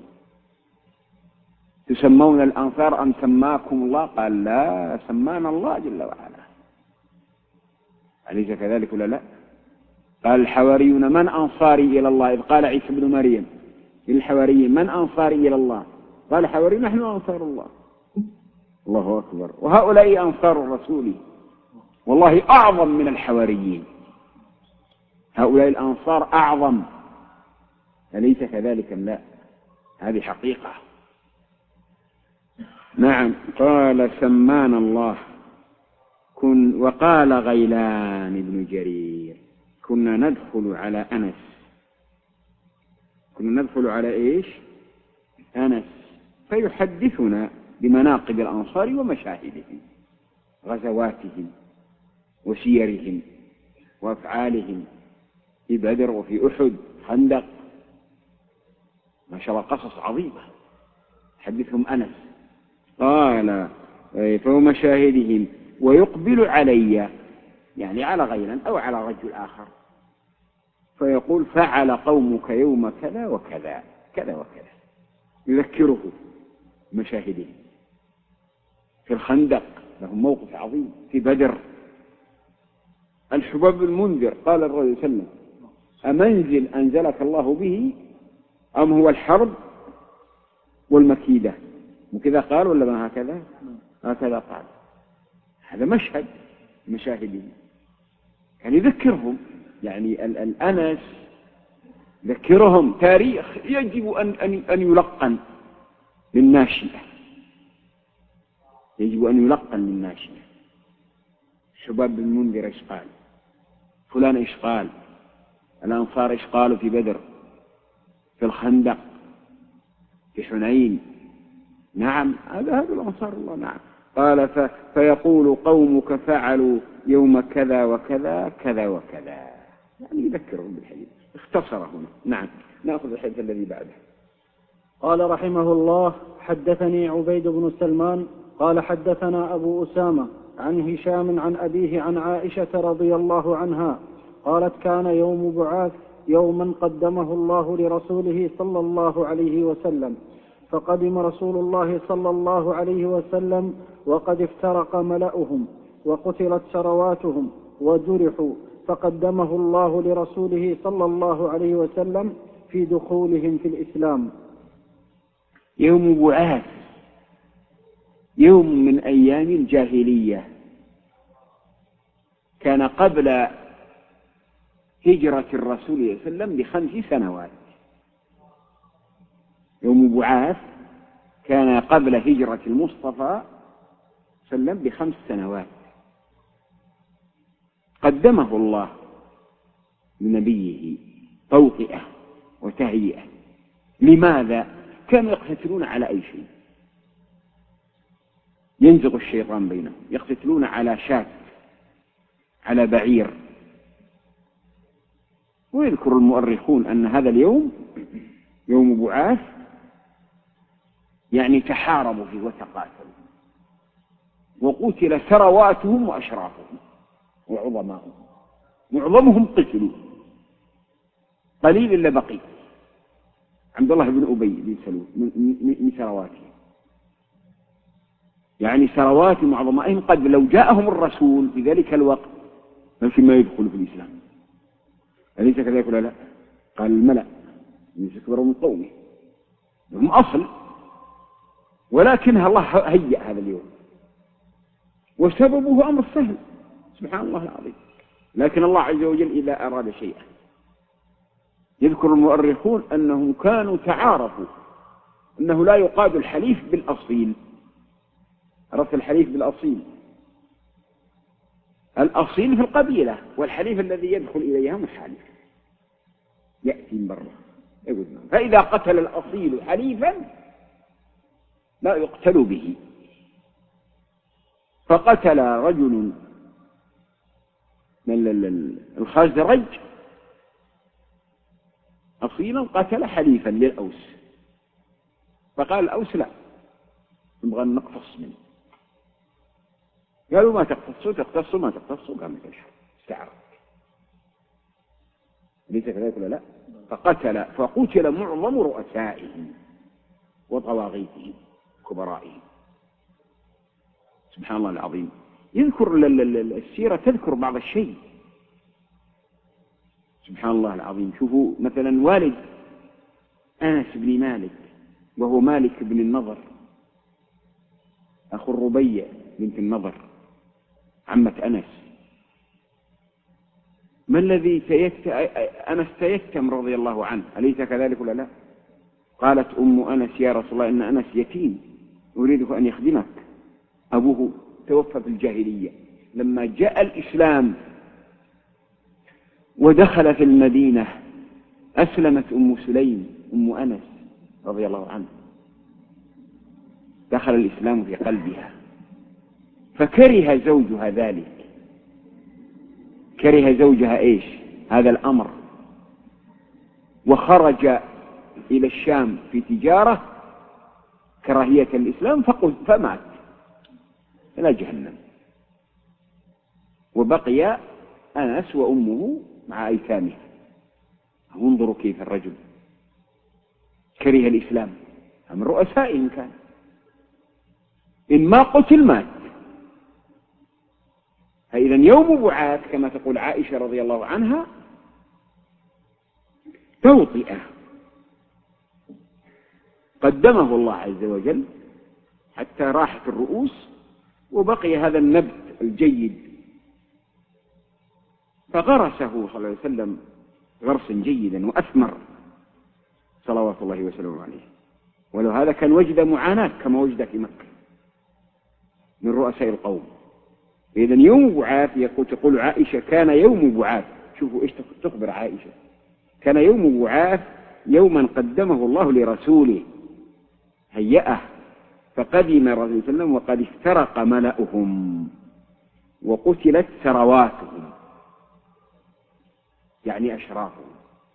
تسمون الأنصار أم سماكم الله؟ قال لا سمانا الله جل وعلا. أليس كذلك ولا لا؟ قال الحواريون من أنصاري إلى الله؟ إذ قال عيسى بن مريم للحواريين من أنصاري إلى الله؟ قال الحواريون نحن أنصار الله. الله أكبر. وهؤلاء أنصار الرسول والله أعظم من الحواريين. هؤلاء الأنصار أعظم. أليس كذلك أم لا؟ هذه حقيقة. نعم. قال سمانا الله. كن وقال غيلان بن جرير كنا ندخل على أنس. كنا ندخل على إيش أنس فيحدثنا بمناقب الأنصار ومشاهدهم غزواتهم وسيرهم وأفعالهم في بدر وفي أحد خندق. ما شاء الله قصص عظيمة حدثهم أنس. قال فهو مشاهدهم ويقبل علي يعني على غيرا أو على رجل آخر فيقول فعل قومك يوم كذا وكذا كذا وكذا. يذكره مشاهدهم في الخندق لهم موقف عظيم في بدر. الحباب المنذر قال الرسول صلى الله عليه وسلم أمنزل أنزلك الله به أم هو الحرب والمكيدة؟ وكذا قال ولا ما هكذا؟ هكذا قال. هذا مشهد مشاهدين كان يعني يذكرهم يعني الأنس ذكرهم تاريخ يجب أن, أن, أن يلقن للناشئة. يجب أن يلقن للناشئة. حباب بن المنذر إيش قال؟ فلان إيش قال؟ الأنصار إيش قالوا في بدر في الخندق في حنين؟ نعم هذا هذا الأنصار الله. نعم. قال ف... فيقول قومك فعلوا يوم كذا وكذا كذا وكذا يعني يذكرهم بالحديث. اختصر هنا. نعم. نأخذ الحديث الذي بعده. قال رحمه الله حدثني عبيد بن سلمان قال حدثنا أبو أسامة عن هشام عن أبيه عن عائشة رضي الله عنها قالت كان يوم بعاث يوما قدمه الله لرسوله صلى الله عليه وسلم فقدم رسول الله صلى الله عليه وسلم وقد افترق ملأهم وقتلت ثرواتهم وجرحوا فقدمه الله لرسوله صلى الله عليه وسلم في دخولهم في الإسلام. يوم بعاث يوم من أيام الجاهلية كان قبل هجرة الرسول صلى الله عليه وسلم بخمس سنوات. يوم بعاث كان قبل هجرة المصطفى صلى الله عليه وسلم بخمس سنوات. قدمه الله لنبيه توطئة وتهيئة. لماذا؟ كانوا يقتتلون على أي شيء ينزغ الشيطان بينهم. يقتتلون على شاة على بعير. ويذكر المؤرخون أن هذا اليوم يوم بعاث يعني تحاربوا فيه وتقاتلوا وقتل ثرواتهم وأشرافهم وعظمائهم. معظمهم قتلوا قليل إلا بقي عبد الله بن أبي بن سلول من ثرواتهم. يعني ثروات وعظمائهم قد لو جاءهم الرسول في ذلك الوقت ما يدخلوا في الإسلام. أليس كذلك ولا لا؟ قال الملأ يستكبروا من قومه. هم أصل ولكنها الله هيأ هذا اليوم، وسببه أمر سهل سبحان الله العظيم. لكن الله عز وجل إذا أراد شيئا، يذكر المؤرخون أنهم كانوا تعارفوا أنه لا يقاد الحليف بالأصيل. عرفت الحليف بالأصيل؟ الأصيل في القبيلة، والحليف الذي يدخل إليها محالف يأتي من برا يقول. فإذا قتل الأصيل حليفا لا يقتل به. فقتل رجل من الخزرج أصيلا، قتل حليفا للأوس، فقال الأوس لا نبغى نقتص منه. قالوا ما تقتصوا تقتصوا ما تقتصوا، قامت الحرب استعرض. ليس كذلك ولا لا؟ فقتل فقتل معظم رؤسائهم وطواغيتهم كبرائهم. سبحان الله العظيم. يذكر السيرة تذكر بعض الشيء سبحان الله العظيم. شوفوا مثلا والد أنس بن مالك وهو مالك بن النضر أخو الربيع بنت النضر عمة أنس. ما الذي تيت... أنس تيتم رضي الله عنه، أليس كذلك ولا لا؟ قالت أم أنس يا رسول الله إن أنس يتيم أريده أن يخدمك. أبوه توفى في الجاهلية. لما جاء الإسلام ودخل في المدينة أسلمت أم سليم أم أنس رضي الله عنه، دخل الإسلام في قلبها، فكره زوجها ذلك. كره زوجها إيش؟ هذا الأمر، وخرج إلى الشام في تجارة كراهية الإسلام فمات إلى جهنم. وبقي أنس وأمه مع أيتامها. انظروا كيف الرجل كره الإسلام، من رؤسائهم كان، إن ما قتل مات. فإذا يوم بعاث كما تقول عائشة رضي الله عنها توطئة قدمه الله عز وجل حتى راحت الرؤوس وبقي هذا النبت الجيد، فغرسه صلى الله عليه وسلم غرسا جيدا وأثمر صلوات الله وسلامه عليه. ولو هذا كان وجد معاناة كما وجد في مكة من رؤساء القوم. إذا يوم بعاث يقول تقول عائشة كان يوم بعاث. شوفوا إيش تخبر عائشة، كان يوم بعاث يوما قدمه الله لرسوله هيئه، فقدم رسول الله وسلم وقد افترق ملأهم وقتلت ثرواتهم، يعني أشرافهم،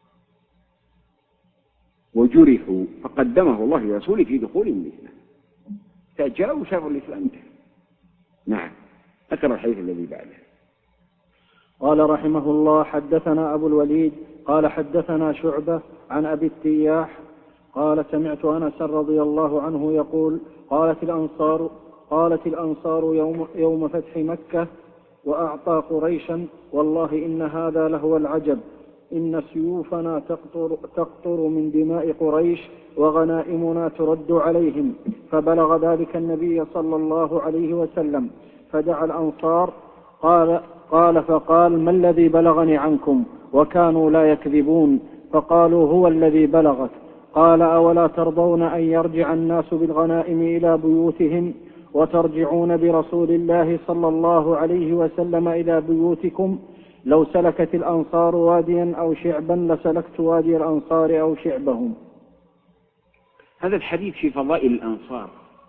وجرحوا، فقدمه الله لرسوله في دخول الإسلام. فجاءوا شافوا الإسلام. نعم. أقرأ الحديث الذي بعده. قال رحمه الله حدثنا أبو الوليد قال حدثنا شعبة عن أبي التياح قال سمعت أنس رضي الله عنه يقول قالت الأنصار قالت الأنصار يوم, يوم فتح مكة وأعطى قريشا والله إن هذا لهو العجب، إن سيوفنا تقطر, تقطر من دماء قريش وغنائمنا ترد عليهم. فبلغ ذلك النبي صلى الله عليه وسلم فدعا الأنصار قال, قال فقال ما الذي بلغني عنكم؟ وكانوا لا يكذبون. فقالوا هو الذي بلغك. قال أولا ترضون أن يرجع الناس بالغنائم إلى بيوتهم وترجعون برسول الله صلى الله عليه وسلم إلى بيوتكم؟ لو سلكت الأنصار واديا أو شعبا لسلكت وادي الأنصار أو شعبهم. هذا الحديث في فضائل الأنصار،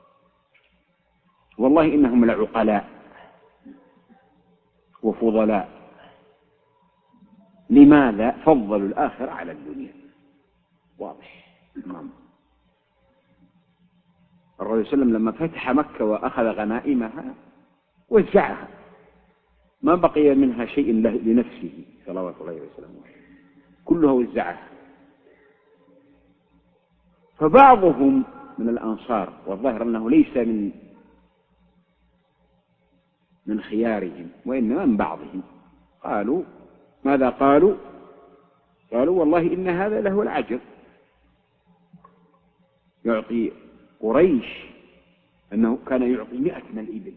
والله إنهم لعقلاء وفضلاء. لماذا؟ فضلوا الآخرة على الدنيا. واضح. نعم. الرسول صلى الله عليه وسلم لما فتح مكة وأخذ غنائمها وزعها، ما بقي منها شيء لنفسه صلوات الله وسلامه، كلها وزعها. فبعضهم من الأنصار، والظاهر أنه ليس من من خيارهم وإنما من بعضهم، قالوا ماذا قالوا؟ قالوا والله إن هذا له العجب، يعطي قريش أنه كان يعطي مئة من الإبل،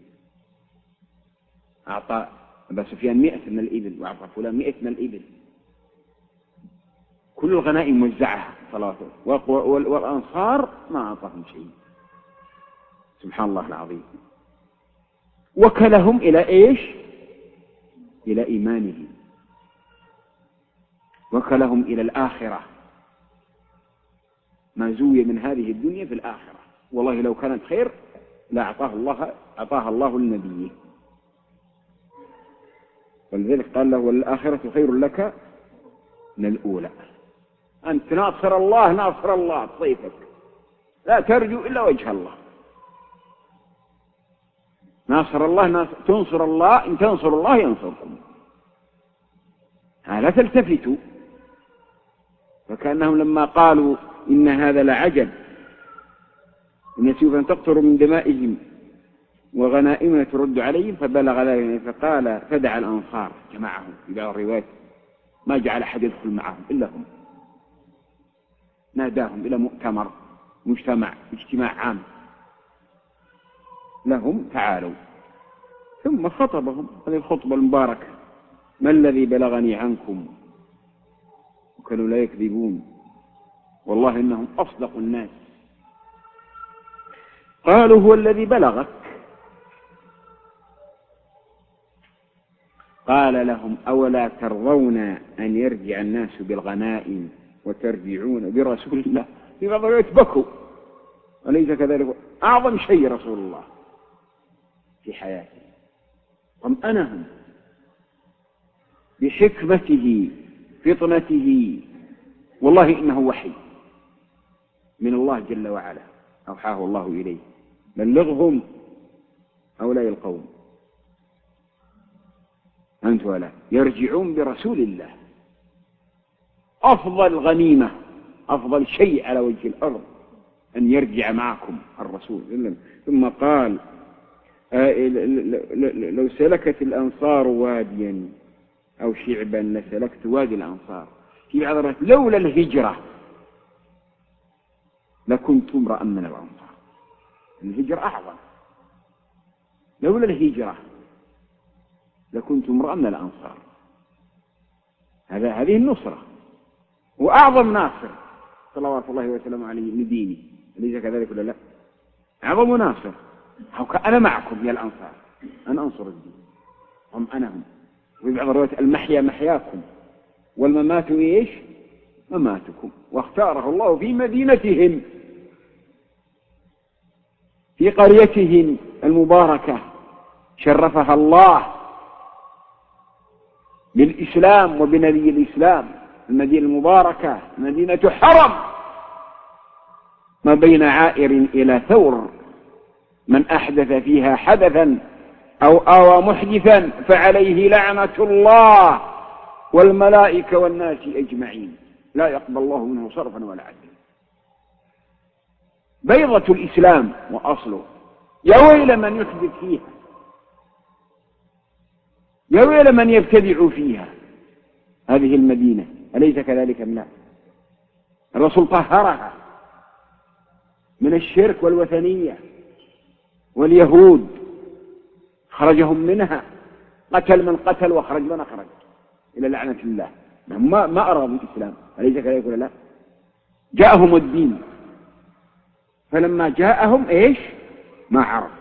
أعطى أبا سفيان مئة من الإبل وأعطى فلان مئة من الإبل، كل الغنائم موزعها ثلاثة، والأنصار ما أعطاهم شيء. سبحان الله العظيم. وكلهم إلى إيش؟ إلى إيمانهم، وكلهم إلى الآخرة، ما زوي من هذه الدنيا في الآخرة. والله لو كانت خير لأعطاه الله أعطاها الله لنبيه، ولذلك قال له والآخرة خير لك من الأولى. أنت ناصر الله ناصر الله صيفك، لا ترجو إلا وجه الله. ناصر الله ناصر تنصر الله، إن تنصر الله ينصركم، لا تلتفتوا. فكأنهم لما قالوا إن هذا لعجب، إن سوف تقطر من دمائهم وغنائمنا ترد عليهم، فبلغ ذلك فقال فدعا الأنصار جمعهم. في بعض الروايات ما جعل أحد يدخل معهم إلا هم، ناداهم إلى مؤتمر مجتمع اجتماع عام لهم، تعالوا. ثم خطبهم هذه الخطبة المباركة: ما الذي بلغني عنكم، وكانوا لا يكذبون والله إنهم أصدق الناس. قالوا هو الذي بلغك. قال لهم أولا ترضون أن يرجع الناس بالغنائم وترجعون برسول الله؟ في بعض الروايات بكوا، أليس كذلك؟ أعظم شيء رسول الله في حياته، طمأنهم بحكمته فطنته. والله إنه وحي من الله جل وعلا أوحاه الله إليه، بلغهم هؤلاء القوم أنت ولا يرجعون برسول الله. أفضل غنيمة أفضل شيء على وجه الأرض أن يرجع معكم الرسول. ثم قال لو سلكت الأنصار واديا أو شعبا لسلكت وادي الأنصار. في بعض الروايات لولا الهجرة لكنت امرأ من الأنصار. الهجرة أعظم، لولا الهجرة لكنت امرأ من الأنصار. هذا هذه النصرة، وأعظم ناصر صلوات الله وسلامه عليه لدينه، أليس كذلك ولا لا؟ أعظم ناصر أنا معكم يا الأنصار، أنا أنصر الدين. هم أنهم. وفي بعض الروايات المحيا محياكم والممات إيش؟ مماتكم. واختاره الله في مدينتهم في قريتهم المباركة، شرفها الله بالإسلام وبنبي الإسلام. المدينة المباركة مدينة حرم ما بين عائر إلى ثور، من أحدث فيها حدثا أو آوى محدثا فعليه لعنة الله والملائكة والناس أجمعين، لا يقبل الله منه صرفا ولا عدلا. بيضة الإسلام وأصله. يا ويل من يحدث فيها، يا ويل من يبتدع فيها. هذه المدينة أليس كذلك أم لا؟ الرسول طهرها من الشرك والوثنية واليهود، خرجهم منها، قتل من قتل وخرج من أخرج إلى لعنة الله. ما ما أرادوا الإسلام، أليس كذلك ولا لا؟ جاءهم الدين، فلما جاءهم إيش؟ ما عرفوا،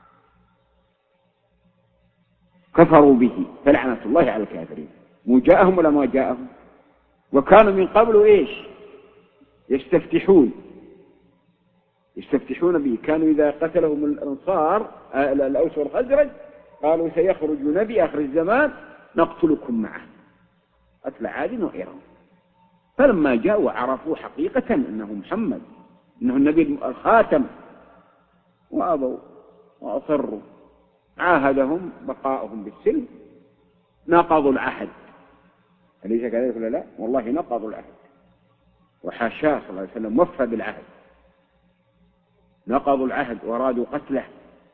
كفروا به، فلعنة الله على الكافرين. مو جاءهم ولا ما جاءهم؟ وكانوا من قبل إيش؟ يستفتحون يستفتحون به. كانوا إذا قتلهم الأنصار الأوس والخزرج قالوا سيخرج نبي آخر الزمان نقتلكم معه قتل عاد وإرم. فلما جاءوا عرفوا حقيقة أنه محمد، أنه النبي الخاتم، وأبوا وأصروا. عاهدهم بقاءهم بالسلم، نقضوا العهد، أليس كذلك ولا لا؟ والله نقضوا العهد، وحاشاه صلى الله عليه وسلم وفى بالعهد. نقضوا العهد وأرادوا قتله.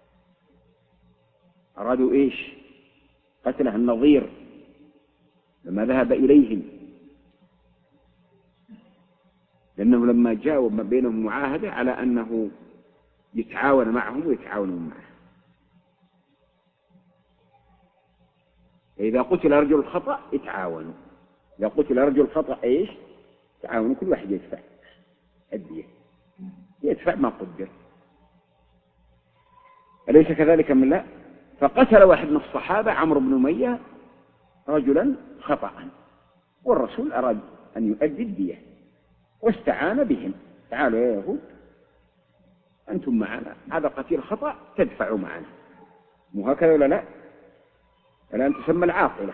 أرادوا إيش؟ قتله النظير لما ذهب إليهم، لأنه لما جاءوا ما بينهم معاهدة على أنه يتعاون معهم ويتعاونون معه. إذا قتل رجل الخطأ يتعاونوا، إذا قتل رجل الخطأ إيش؟ تعاونوا، كل واحد يدفع الدية، يدفع ما قدر. أليس كذلك من لا؟ فقتل واحد من الصحابة عمرو بن أمية رجلا خطأ، والرسول أراد أن يؤدي الدية واستعان بهم، تعالوا يا يهود أنتم معنا، هذا قتيل خطأ تدفعوا معنا، مو هكذا ولا لا؟ الآن تسمى العاقلة.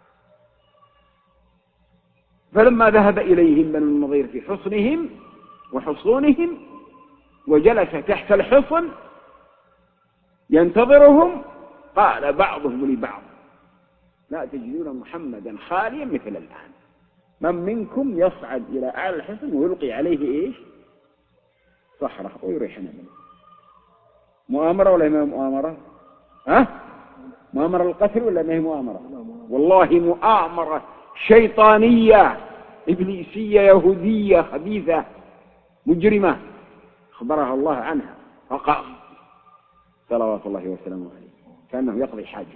فلما ذهب إليهم بنو النضير في حصنهم وحصونهم وجلس تحت الحصن ينتظرهم، قال بعضهم لبعض لا تجدون محمدا خاليا مثل الآن، من منكم يصعد إلى أعلى الحصن ويلقي عليه إيش؟ صخرة ويريحنا منه. مؤامرة ولا ما مؤامرة؟ ها؟ مؤامرة القتل ولا ما هي مؤامرة؟ والله مؤامرة شيطانية إبليسية يهودية خبيثة مجرمة أخبرها الله عنها فقام صلوات الله وسلامه عليه كأنه يقضي حاجته.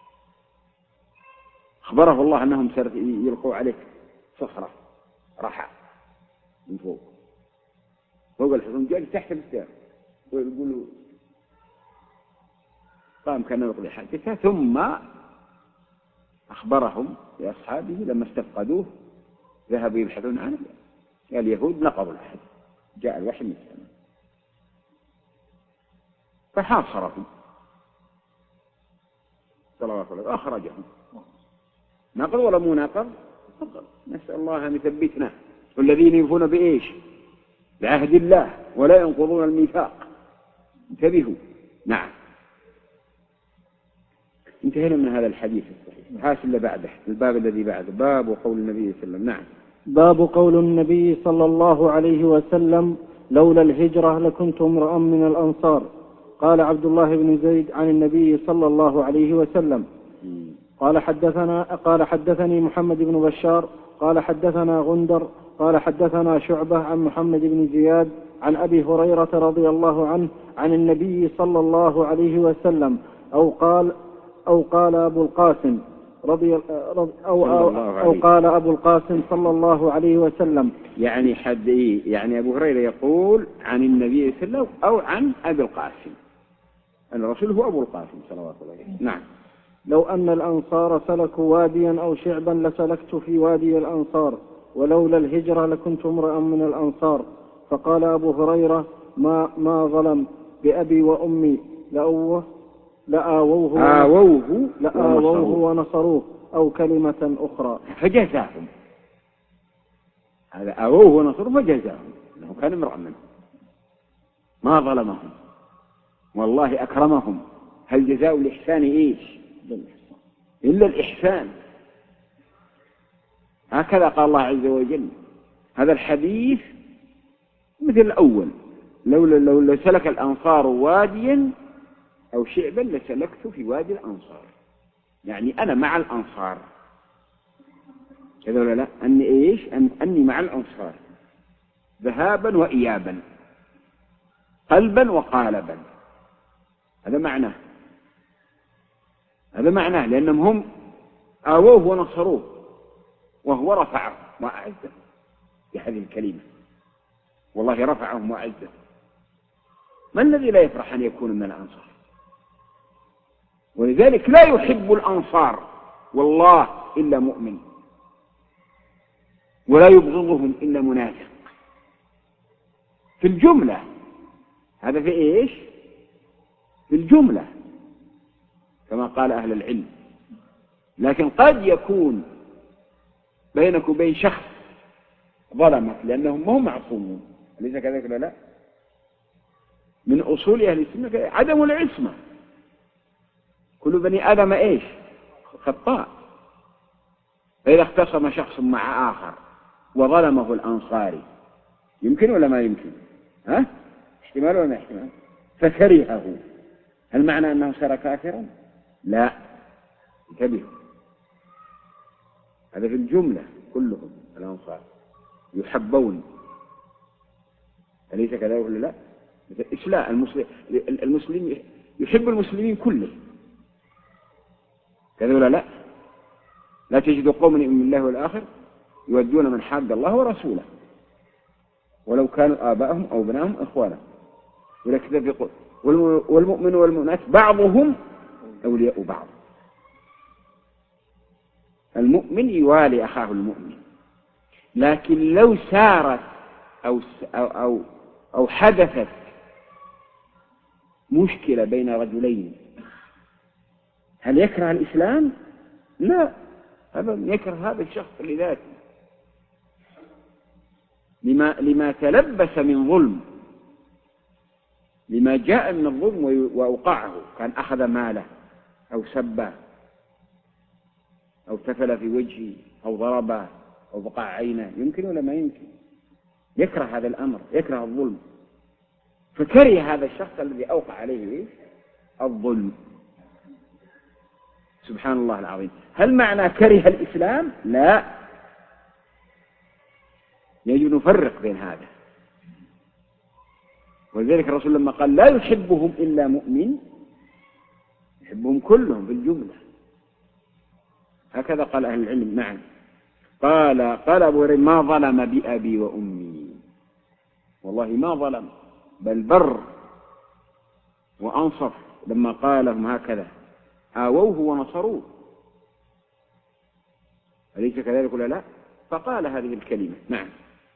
أخبره الله أنهم يلقوا عليه صخرة رحى من فوق فوق الحصن، جالس تحت الستار ويقولوا قام كأنه يقضي حاجته. ثم أخبرهم لأصحابه لما استفقدوه ذهبوا يبحثون عنه، قال اليهود نقضوا العهد، جاء الوحي من السماء فحاصرهم صلوات الله أخرجهم. نقض ولا مو نقض؟ نسأل الله أن يثبتنا، والذين يوفون بإيش؟ بعهد الله ولا ينقضون الميثاق. انتبهوا. نعم، انتهينا من هذا الحديث الصحيح. هاس اللي بعده، الباب الذي بعده، باب قول النبي صلى الله عليه وسلم. نعم، باب قول النبي صلى الله عليه وسلم لولا الهجرة لكنت امرأ من الأنصار. قال عبد الله بن زيد عن النبي صلى الله عليه وسلم قال حدثنا قال حدثني محمد بن بشار قال حدثنا غندر قال حدثنا شعبة عن محمد بن زياد عن أبي هريرة رضي الله عنه عن النبي صلى الله عليه وسلم أو قال أو قال أبو القاسم رضي أو, أو, أو قال أبو القاسم صلى الله عليه وسلم. يعني حد إيه؟ يعني أبو هريرة يقول عن النبي صلى الله عليه وسلم أو عن أبي القاسم، أن الرسول هو أبو القاسم صلوات الله عليه. نعم. لو أن الأنصار سلكوا واديا أو شعبا لسلكت في وادي الأنصار، ولولا الهجرة لكنت امرأ من الأنصار. فقال أبو هريرة ما, ما ظلم بأبي وأمي لأوه لآووه آووه لآووه ونصروه أو كلمة أخرى فجزاهم. هذا آووه ونصروه فجزاهم، أنه كان امرأ منهم، ما ظلمهم، والله أكرمهم. هل جزاء الإحسان إيش؟ إلا الإحسان. هكذا قال الله عز وجل. هذا الحديث مثل الأول، لولا لو, لو سلك الأنصار واديا أو شعبا لسلكت في وادي الأنصار، يعني أنا مع الأنصار كذا ولا لا؟ أني إيش؟ أن أني مع الأنصار ذهابا وإيابا، قلبا وقالبا. هذا معناه، هذا معناه لأنهم هم آووه ونصروه وهو رفعهم وأعزهم بهذه الكلمة، والله رفعهم وأعزهم. ما الذي لا يفرح أن يكون من الأنصار؟ ولذلك لا يحب الأنصار والله إلا مؤمن، ولا يبغضهم إلا منافق في الجملة. هذا في إيش؟ في الجملة كما قال أهل العلم. لكن قد يكون بينك وبين شخص ظلمك لأنهم هم معصومون، أليس كذلك ولا لا؟ من أصول أهل السنة عدم العصمة، كل بني آدم إيش؟ خطاء. فإذا اختصم شخص مع آخر وظلمه الأنصاري يمكن ولا ما يمكن؟ ها؟ احتمال ولا ما احتمال؟ فكرهه، هل معنى أنه صار كافرا؟ لا، انتبهوا، هذا في الجملة كلهم الأنصار يحبون، أليس كذلك ولا لا؟ الإسلام المسلم, المسلم يحب المسلمين كله كذا ولا لا؟ لا تجد قوم من الله والآخر يودون من حاد الله ورسوله ولو كانوا آباءهم أو ابنائهم إخوانهم ولكن والمؤمن والمؤمنات بعضهم أولياء بعض. المؤمن يوالي أخاه المؤمن، لكن لو سارت أو أو أو, أو حدثت مشكلة بين رجلين هل يكره الإسلام؟ لا، أبدا يكره هذا الشخص لذاته لما لما تلبس من ظلم، لما جاء من الظلم وأوقعه، كان أخذ ماله أو سبه أو تفل في وجهه أو ضربه أو بقع عينه، يمكن ولا ما يمكن؟ يكره هذا الأمر، يكره الظلم، فكره هذا الشخص الذي أوقع عليه الظلم. سبحان الله العظيم. هل معنى كره الإسلام؟ لا، يجب نفرق بين هذا. ولذلك الرسول لما قال لا يحبهم إلا مؤمن يحبهم كلهم بالجملة، هكذا قال أهل العلم. نعم. قال قال أبو هريرة ما ظلم بأبي وأمي، والله ما ظلم، بل بر وأنصف لما قال لهم هكذا، آووه ونصروه، أليس كذلك ولا لا؟ فقال هذه الكلمة. نعم.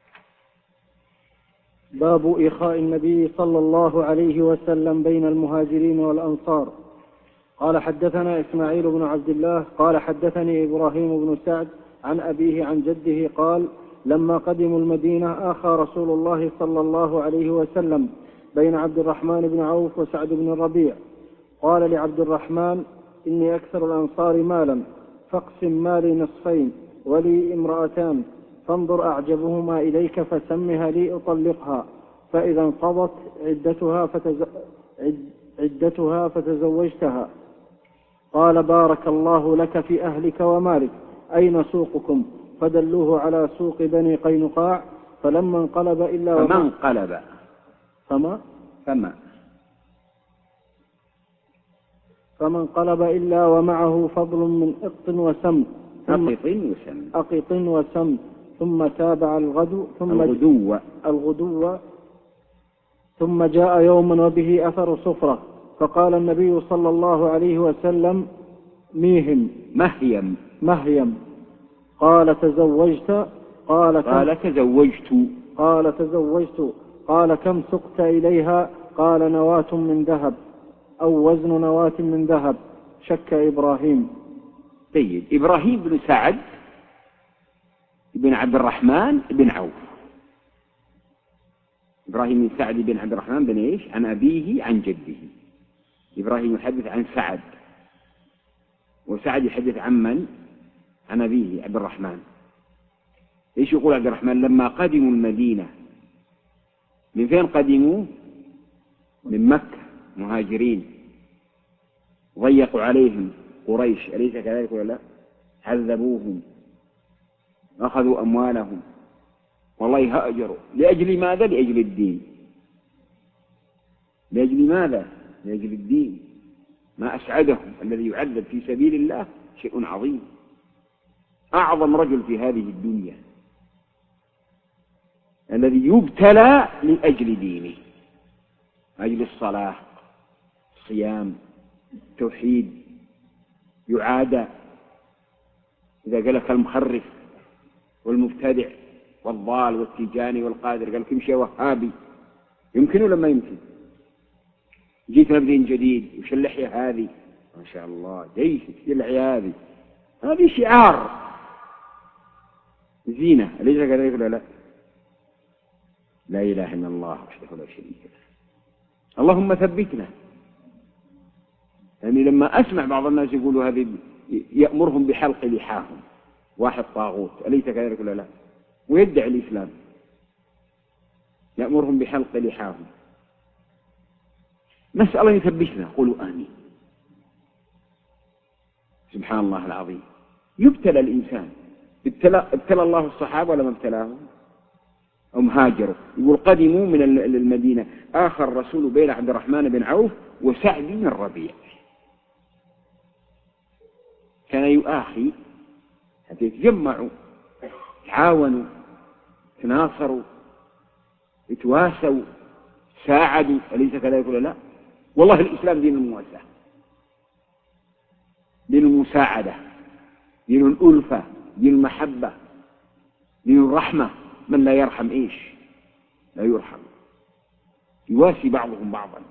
باب إخاء النبي صلى الله عليه وسلم بين المهاجرين والأنصار. قال حدثنا إسماعيل بن عبد الله قال حدثني إبراهيم بن سعد عن أبيه عن جده قال لما قدموا المدينة آخى رسول الله صلى الله عليه وسلم بين عبد الرحمن بن عوف وسعد بن الربيع. قال لعبد الرحمن إني أكثر الأنصار مالا فاقسم مالي نصفين ولي امرأتان فانظر أعجبهما إليك فسمها لي أطلقها، فإذا انقضت عدتها, فتز... عدتها فتزوجتها. قال بارك الله لك في أهلك ومالك، أين سوقكم؟ فدلوه على سوق بني قينقاع. فلما انقلب إلا فما انقلب فما فما فما انقلب إلا ومعه فضل من أقط وسم أقط وسم أقط وسم ثم تابع الغدو ثم الغدو الغدو ثم جاء يوما وبه أثر صفرة، فقال النبي صلى الله عليه وسلم ميهم مهيم مهيم. قال تزوجت؟ قال قال تزوجت قال تزوجت. قال كم سقت إليها؟ قال نواة من ذهب أو وزن نواة من ذهب. شك إبراهيم. طيب. إبراهيم بن سعد بن عبد الرحمن بن عوف. إبراهيم بن سعد بن عبد الرحمن بن إيش؟ عن أبيه عن جده. إبراهيم يحدث عن سعد، وسعد يحدث عن من؟ عن أبيه عبد الرحمن. إيش يقول عبد الرحمن؟ لما قدموا المدينة، من فين قدموا؟ من مكة، مهاجرين، ضيقوا عليهم قريش، أليس كذلك ولا لا؟ عذبوهم، أخذوا أموالهم، والله هاجروا لأجل ماذا؟ لأجل الدين. لأجل ماذا؟ لأجل الدين. ما أسعدهم. الذي يعذب في سبيل الله شيء عظيم، أعظم رجل في هذه الدنيا الذي يبتلى لأجل دينه، أجل الصلاة، الصيام، التوحيد، يعادى. إذا قال لك المخرف والمبتدع والضال والتيجاني والقادر، قال لك يمشي وهابي، يمكن ولا ما يمكن؟ جيت بدين جديد، وش اللحية هذه؟ ما شاء الله جيش اللحية هذه، هذه شعار زينة، أليس كذلك ولا لا؟ لا إله إلا الله وحده لا شريك له. اللهم ثبتنا. يعني لما أسمع بعض الناس يقولوا هذه يأمرهم بحلق لحاهم، واحد طاغوت، أليس كذلك ولا لا؟ ويدعي الإسلام، يأمرهم بحلق لحاهم. نسأل الله يثبتنا، قولوا آمين. سبحان الله العظيم. يبتلى الإنسان. ابتلى, ابتلى الله الصحابة ولا ما ابتلاهم؟ هم هاجروا. يقول قدموا من المدينة آخر الرسول بين عبد الرحمن بن عوف وسعد بن الربيع، كان يؤاخي حتى يتجمعوا، تعاونوا، تناصروا، يتواسوا، ساعدوا. أليس كذلك ولا لا؟ والله الإسلام دين المواساة، دين المساعدة، دين الألفة، دين المحبة، دين الرحمة. من لا يرحم إيش؟ لا يرحم. يواسي بعضهم بعضا،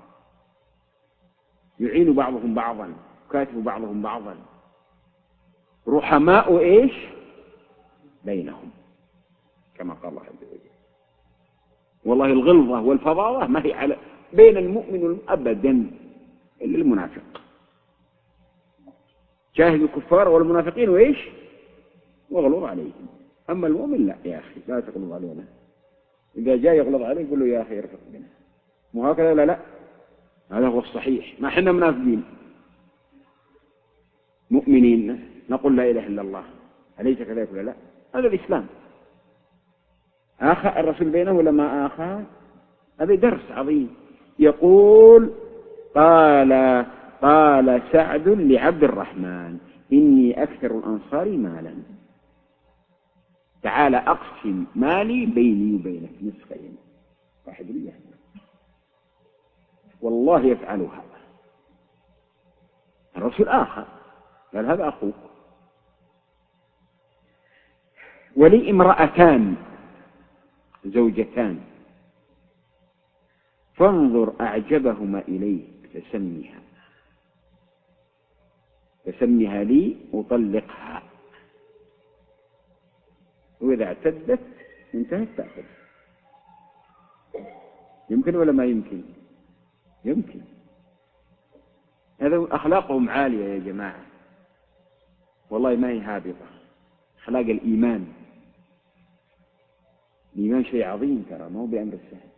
يعين بعضهم بعضا، يكاتب بعضهم بعضا، رحماء إيش بينهم، كما قال الله عز وجل. والله الغلظة والفظاظة ما هي على بين المؤمن أبدا إلا المنافق. جاهد الكفار والمنافقين وإيش واغلظ عليهم. أما المؤمن لا يا أخي، لا تغلظ علينا. إذا جاء يغلظ عليه يقول له يا أخي ارفق بنا، مو هكذا ولا لا؟ هذا هو الصحيح. ما احنا منافقين، مؤمنين نقول لا إله إلا الله. أليس كذلك ولا لا؟ هذا الإسلام. آخى الرسول بينه ولا ما آخى؟ هذا درس عظيم. يقول قال قال سعد لعبد الرحمن إني أكثر الأنصار مالا، تعال أقسم مالي بيني وبينك نصفين، واحد لي والله يفعلها. الرسول آخر قال هذا أخوك. ولي امرأتان زوجتان فانظر أعجبهما إليك فسمها فسمها لي أطلقها، وإذا اعتدت انتهت تأخذ. يمكن ولا ما يمكن؟ يمكن. هذا أخلاقهم عالية يا جماعة، والله ما هي هابطة. أخلاق الإيمان، الإيمان شيء عظيم ترى، ما هو بأمر السهل.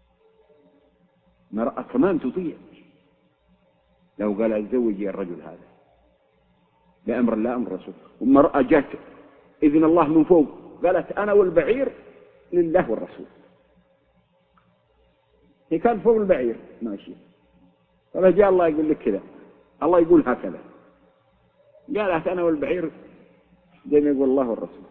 مرأة كمان تطيع لو قال أتزوجي الرجل هذا بأمر الله أمر رسول. ومرأة جات إذن الله من فوق قالت أنا والبعير لله والرسول. هي كان فوق البعير ماشي، قال جاء الله يقول لك كذا، الله يقول هكذا، قالت أنا والبعير زي ما يقول الله والرسول.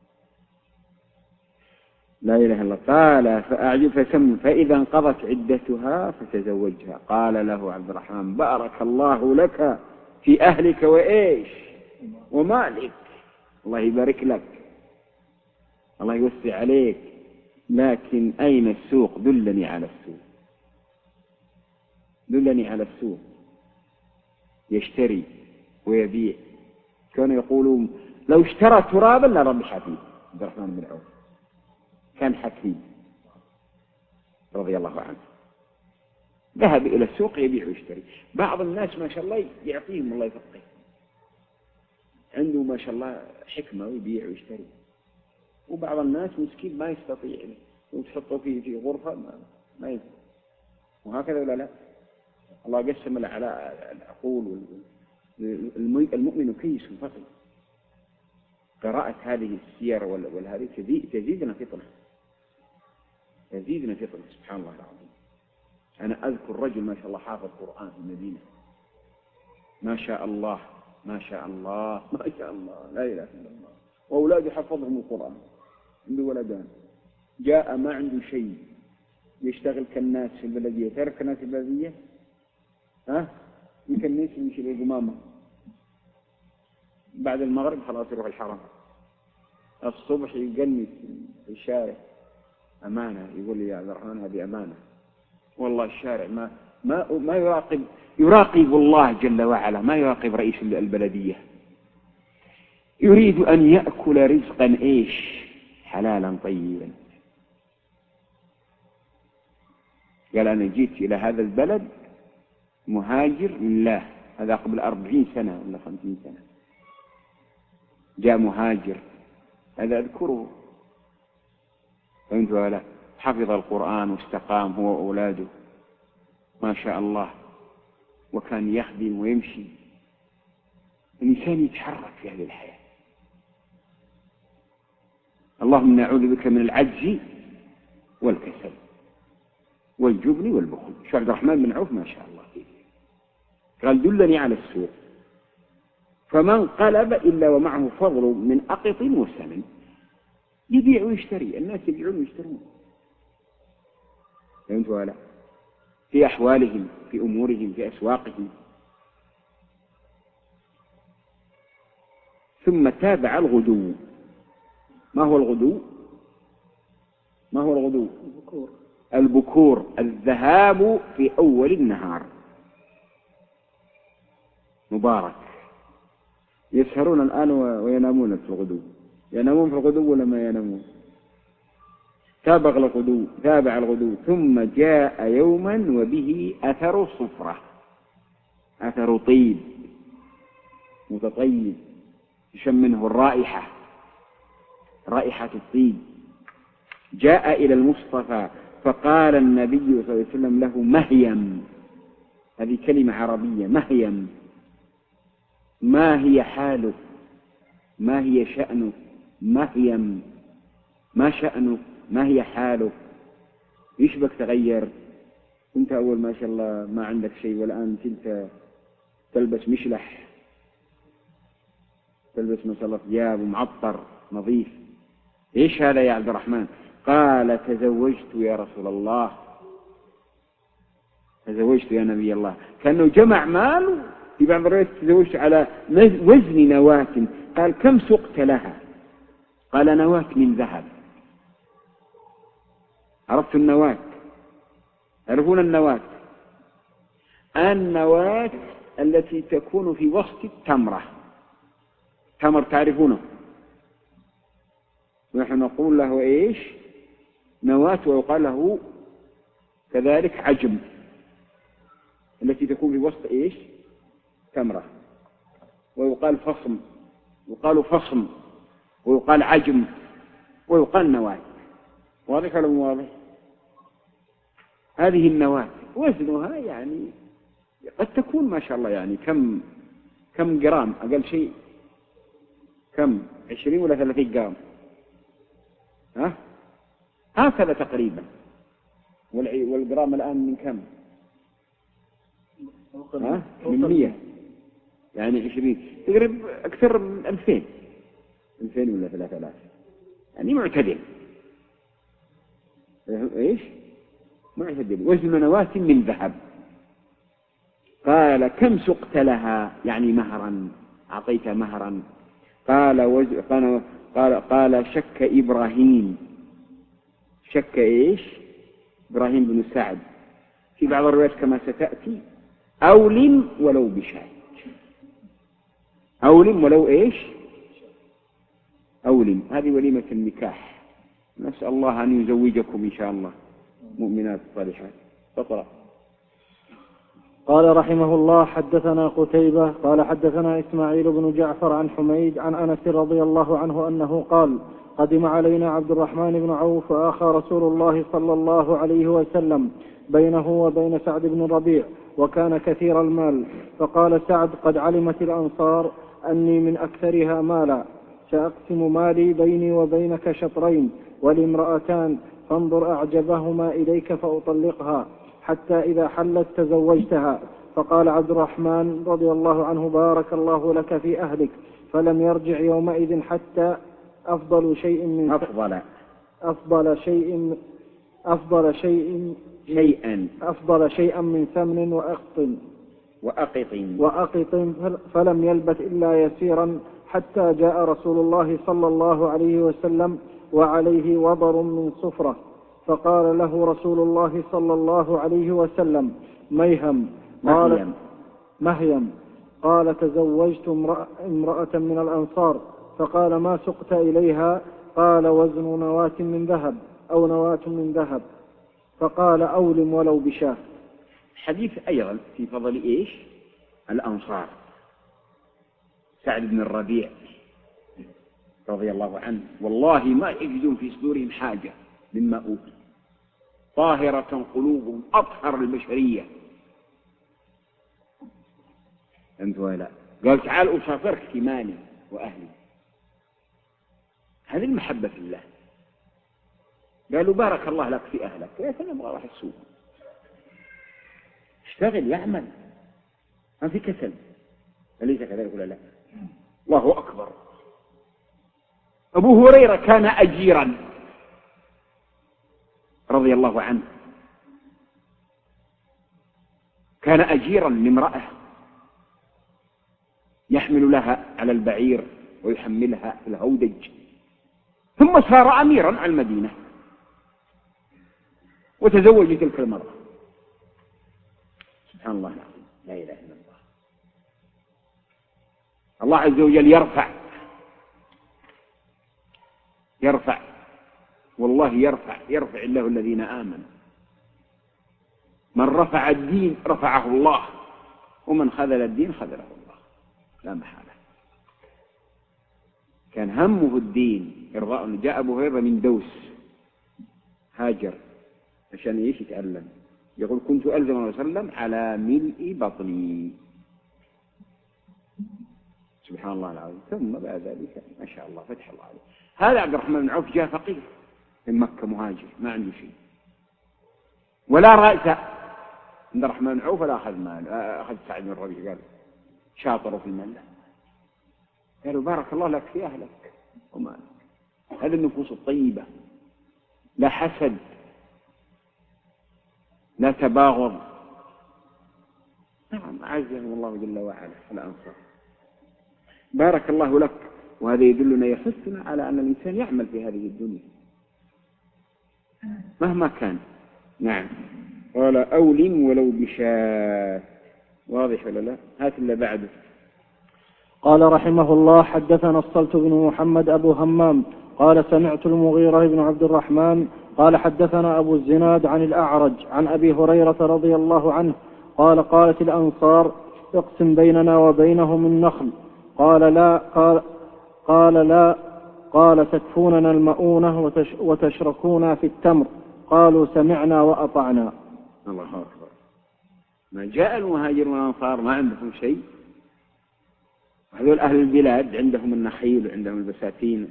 لا إله إلا الله. قال فأعجب فسم فإذا انقضت عدتها فتزوجها. قال له عبد الرحمن بارك الله لك في أهلك وإيش ومالك، الله يبارك لك، الله يوسع عليك، لكن أين السوق؟ دلني على السوق، دلني على السوق يشتري ويبيع. كانوا يقولون لو اشترى ترابا لربح فيه. عبد الرحمن بن عوف كان حكيم رضي الله عنه، ذهب إلى السوق يبيع ويشتري. بعض الناس ما شاء الله يعطيهم الله يفقه، عنده ما شاء الله حكمة ويبيع ويشتري، وبعض الناس مسكين ما يستطيع وتحطه فيه في غرفة ما, ما ينفع. وهكذا ولا لا؟ الله قسم على العقول. المؤمن كيس فطن. قراءة هذه السير والهذه تزيدنا فطنة، تزيدنا فطنة. سبحان الله العظيم. أنا أذكر رجل ما شاء الله حافظ قرآن في المدينة، ما شاء الله ما شاء الله ما شاء الله لا إله إلا الله، وأولاده حفظهم القرآن، عنده ولدان، جاء ما عنده شيء يشتغل كالناس في البلدية. تعرف كالناس في البلدية؟ ها؟ يمكن ناس يمشي بالقمامة بعد المغرب خلاص يروح الحرم، الصبح يقني في الشارع. أمانة. يقول لي يا عبد الرحمن هذه أمانة والله. الشارع ما ما ما يراقب يراقب الله جل وعلا، ما يراقب رئيس البلدية. يريد أن يأكل رزقا إيش حلالا طيبا. قال أنا جيت إلى هذا البلد مهاجر لله، هذا قبل أربعين سنة ولا خمسين سنة. جاء مهاجر، هذا أذكره، فهمت ولا؟ حفظ القرآن واستقام هو وأولاده ما شاء الله، وكان يخدم ويمشي. الإنسان يتحرك في هذه الحياة. اللهم نعوذ بك من العجز والكسل والجبن والبخل. شو عبد الرحمن بن عوف ما شاء الله فيه قال دلني على السوق، فما انقلب إلا ومعه فضل من أقط وسمن، يبيع ويشتري، الناس يبيعون ويشترون. فهمتوا ولا؟ في أحوالهم، في أمورهم، في أسواقهم. ثم تابع الغدو. ما هو الغدو؟ ما هو الغدو؟ البكور. البكور، الذهاب في أول النهار، مبارك. يسهرون الآن وينامون في الغدو، ينامون في الغدو ولا ما ينامون؟ تابع الغدو، تابع الغدو. ثم جاء يوما وبه أثر صفرة، أثر طيب متطيب، يشم منه الرائحة، رائحة الطيب. جاء إلى المصطفى فقال النبي صلى الله عليه وسلم له مهيم، هذه كلمة عربية، مهيم، ما هي حالك؟ ما هي شأنك؟ مهيم، ما شأنك؟ ما هي حالك؟ يشبك تغير؟ كنت أول ما شاء الله ما عندك شيء، والآن كنت تلبس مشلح، تلبس ما شاء الله ثياب ومعطر نظيف. إيش هذا يا عبد الرحمن؟ قال تزوجت يا رسول الله، تزوجت يا نبي الله. كأنه جمع مال. في بعض الروايات تزوجت على وزن نواة. قال كم سقت لها؟ قال نواة من ذهب. عرفت النواة؟ تعرفون النواة؟ النواة التي تكون في وسط التمرة، تمر تعرفونه، ونحن نقول له إيش؟ نواة، ويقال له كذلك عجم، التي تكون في وسط إيش؟ تمرة. ويقال فصم، يقال فصم، ويقال عجم، ويقال نواة. واضح ولا مو واضح؟ هذه النواة وزنها يعني قد تكون ما شاء الله يعني كم كم جرام أقل شيء؟ كم؟ عشرين ولا ثلاثين جرام؟ ها؟ هكذا تقريبا. والجرام الآن من كم؟ ها؟ من مية، يعني عشرين، تقريبا أكثر من ألفين، ألفين ولا ثلاثة آلاف، يعني معتدل. إيش؟ معتدل، وزن نواة من ذهب. قال كم سقت لها؟ يعني مهرا، أعطيت مهرا. قال وز... قال... قال قال شك إبراهيم. شك إيش؟ إبراهيم بن سعد. في بعض الروايات كما ستأتي أولم ولو بشاة، أولم ولو إيش؟ أولم. هذه وليمة النكاح. نسأل الله أن يزوجكم إن شاء الله مؤمنات صالحات. فطرة. قال رحمه الله حدثنا قتيبة قال حدثنا إسماعيل بن جعفر عن حميد عن أنس رضي الله عنه أنه قال قدم علينا عبد الرحمن بن عوف وآخى رسول الله صلى الله عليه وسلم بينه وبين سعد بن الربيع، وكان كثير المال. فقال سعد قد علمت الأنصار أني من أكثرها مالا، سأقسم مالي بيني وبينك شطرين، ولامرأتان، فانظر أعجبهما إليك فأطلقها، حتى إذا حلت تزوجتها. فقال عبد الرحمن رضي الله عنه بارك الله لك في أهلك، فلم يرجع يومئذ حتى أفضل شيء من أفضل أفضل شيء أفضل شيء شيئا أفضل شيئا من ثمن وأقط وأقط وأقط فلم يلبث إلا يسيرا حتى جاء رسول الله صلى الله عليه وسلم وعليه وضر من صفرة، فقال له رسول الله صلى الله عليه وسلم ميهم. قال مهيم. قال تزوجت امرأة من الأنصار، فقال ما سقت إليها؟ قال وزن نواة من ذهب أو نواة من ذهب. فقال أولم ولو بشاه. حديث أيضا في فضل إيش؟ الأنصار. سعد بن الربيع رضي الله عنه والله ما يجدون في صدورهم حاجة مما أوتوا، طاهرة قلوبهم، أطهر البشرية. أنت ولا قال تعال أسافرك في مالي وأهلي. هذه المحبة في الله. قالوا بارك الله لك في أهلك. يا سلام، أبغى أروح السوق، اشتغل يعمل، ما في كسل. أليس كذلك ولا لا؟ الله أكبر. أبو هريرة كان أجيرا رضي الله عنه، كان أجيرا لامرأة يحمل لها على البعير ويحملها في الهودج، ثم صار أميرا على المدينة وتزوج تلك المرأة. سبحان الله العظيم، لا إله إلا الله. الله عز وجل يرفع يرفع والله يرفع يرفع الله الذين آمنوا. من رفع الدين رفعه الله، ومن خذل الدين خذله الله، لا محالة. كان همه الدين إرضاء. جاء أبو هريرة من دوس، هاجر عشان ايش يتعلم. يقول كنت ألزم النبي صلى الله عليه وسلم على ملء بطني. سبحان الله العظيم. ثم بعد ذلك ما شاء الله فتح الله عليه. هذا عبد الرحمن بن عوف جاء فقير من مكة، مهاجر ما عنده شيء ولا رأس. عبد الرحمن بن عوف ولا أخذ مال، أخذ سعد بن ربيع، قال شاطروا في المال. قالوا بارك الله لك في أهلك ومالك. هذه النفوس الطيبة، لا حسد، لا تباغض. نعم، أعزهم الله جل وعلا الأنصار. بارك الله لك. وهذا يدلنا يحثنا على أن الإنسان يعمل في هذه الدنيا مهما كان. نعم. قال أولم ولو بشاة. واضح ولا لا؟ هات اللي بعده. قال رحمه الله: حدثنا الصلت بن محمد أبو همام قال سمعت المغيرة بن عبد الرحمن قال حدثنا أبو الزناد عن الأعرج عن أبي هريرة رضي الله عنه قال قالت الأنصار: اقسم بيننا وبينهم النخل. قال لا قال, قال لا قال تكفوننا المؤونة وتش وتشركونا في التمر. قالوا سمعنا وأطعنا. الله أكبر. ما جاء المهاجرون والأنصار ما عندهم شيء، وهذول أهل البلاد عندهم النخيل وعندهم البساتين،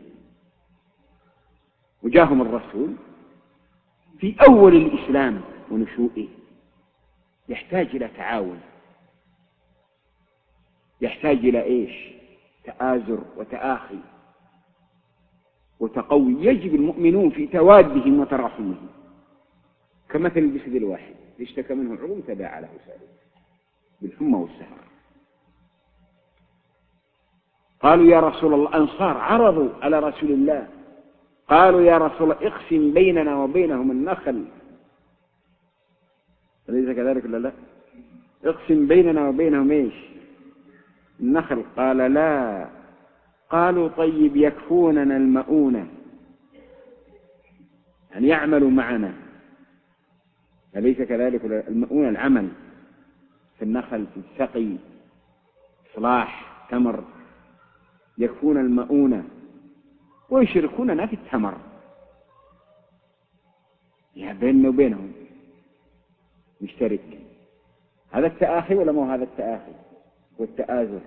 وجاءهم الرسول في أول الإسلام ونشوئه يحتاج إلى تعاون، يحتاج إلى إيش؟ تآزر وتآخي وتقوي. يجب المؤمنون في توادهم وتراحمهم كمثل الجسد الواحد، اشتكى منه العضو تداعى له سائر بالحمى والسهر. قالوا يا رسول الله، أنصار عرضوا على رسول الله قالوا يا رسول الله اقسم بيننا وبينهم النخل. أليس كذلك ولا لا؟ اقسم بيننا وبينهم ايش؟ النخل. قال لا. قالوا طيب يكفوننا المؤونة، يعني يعملوا معنا. أليس كذلك ولا لا؟ المؤونة العمل في النخل، في السقي، إصلاح تمر. يكفون المؤونة ويشركوننا في التمر، يا بيننا وبينهم مشترك. هذا التآخي ولا مو هذا التآخي والتآزر؟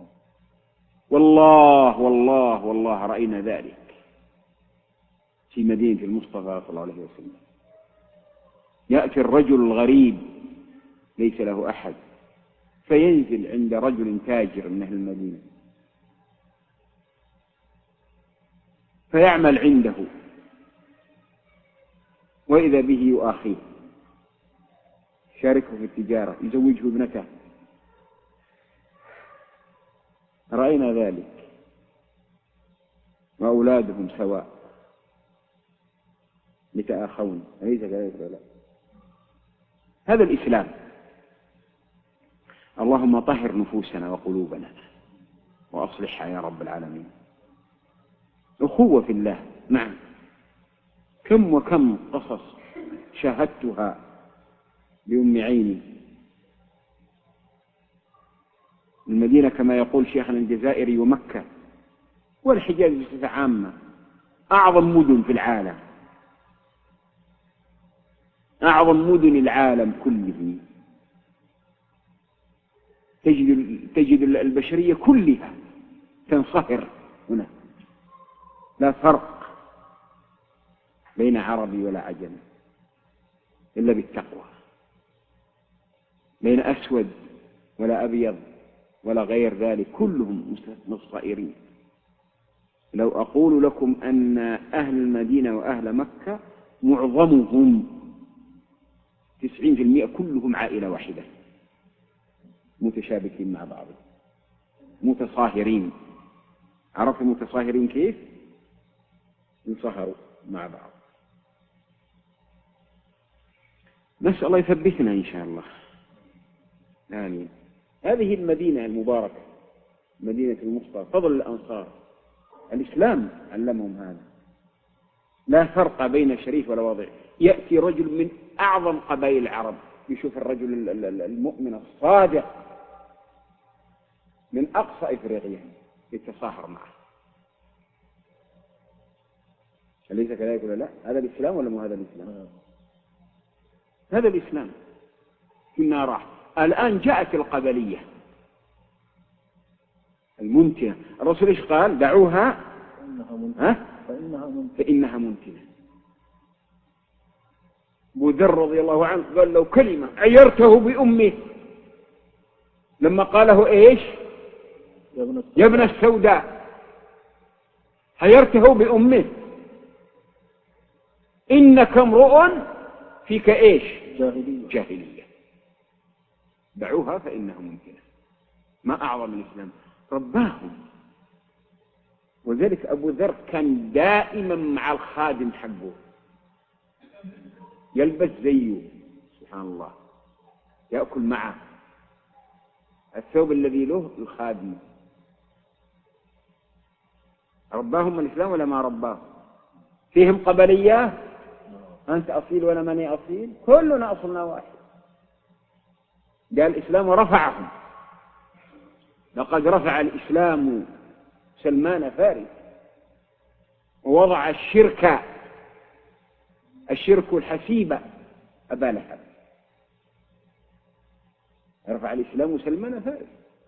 والله والله والله رأينا ذلك في مدينة المصطفى صلى الله عليه وسلم. يأتي الرجل الغريب ليس له أحد فينزل عند رجل تاجر من أهل المدينة فيعمل عنده، وإذا به يؤاخيه، شاركه في التجارة، يزوجه ابنته. رأينا ذلك، وأولادهم سواء يتآخون. أليس كذلك ولا لا؟ هذا الإسلام. اللهم طهر نفوسنا وقلوبنا وأصلحها يا رب العالمين. أخوة في الله. نعم، كم وكم قصص شاهدتها بأم عيني. المدينة كما يقول شيخنا الجزائري ومكة والحجاز بصفة عامة أعظم مدن في العالم، أعظم مدن العالم كله. تجد, تجد البشرية كلها تنصهر هنا، لا فرق. بين عربي ولا عجمي إلا بالتقوى، بين أسود ولا أبيض ولا غير ذلك، كلهم مصائرين. لو أقول لكم أن أهل المدينة وأهل مكة معظمهم تسعين في المئة كلهم عائلة واحدة، متشابكين مع بعض، متصاهرين. عرفوا متصاهرين كيف؟ ينصهروا مع بعض. نسأل الله يثبتنا إن شاء الله. آمين. هذه المدينة المباركة، مدينة المصطفى، فضل الأنصار، الإسلام علمهم هذا. لا فرق بين الشريف ولا واضع. يأتي رجل من أعظم قبائل العرب يشوف الرجل المؤمن الصادق من أقصى إفريقيا يتصاهر معه. أليس كذلك ولا لا؟ هذا الإسلام ولا مو هذا الإسلام؟ هذا الإسلام. كنا راح الآن جاءت القبلية المنتنة. الرسول إيش قال؟ دعوها ها؟ فإنها منتنة. فإنها منتنة. أبو ذر رضي الله عنه قال له كلمة عيرته بأمه لما قاله إيش؟ يا ابن السوداء، عيرته بأمه إنك امرؤ فيك إيش؟ جاهلية. جاهلية. دعوها فإنها منتنة. ما أعظم الإسلام، رباهم. وذلك أبو ذر كان دائما مع الخادم حقه، يلبس زيه سبحان الله، يأكل معه، الثوب الذي له الخادم. رباهم الإسلام ولا ما رباهم؟ فيهم قبلية، أنت أصيل ولا ماني أصيل، كلنا أصلنا واحد. قال الإسلام ورفعهم. لقد رفع الإسلام سلمان فارس ووضع الشرك الشرك الحسيب أبا لهب. رفع الإسلام سلمان فارس.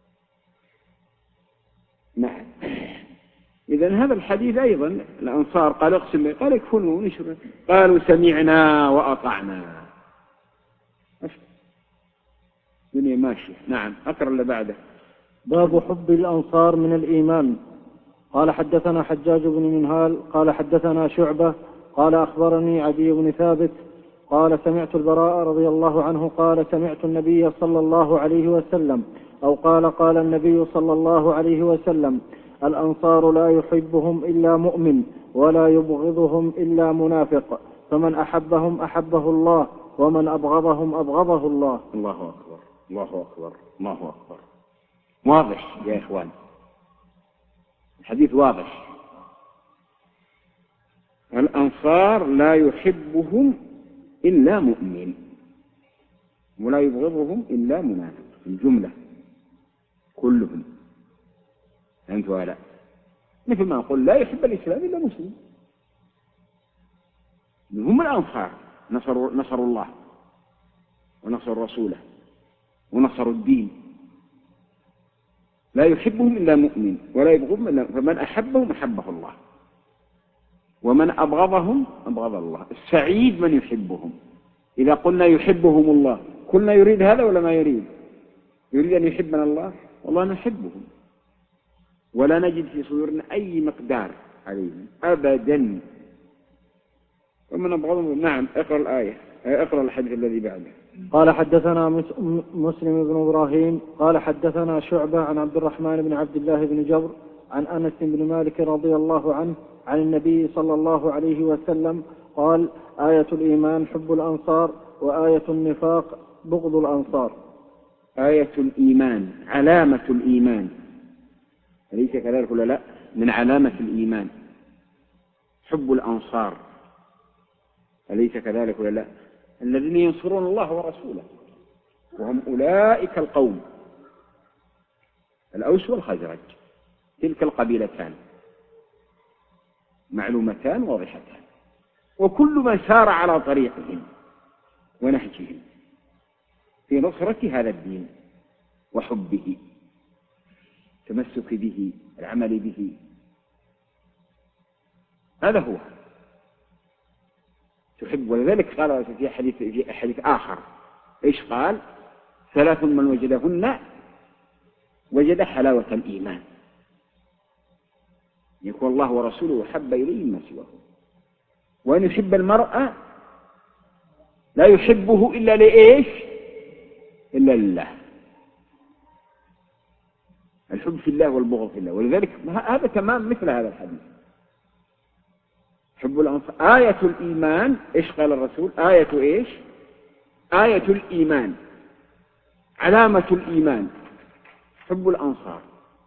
نعم. إذن هذا الحديث أيضا الأنصار قال اقسم، قال اكفلوا ونشر، قالوا سمعنا وأطعنا. الدنيا ماشية. نعم. أقرأ اللي بعده. باب حب الأنصار من الإيمان. قال حدثنا حجاج بن منهال قال حدثنا شعبة قال أخبرني عدي بن ثابت قال سمعت البراء رضي الله عنه قال سمعت النبي صلى الله عليه وسلم أو قال قال النبي صلى الله عليه وسلم الأنصار لا يحبهم إلا مؤمن ولا يبغضهم إلا منافق، فمن أحبهم أحبه الله ومن أبغضهم أبغضه الله. الله أكبر الله أكبر الله أكبر. واضح يا إخوان، الحديث واضح. الأنصار لا يحبهم إلا مؤمن ولا يبغضهم إلا منافق. الجملة كلهم أنت ولا، مثل ما نقول لا يحب الإسلام إلا مسلم. هم الأنصار نصروا نصر الله ونصر رسوله ونصر الدين. لا يحبهم إلا مؤمن ولا يبغضهم إلا، فمن أحبهم أحبه الله ومن أبغضهم أبغض الله. السعيد من يحبهم. إذا قلنا يحبهم الله قلنا يريد هذا ولا ما يريد؟ يريد أن يحبنا الله، والله نحبهم ولا نجد في صدورنا أي مقدار عليهم أبدا. ومن أبغضهم. نعم. اقرأ الآية، اقرأ الحديث الذي بعده. قال حدثنا مسلم بن إبراهيم قال حدثنا شعبة عن عبد الرحمن بن عبد الله بن جبر عن أنس بن مالك رضي الله عنه عن النبي صلى الله عليه وسلم قال آية الإيمان حب الأنصار وآية النفاق بغض الأنصار. آية الإيمان علامة الإيمان، أليس كذلك ولا لا؟ من علامة الإيمان حب الأنصار، أليس كذلك ولا لا؟ الذين ينصرون الله ورسوله، وهم أولئك القوم الأوس والخزرج، تلك القبيلتان معلومتان واضحتان، وكل من سار على طريقهم ونهجهم في نصرة هذا الدين وحبه، التمسك به، العمل به، هذا هو. تحب. ولذلك قال في حديث في حديث آخر إيش قال؟ ثلاث من وجدهن وجد حلاوة الإيمان، يكون الله ورسوله أحب إليه مما سواه، وأن يحب المرأة لا يحبه إلا لإيش؟ إلا لله. الحب في الله والبغض في الله. ولذلك هذا تمام مثل هذا الحديث. حب الأنصار آية الإيمان. إيش قال الرسول؟ آية إيش؟ آية الإيمان، علامة الإيمان حب الأنصار.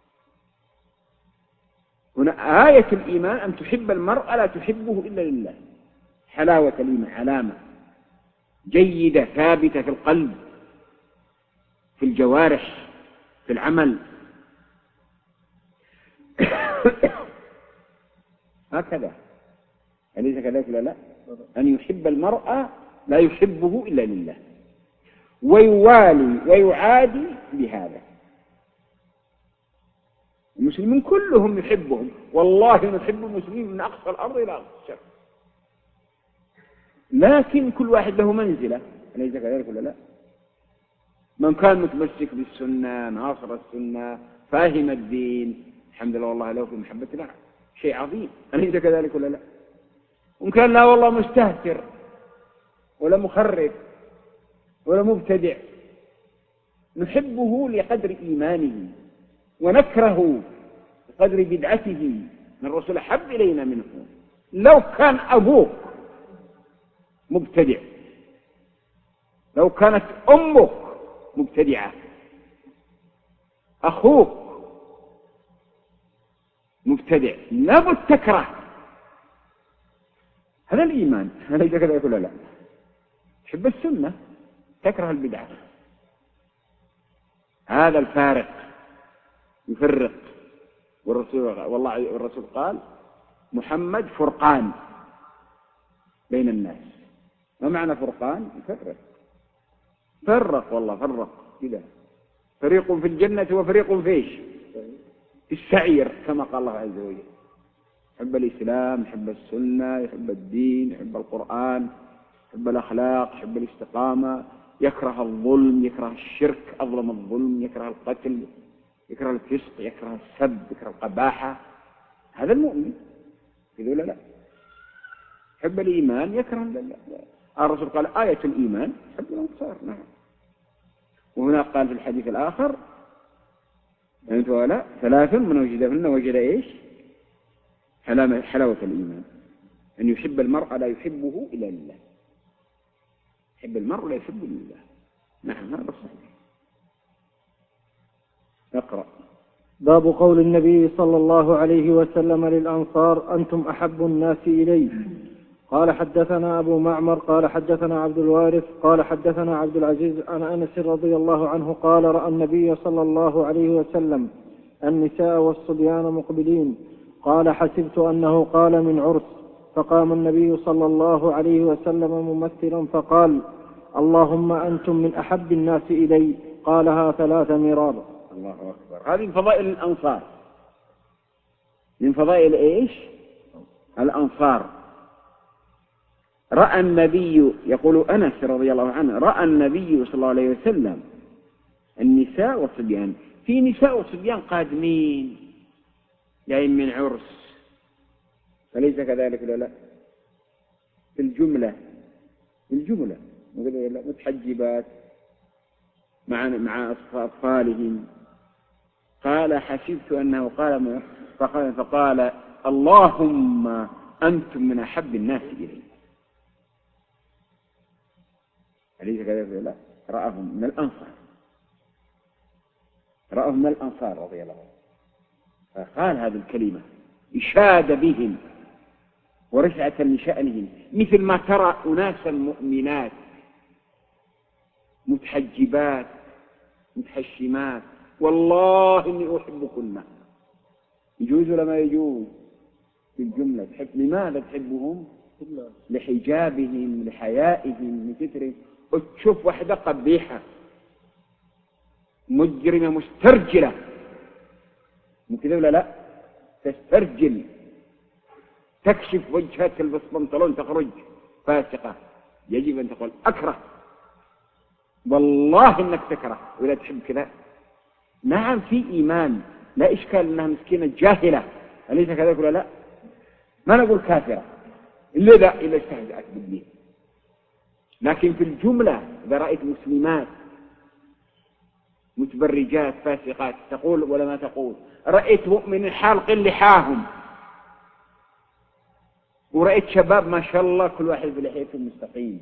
هنا آية الإيمان أن تحب المرء لا تحبه إلا لله. حلاوة الإيمان علامة جيدة ثابتة في القلب، في الجوارح، في العمل. هكذا أليس كذلك لا لا؟ أن يحب المرء لا يحبه إلا لله، ويوالي ويعادي بهذا. المسلمين كلهم يحبهم، والله نحب المسلمين من أقصى الأرض إلى أقصى الشرق، لكن كل واحد له منزلة. أليس كذلك ولا لا؟ من كان متمسك بالسنة، ناصر السنة، فاهم الدين، الحمد لله والله له في محبتنا شيء عظيم. أليس كذلك ولا لا؟ وإن كان لا والله مستهتر ولا مخرف ولا مبتدع، نحبه لقدر إيمانه ونكره لقدر بدعته. الرسول أحب إلينا منه. لو كان أبوك مبتدع، لو كانت أمك مبتدعة، أخوك مبتدع، لابد تكره. هذا الإيمان. هذا إذا كذا يقول لا، تحب السنة تكره البدعة. هذا الفارق يفرق. والرسول والله الرسول قال محمد فرقان بين الناس. ما معنى فرقان؟ يفرق. فرق والله فرق كذا، فريق في الجنة وفريق فيش في السعير كما قال الله عز وجل. يحب الإسلام، يحب السنة، يحب الدين، يحب القرآن، يحب الأخلاق، يحب الاستقامة، يكره الظلم، يكره الشرك أظلم الظلم، يكره القتل، يكره الفسق، يكره السب، يكره القباحة. هذا المؤمن. يقول لا يحب الإيمان، يكره لا لا. الرسول قال آية الإيمان حب الأنصار. نعم. وهنا قال في الحديث الآخر أنت ولا ثلاث من وجدهن وجد إيش؟ حلاوة الإيمان، أن يحب المرء لا يحبه إلا لله. يحب المرء لا يحبه لله. نعم هذا صحيح. اقرأ. باب قول النبي صلى الله عليه وسلم للأنصار أنتم أحب الناس إليه. قال حدثنا أبو معمر قال حدثنا عبد الوارث قال حدثنا عبد العزيز عن أنس رضي الله عنه قال رأى النبي صلى الله عليه وسلم النساء والصبيان مقبلين، قال حسبت أنه قال من عرس، فقام النبي صلى الله عليه وسلم ممثلا فقال اللهم أنتم من أحب الناس إلي، قالها ثلاث مرار. الله أكبر. هذه من فضائل الأنصار. من فضائل إيش؟ الأنصار. رأى النبي، يقول أنس رضي الله عنه، رأى النبي صلى الله عليه وسلم النساء والصبيان. في نساء وصبيان قادمين جايين من عرس، فليس كذلك ولا لا؟ في الجملة، في الجملة متحجبات مع مع أطفالهم. قال حسبت أنه قال فقال, فقال اللهم أنتم من أحب الناس إلي. أليس كذلك ولا لا؟ رأهم من الأنصار، رأهم من الأنصار رضي الله عنه، فقال هذه الكلمة إشاد بهم ورفعة لشأنهم، مثل ما ترى أناسا مؤمنات متحجبات متحشمات والله إني أحبكن. يجوز ولا ما يجوز؟ في الجملة تحب. لماذا تحبهم؟ لحجابهم، لحيائهم، لسترهم. وتشوف واحدة قبيحة مجرمة مسترجلة، مو كذا ولا لا؟ تسترجل، تكشف وجهها، تلبس بنطلون تخرج فاسقة يجب أن تقول أكره، والله إنك تكره ولا تحب كذا. نعم في إيمان، لا إشكال أنها مسكينة جاهلة، أليس كذلك ولا لا؟ ما نقول كافرة إلا إذا إلا استهزأت بالدين. لكن في الجملة إذا رأيت مسلمات متبرجات فاسقات تقول ولا ما تقول؟ رأيت مؤمن حالق لحاهم، ورأيت شباب ما شاء الله كل واحد بلحيته مستقيم،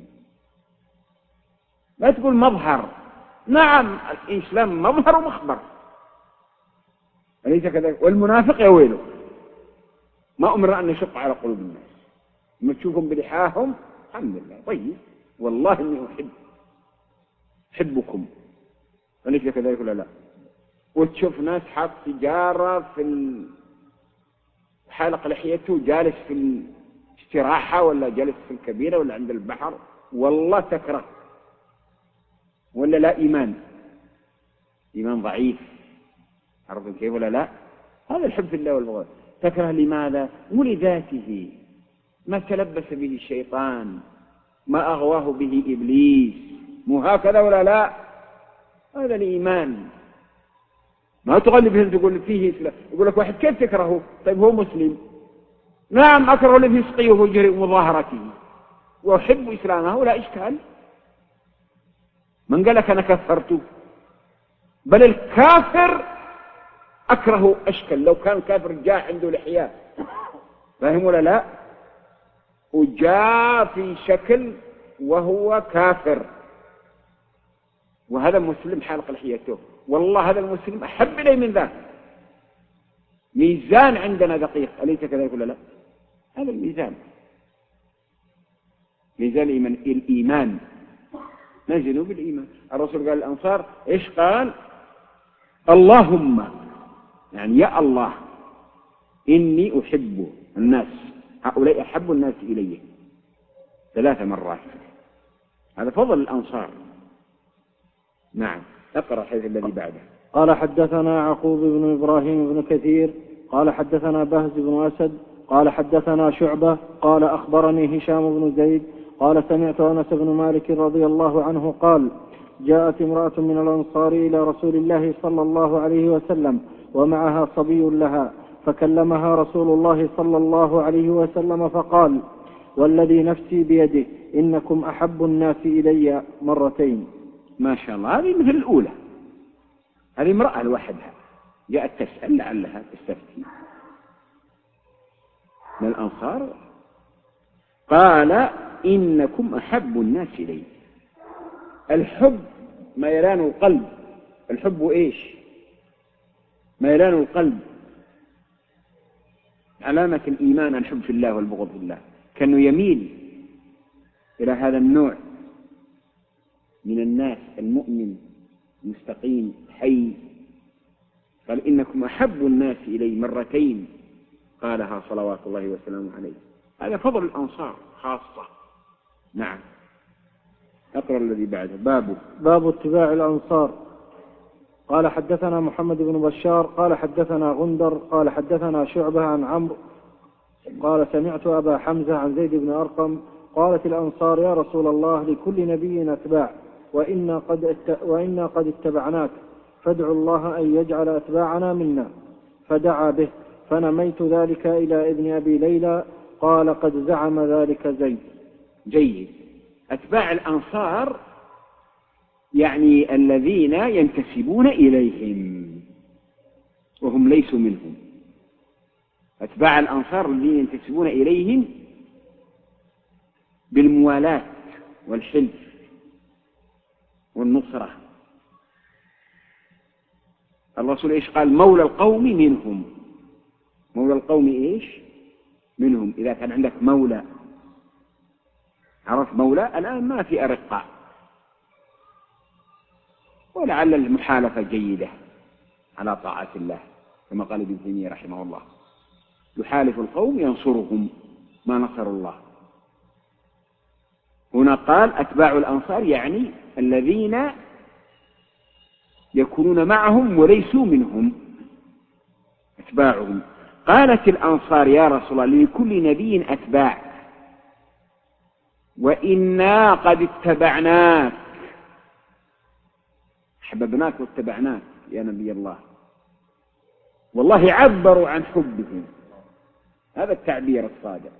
ما تقول مظهر. نعم الإسلام مظهر ومخبر، أليس كذلك؟ والمنافق يا ويله، ما أمر أن نشق على قلوب الناس، ما تشوفهم بلحاهم الحمد لله طيب، والله إني أحب أحبكم، أليس كذلك ولا لا؟ وتشوف ناس حاط سيجارة في حالق لحيته جالس في الاستراحة ولا جالس في الكبيرة ولا عند البحر، والله تكره، ولا لا إيمان إيمان ضعيف، عرفتم كيف ولا لا؟ هذا الحب في الله والبغض. تكره لماذا؟ ولذاته، ما تلبس به الشيطان، ما أغواه به إبليس، مو هكذا ولا لا؟ هذا الإيمان. ما تغلب به تقول فيه إسلام، يقول لك واحد كيف تكرهه؟ طيب هو مسلم. نعم أكره لفسقه وفجره ومظاهرته وأحب إسلامه ولا إشكال. من قال لك أنا كفرته؟ بل الكافر أكره أشكل، لو كان كافر جاء عنده لحية، فاهم ولا لا؟ وجاء في شكل وهو كافر، وهذا مسلم حالق لحيته، والله هذا المسلم أحب إلي من ذاك. ميزان عندنا دقيق، أليس كذلك ولا لا؟ هذا الميزان، ميزان الإيمان. الإيمان نزلوا بالإيمان. الرسول قال الأنصار إيش قال؟ اللهم، يعني يا الله إني أحب الناس، هؤلاء أحب الناس إلي، ثلاث مرات. هذا فضل الأنصار. نعم اقرأ الحديث الذي بعده. قال حدثنا يعقوب بن إبراهيم بن كثير قال حدثنا بهز بن أسد قال حدثنا شعبة قال أخبرني هشام بن زيد قال سمعت أنس بن مالك رضي الله عنه قال جاءت امرأة من الأنصار إلى رسول الله صلى الله عليه وسلم ومعها صبي لها، فكلمها رسول الله صلى الله عليه وسلم فقال والذي نفسي بيده إنكم أحب الناس إلي مرتين. ما شاء الله، هذه مثل الأولى، هذه امرأة لوحدها جاءت تسأل لعلها تستفتي من الأنصار، قال إنكم أحب الناس إلي. الحب ميلان القلب، الحب إيش؟ ميلان القلب، علامة الإيمان الحب في الله والبغض في الله، كأنه يميل إلى هذا النوع من الناس، المؤمن المستقيم حي. قال إنكم أحب الناس إلي مرتين، قالها صلوات الله وسلامه عليه. هذا فضل الأنصار خاصة. نعم أقرأ الذي بعده. باب باب اتباع الأنصار. قال حدثنا محمد بن بشار قال حدثنا غندر قال حدثنا شعبة عن عمرو قال سمعت أبا حمزة عن زيد بن أرقم قالت الأنصار يا رسول الله لكل نبي أتباع وإنا قد, ات... وإنا قد اتبعناك، فادعوا الله أن يجعل أتباعنا منا. فدعا به، فنميت ذلك إلى ابن أبي ليلى قال قد زعم ذلك زيد. جيد. أتباع الأنصار يعني الذين ينتسبون إليهم وهم ليسوا منهم. أتباع الأنصار الذين ينتسبون إليهم بالموالاة والحلف والنصرة. الرسول إيش قال؟ مولى القوم منهم. مولى القوم إيش؟ منهم. إذا كان عندك مولى، عرف مولى، الآن ما في أرقاء، ولعل المحالفة جيدة على طاعة الله، كما قال ابن تيمية رحمه الله يحالف القوم ينصرهم ما نصر الله. هنا قال أتباع الأنصار يعني الذين يكونون معهم وليسوا منهم، أتباعهم. قالت الأنصار يا رسول الله لكل نبي أتباع، وإنا قد اتبعناك، حببناك واتبعناك يا نبي الله. والله عبروا عن حبهم، هذا التعبير الصادق،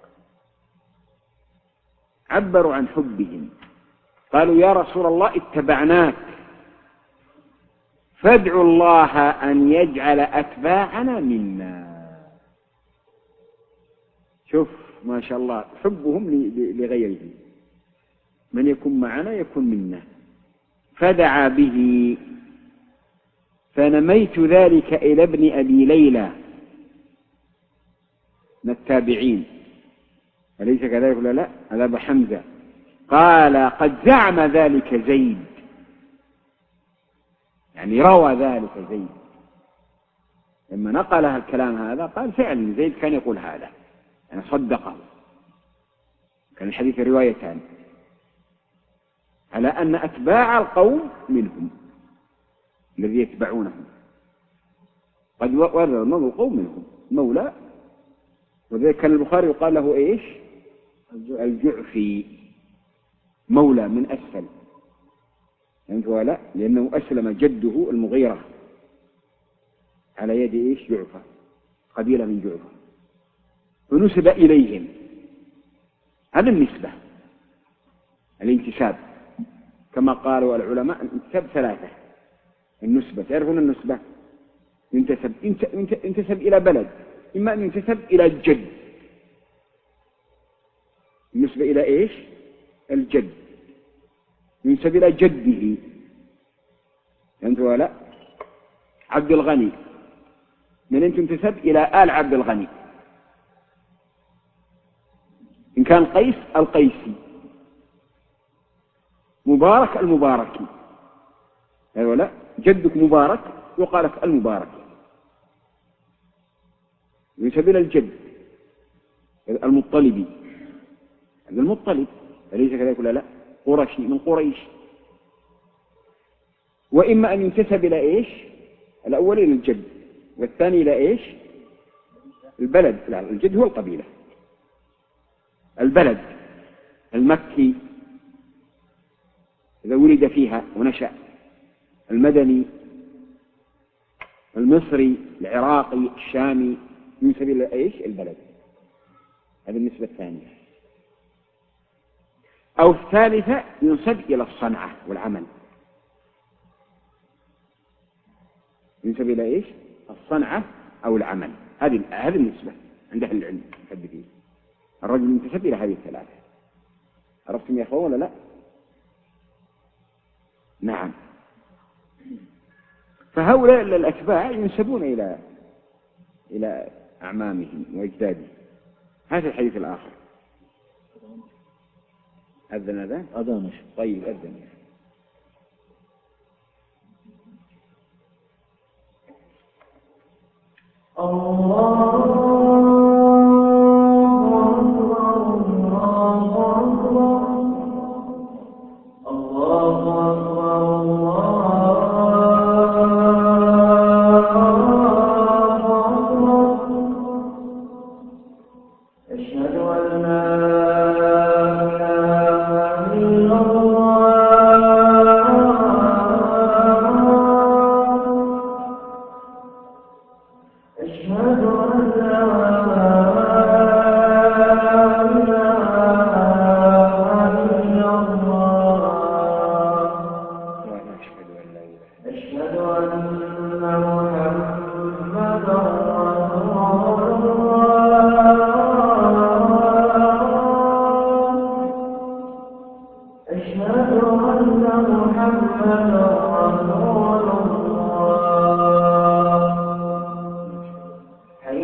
عبروا عن حبهم، قالوا يا رسول الله اتبعناك فادعوا الله أن يجعل أتباعنا منا. شوف ما شاء الله حبهم لغيره، من يكون معنا يكون منا. فدعا به فنميت ذلك إلى ابن أبي ليلى من التابعين، أليس كذلك ولا لا؟ هذا أبو حمزة. قال قد زعم ذلك زيد، يعني روى ذلك زيد، لما نقل الكلام هذا قال فعلا زيد كان يقول هذا، يعني صدقه. كان الحديث روايتان على أن أتباع القوم منهم الذي يتبعونهم، قد ورد المولى القوم منهم مولى، وذلك كان البخاري يقال له إيش؟ الجعفي، مولى من أسفل، يعني ولا لأنه أسلم جده المغيرة على يد إيش؟ جعفة، قبيلة من جعفة، ونسب إليهم. هذا النسبة، الانتساب كما قالوا العلماء الانتساب ثلاثة. النسبة تعرفون النسبة؟ ينتسب ينتسب إلى بلد، إما أن ينتسب إلى الجد، النسبة إلى إيش؟ الجد، ينسب إلى جده، أنت ولا عبد الغني، من أن تنتسب إلى آل عبد الغني، إن كان قيس القيسي، مبارك المباركي، أيوة لا جدك مبارك يقال لك المبارك، ينسب إلى الجد. المطلبي، هذا المطلب، أليس كذلك ولا لا؟ قرشي من قريش. وإما أن ينتسب إلى إيش؟ الأول إلى الجد، والثاني إلى إيش؟ البلد. لا، الجد هو القبيلة، البلد المكي إذا ولد فيها ونشأ، المدني، المصري، العراقي، الشامي، ينسب إلى إيش؟ البلد. هذه النسبة الثانية. أو الثالثة ينسب إلى الصنعة والعمل، ينسب إلى إيش؟ الصنعة أو العمل. هذه هذه النسبة عند أهل العلم المحدثين. الرجل ينتسب إلى هذه الثلاثة. عرفتم يا أخوان ولا لا؟ نعم. فهؤلاء الأتباع ينسبون إلى إلى أعمامهم وأجدادهم. هذا الحديث الآخر. أذن هذا؟ أذان. طيب أذن. الله حي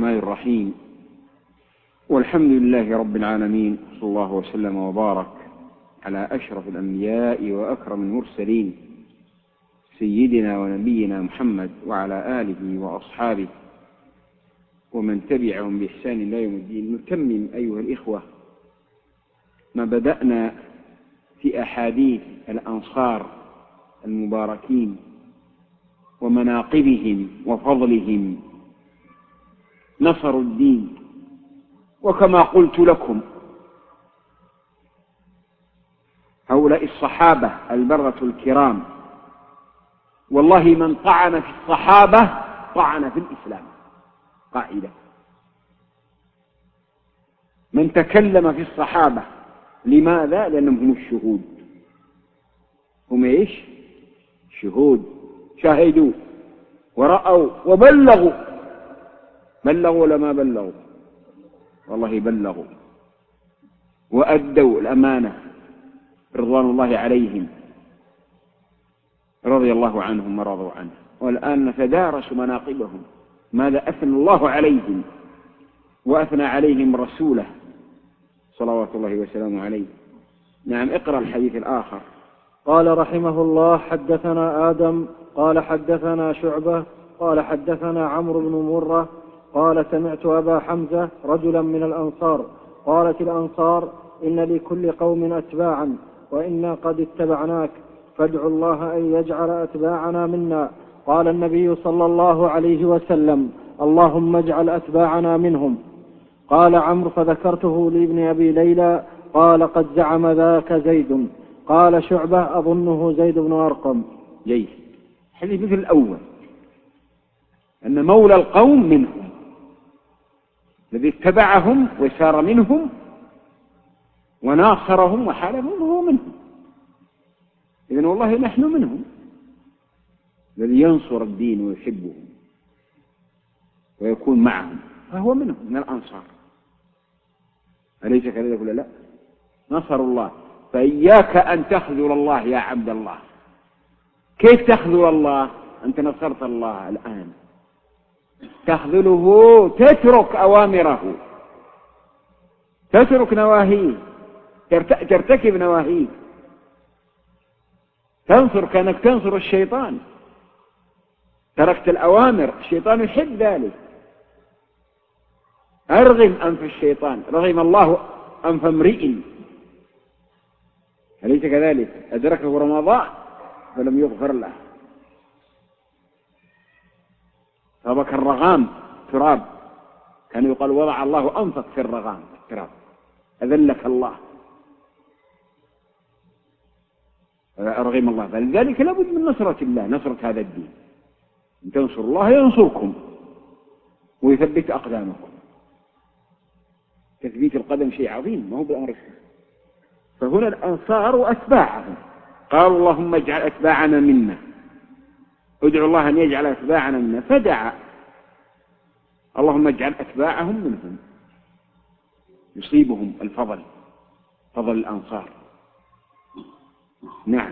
الرحمن الرحيم، والحمد لله رب العالمين، صلى الله وسلم وبارك على أشرف الأنبياء وأكرم المرسلين سيدنا ونبينا محمد وعلى آله وأصحابه ومن تبعهم بإحسان إلى يوم الدين. نتمم أيها الإخوة ما بدأنا في أحاديث الأنصار المباركين ومناقبهم وفضلهم. نصروا الدين، وكما قلت لكم هؤلاء الصحابة البرة الكرام والله من طعن في الصحابة طعن في الإسلام. قاعدة: من تكلم في الصحابة، لماذا؟ لأنهم هم الشهود. هم إيش؟ شهود، شاهدوا ورأوا وبلغوا. بلغوا ولا ما بلغوا؟ والله بلغوا وأدوا الأمانة رضوان الله عليهم، رضي الله عنهم ورضوا عنه. والآن نتدارس مناقبهم، ماذا أثنى الله عليهم وأثنى عليهم رسوله صلوات الله وسلامه عليه. نعم، اقرأ الحديث الآخر. قال رحمه الله: حدثنا آدم قال حدثنا شعبة قال حدثنا عمرو بن مرة قال سمعت أبا حمزة رجلا من الأنصار. قالت الأنصار: إن لكل قوم أتباعا وإنا قد اتبعناك، فادعوا الله أن يجعل أتباعنا منا. قال النبي صلى الله عليه وسلم: اللهم اجعل أتباعنا منهم. قال عمرو: فذكرته لابن أبي ليلى قال قد زعم ذاك زيد. قال شعبة: أظنه زيد بن أرقم. جيد. حديث مثل الأول، أن مولى القوم منهم، الذي اتبعهم وسار منهم وناصرهم وحاربهم هو منهم. إذن والله نحن منهم، الذي ينصر الدين ويحبهم ويكون معهم فهو منهم، من الأنصار. أليس كذلك ولا لا؟ نصر الله. فإياك أن تخذل الله يا عبد الله. كيف تخذل الله؟ أنت نصرت الله الآن، تخذله تترك أوامره، تترك نواهيه، ترتكب نواهيه، تنصر كأنك تنصر الشيطان. تركت الأوامر، الشيطان يحب ذلك. أرغم أنف الشيطان، رغم الله أنف امرئ. أليس كذلك؟ أدركه رمضان فلم يغفر له، فبك الرغام تراب. كان يقال وضع الله أنفك في الرغام التراب، أذلك الله، أرغم الله. فلذلك لابد من نصرة الله، نصرة هذا الدين. إن تنصروا الله ينصركم ويثبت أقدامكم. تثبيت القدم شيء عظيم، ما هو بالأمر السهل. فهنا الأنصار وأتباعهم قالوا: اللهم اجعل أتباعنا منا، ادعوا الله أن يجعل أتباعنا منا. فدعا: اللهم اجعل أتباعهم منهم، يصيبهم الفضل، فضل الأنصار. نعم،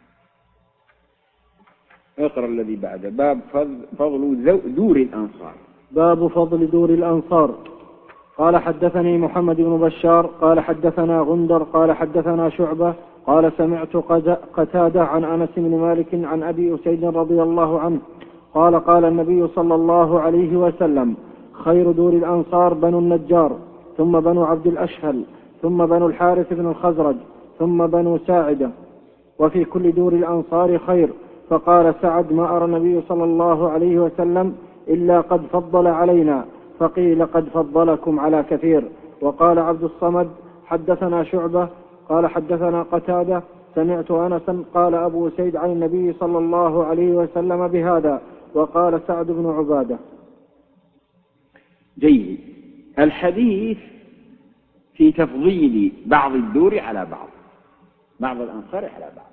اقرأ الذي بعده. باب فضل دور الأنصار. باب فضل دور الأنصار. قال حدثني محمد بن بشار قال حدثنا غندر قال حدثنا شعبة قال سمعت قتادة عن أنس بن مالك عن أبي أسيد رضي الله عنه قال قال النبي صلى الله عليه وسلم: خير دور الأنصار بنو النجار، ثم بنو عبد الأشهل، ثم بنو الحارث بن الخزرج، ثم بنو ساعدة، وفي كل دور الأنصار خير. فقال سعد: ما أرى النبي صلى الله عليه وسلم إلا قد فضل علينا. فقيل: قد فضلكم على كثير. وقال عبد الصمد: حدثنا شعبة قال حدثنا قتادة سمعت أنسا قال أبو سيد عن النبي صلى الله عليه وسلم بهذا. وقال سعد بن عبادة. جيد. الحديث في تفضيل بعض الدور على بعض، بعض الأنصار على بعض.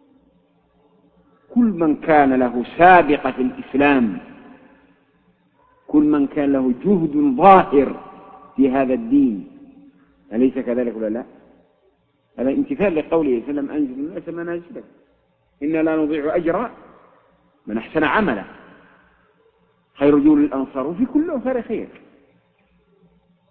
كل من كان له سابقة في الإسلام، كل من كان له جهد ظاهر في هذا الدين، أليس كذلك ولا لا؟ هذا امتثال لقوله صلى الله عليه وسلم: أنزل الناس منازلهم إنا لا نضيع أجر من أحسن عملا. خير دور الأنصار، وفي كل أنصار خير.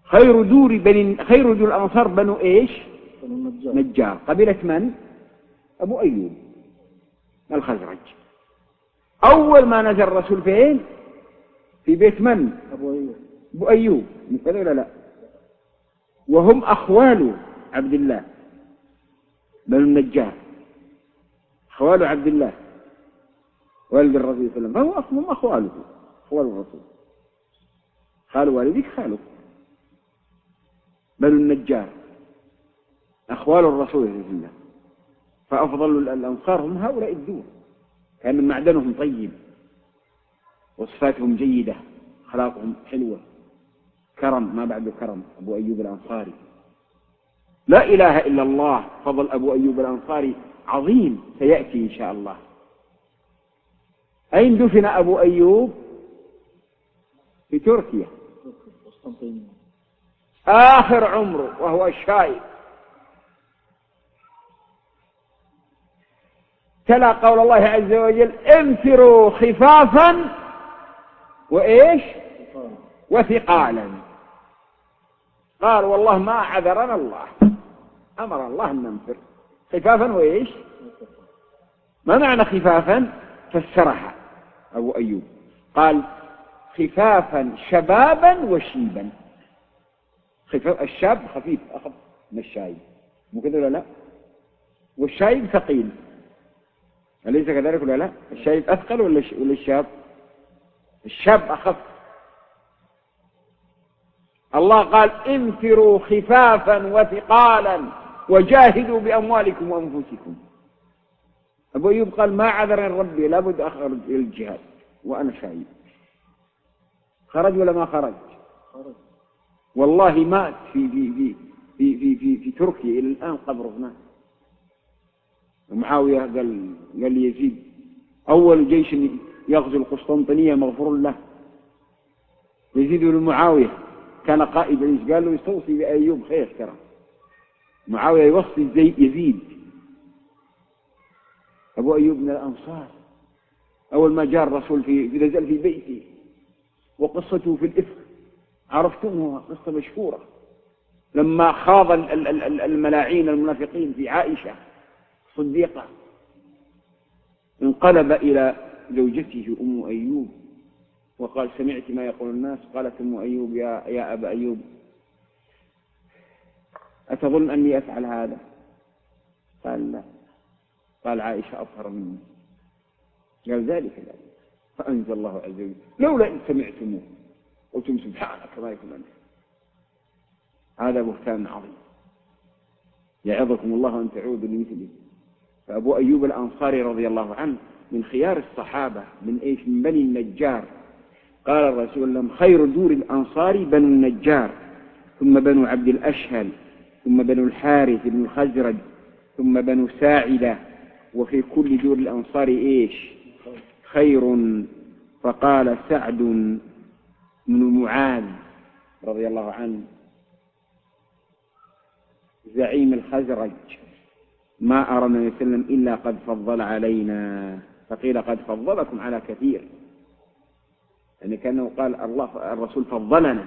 خير دور بني خير دور الأنصار بنو إيش؟ بنو النجار. نجار. قبيلة من؟ أبو أيوب الخزرج. أول ما نزل الرسول فين؟ في بيت من؟ أبو أيوب. أبو أيوب مثل ولا لا؟ وهم أخوال عبد الله بنو النجار، أخوال عبد الله والد الرسول صلى الله عليه وسلم، فهو هم أخواله، أخوال الرسول، خال والدك خالك. بنو النجار أخوال الرسول صلى الله عليه وسلم، فأفضل الأنصار هم هؤلاء الدور، كان معدنهم طيب وصفاتهم جيدة، أخلاقهم حلوة، كرم ما بعد كرم. أبو أيوب الأنصاري لا إله إلا الله. فضل أبو أيوب الأنصاري عظيم سيأتي إن شاء الله. أين دفن أبو أيوب؟ في تركيا آخر عمره وهو الشايب. تلا قول الله عز وجل: انفروا خفافا وإيش وثقالا. قال والله ما عذرنا الله، أمر الله أن ننفر خفافا وإيش. ما معنى خفافا؟ فسرها أبو أيوب قال: خفافا شبابا وشيبا. خفاف الشاب خفيف أخف من الشايب، مو كذا ولا لا؟ والشايب ثقيل، أليس كذلك ولا لا؟ الشايب أثقل ولا ولا الشاب؟ الشاب أخف. الله قال: انفروا خفافا وثقالا وجاهدوا بأموالكم وأنفسكم. أبو أيوب قال: ما عذرني ربي، لابد أخرج إلى الجهاد وأنا شايب. خرج ولا ما خرج؟ خرج. والله مات في في في في في في, في تركيا إلى الآن قبره هناك. معاوية قال قال لي يزيد: أول جيش يغزو القسطنطينية مغفور له. يزيد بن معاوية كان قائد جيش، قال له يستوصي بأيوب خير ترى. معاوية يوصي زي يزيد. أبو أيوب من الأنصار، أول ما جاء الرسول في نزل في بيته، وقصته في الإفك عرفتموها قصة مشهورة، لما خاض الملاعين المنافقين في عائشة صديقة، انقلب إلى زوجته أم أيوب وقال: سمعت ما يقول الناس؟ قالت أم أيوب: يا, يا أبا أيوب، أتظن أني أفعل هذا؟ قال: لا. قال: عائشة أطهر مني. قال: ذلك لا. فأنزل الله عز وجل: لولا إن سمعتموه قلتم سبحانك ما يكون أنت. هذا بهتان عظيم، يعظكم الله أن تعودوا لمثله. فأبو أيوب الأنصاري رضي الله عنه من خيار الصحابة، من إيش؟ من بني النجار. قال الرسول لهم: خير دور الأنصار بنو النجار، ثم بنو عبد الأشهل، ثم بنو الحارث بن الخزرج، ثم بنو ساعدة، وفي كل دور الأنصار إيش؟ خير. فقال سعد بن معاذ رضي الله عنه زعيم الخزرج: ما أرى النبي صلى الله عليه وسلم إلا قد فضل علينا. فقيل: قد فضلكم على كثير، يعني كأنه قال الله الرسول فضلنا،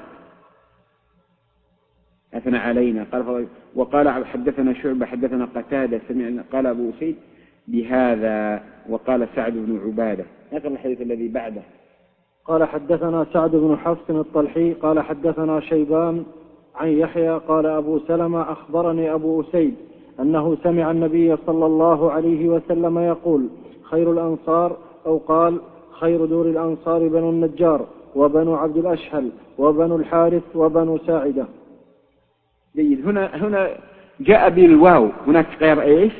أثنى علينا. قال فضل. وقال: حدثنا شعبة حدثنا قتادة سمعنا. قال أبو سيد بهذا. وقال سعد بن عبادة. نقل الحديث الذي بعده. قال: حدثنا سعد بن حفص الطلحي قال: حدثنا شيبان عن يحيى قال: أبو سلمة أخبرني أبو أسيد أنه سمع النبي صلى الله عليه وسلم يقول: خير الأنصار، أو قال: خير دور الأنصار بنو النجار، وبنو عبد الأشهل، وبنو الحارث، وبنو ساعدة. جيد. هنا هنا جاء بالواو، هناك غير إيش؟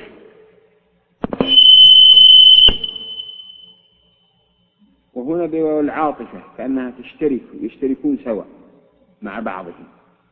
وهنا بواو العاطفة، كأنها تشترك، يشتركون سوا مع بعضهم.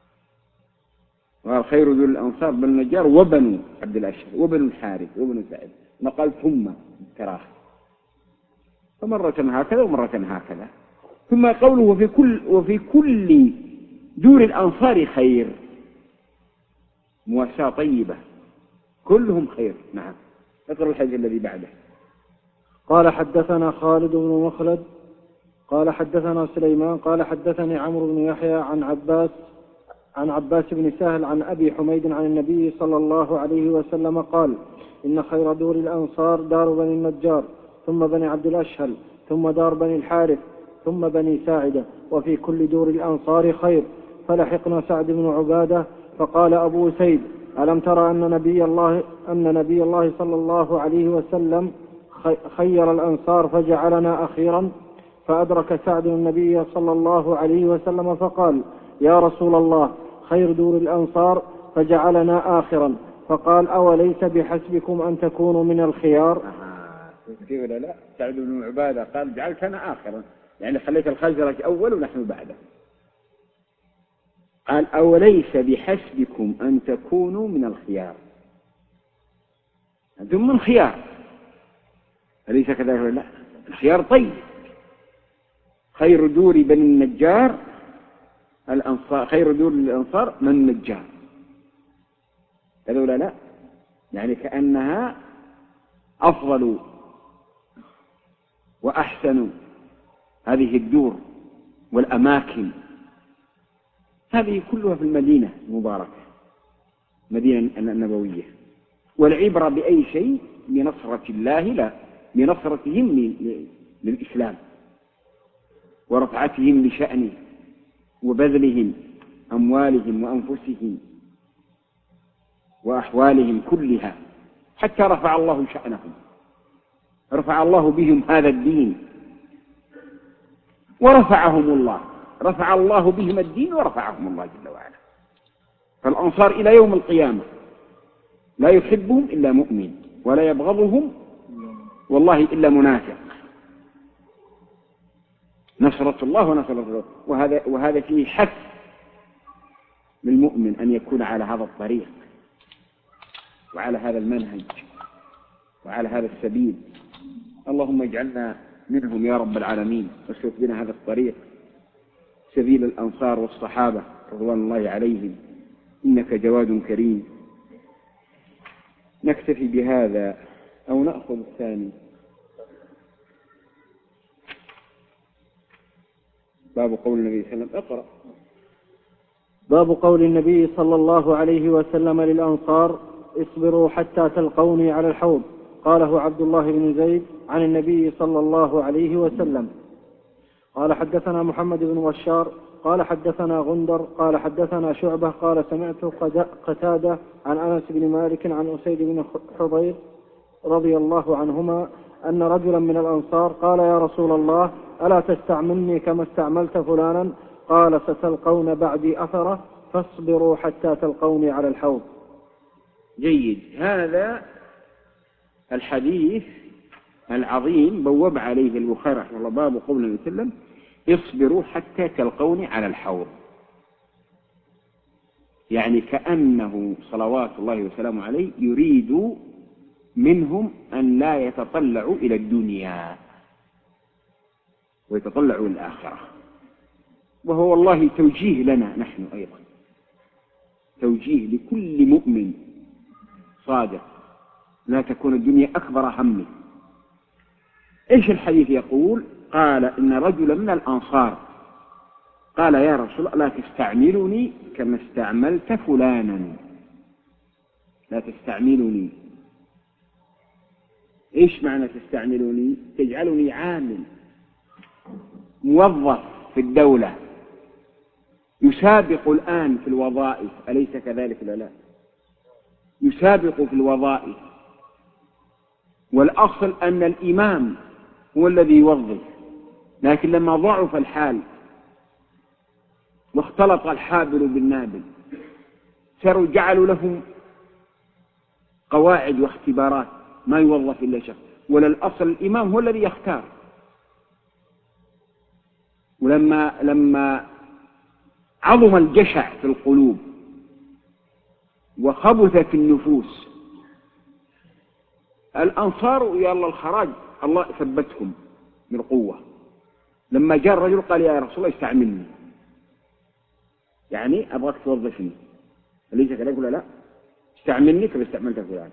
وقال: خير دور الأنصار بنو النجار وبنو عبد الأشهل وبنو الحارث وبنو ساعدة. نقل ثم التراخي، فمرة هكذا ومرة هكذا. ثم قوله: وفي كل وفي كل دور الأنصار خير، مواساة طيبة، كلهم خير. نعم. اقرأ الحديث الذي بعده. قال: حدثنا خالد بن مخلد قال: حدثنا سليمان قال: حدثني عمرو بن يحيى عن عباس عن عباس بن سهل عن أبي حميد عن النبي صلى الله عليه وسلم قال: إن خير دور الأنصار دار بني النجار، ثم بني عبد الأشهل، ثم دار بني الحارث، ثم بني ساعدة، وفي كل دور الأنصار خير. فلحقنا سعد بن عبادة فقال أبو سيد: ألم ترى أن نبي الله, أن نبي الله صلى الله عليه وسلم خير الأنصار فجعلنا أخيرا؟ فأدرك سعد النبي صلى الله عليه وسلم فقال: يا رسول الله، خير دور الأنصار فجعلنا آخرا. فقال: أوليس بحسبكم أن تكونوا من الخيار؟ كيف ولا لا؟ سعد بن عبادة قال: جعلتنا آخرا، يعني خليت الخزرج أول ونحن بعده. قال: أوليس بحسبكم أن تكونوا من الخيار؟ أنتم من خيار، أليس كذلك ولا لا؟ الخيار طيب. خير دور بني النجار الأنصار، خير دور الأنصار من النجار، هذا ولا لا؟ يعني كأنها أفضل وأحسن هذه الدور والأماكن، هذه كلها في المدينة المباركة، مدينة النبوية. والعبرة بأي شيء؟ بنصرة الله، لا بنصرتهم للإسلام ورفعتهم لشأنه وبذلهم أموالهم وأنفسهم وأحوالهم كلها، حتى رفع الله شأنهم، رفع الله بهم هذا الدين ورفعهم الله، رفع الله بهم الدين ورفعهم الله جل وعلا. فالأنصار إلى يوم القيامة لا يحبهم إلا مؤمن، ولا يبغضهم والله إلا منافق. نصرة الله ونصرة الله، وهذا, وهذا فيه حث للمؤمن أن يكون على هذا الطريق وعلى هذا المنهج وعلى هذا السبيل. اللهم اجعلنا منهم يا رب العالمين، واسلك بنا هذا الطريق، سبيل الأنصار والصحابة رضوان الله عليهم، إنك جواد كريم. نكتفي بهذا أو نأخذ الثاني؟ باب قول النبي صلى الله عليه وسلم. اقرأ. باب قول النبي صلى الله عليه وسلم للأنصار: اصبروا حتى تلقوني على الحوض. قاله عبد الله بن زيد عن النبي صلى الله عليه وسلم. قال: حدثنا محمد بن بشار قال حدثنا غندر قال حدثنا شعبة قال: سمعت قتادة عن أنس بن مالك عن أسيد بن حضير رضي الله عنهما أن رجلا من الأنصار قال: يا رسول الله، ألا تستعملني كما استعملت فلانا؟ قال: ستلقون بعدي أثرة، فاصبروا حتى تلقوني على الحوض. جيد. هذا الحديث العظيم بوب عليه البخاري رحمه الله باب قول النبي صلى الله عليه وسلم: اصبروا حتى تلقوني على الحوض. يعني كأنه صلوات الله وسلامه عليه يريد منهم أن لا يتطلعوا إلى الدنيا ويتطلعوا إلى الآخرة، وهو والله توجيه لنا نحن أيضا، توجيه لكل مؤمن صادق، لا تكون الدنيا أكبر همه. إيش الحديث يقول؟ قال: إن رجلا من الأنصار قال: يا رسول الله، لا تستعملني كما استعملت فلانا. لا تستعملني، إيش معنى تستعملني؟ تجعلني عامل موظف في الدولة، يسابق الآن في الوظائف، أليس كذلك ولا لا؟ يسابق في الوظائف، والأصل أن الإمام هو الذي يوظف، لكن لما ضعف الحال واختلط الحابل بالنابل صاروا جعلوا لهم قواعد واختبارات، ما يوظف إلا شخص، ولا الأصل الإمام هو الذي يختار. ولما لما عظم الجشع في القلوب وخبثت النفوس، الأنصار يلا الخراج الله ثبتهم بالقوة. لما جاء الرجل قال: يا رسول الله، استعملني، يعني أبغاك توظفني، أليس كذلك ولا لا؟ استعملني كما استعملت فلان.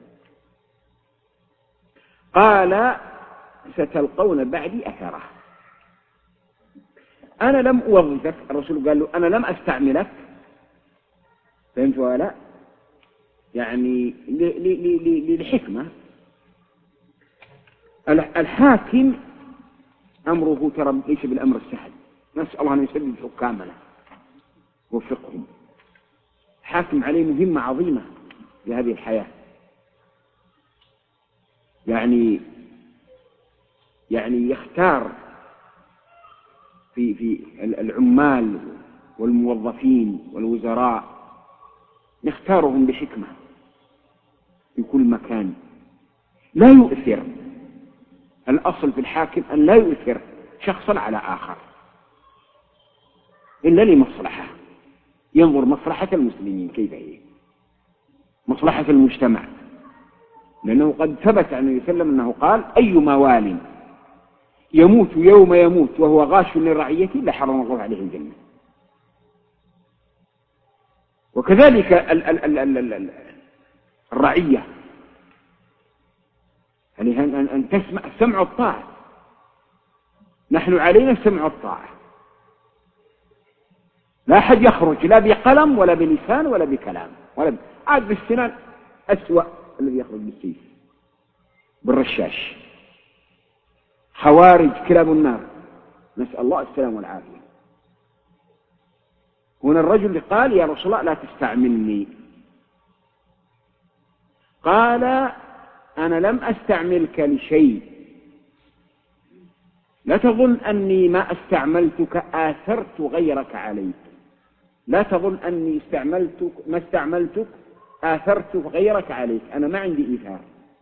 قال: ستلقون بعدي أثره. أنا لم أوظفك، الرسول قال له: أنا لم أستعملك فهمت ولا؟ يعني للحكمة. الحاكم أمره ترى ليس بالأمر السهل، نسأل الله أن يسدد حكامنا وفقهم. حاكم عليه مهمة عظيمة في هذه الحياة، يعني يعني يختار في في العمال والموظفين والوزراء، يختارهم بحكمة في كل مكان، لا يؤثر. الأصل في الحاكم أن لا يؤثر شخصا على آخر إلا لمصلحة، ينظر مصلحة المسلمين كيف هي، مصلحة المجتمع، لأنه قد ثبت عن النبي صلى الله عليه وسلم أنه قال: أيما وال يموت يوم يموت وهو غاش لرعيته لحرم الله عليه الجنة. وكذلك ال ال ال ال ال ال الرعية، يعني أن تسمع السمع والطاعة، نحن علينا السمع والطاعة، لا أحد يخرج لا بقلم ولا بلسان ولا بكلام ولا ب... عاد بالسنان أسوأ الذي يخرج بالسيف بالرشاش، خوارج كلاب النار، نسأل الله السلام والعافية. هنا الرجل قال: يا رسول الله لا تستعملني. قال: أنا لم أستعملك لشيء، لا تظن أني ما استعملتك آثرت غيرك عليك، لا تظن أني استعملتك ما استعملتك آثرت غيرك عليك، أنا ما عندي إيثار،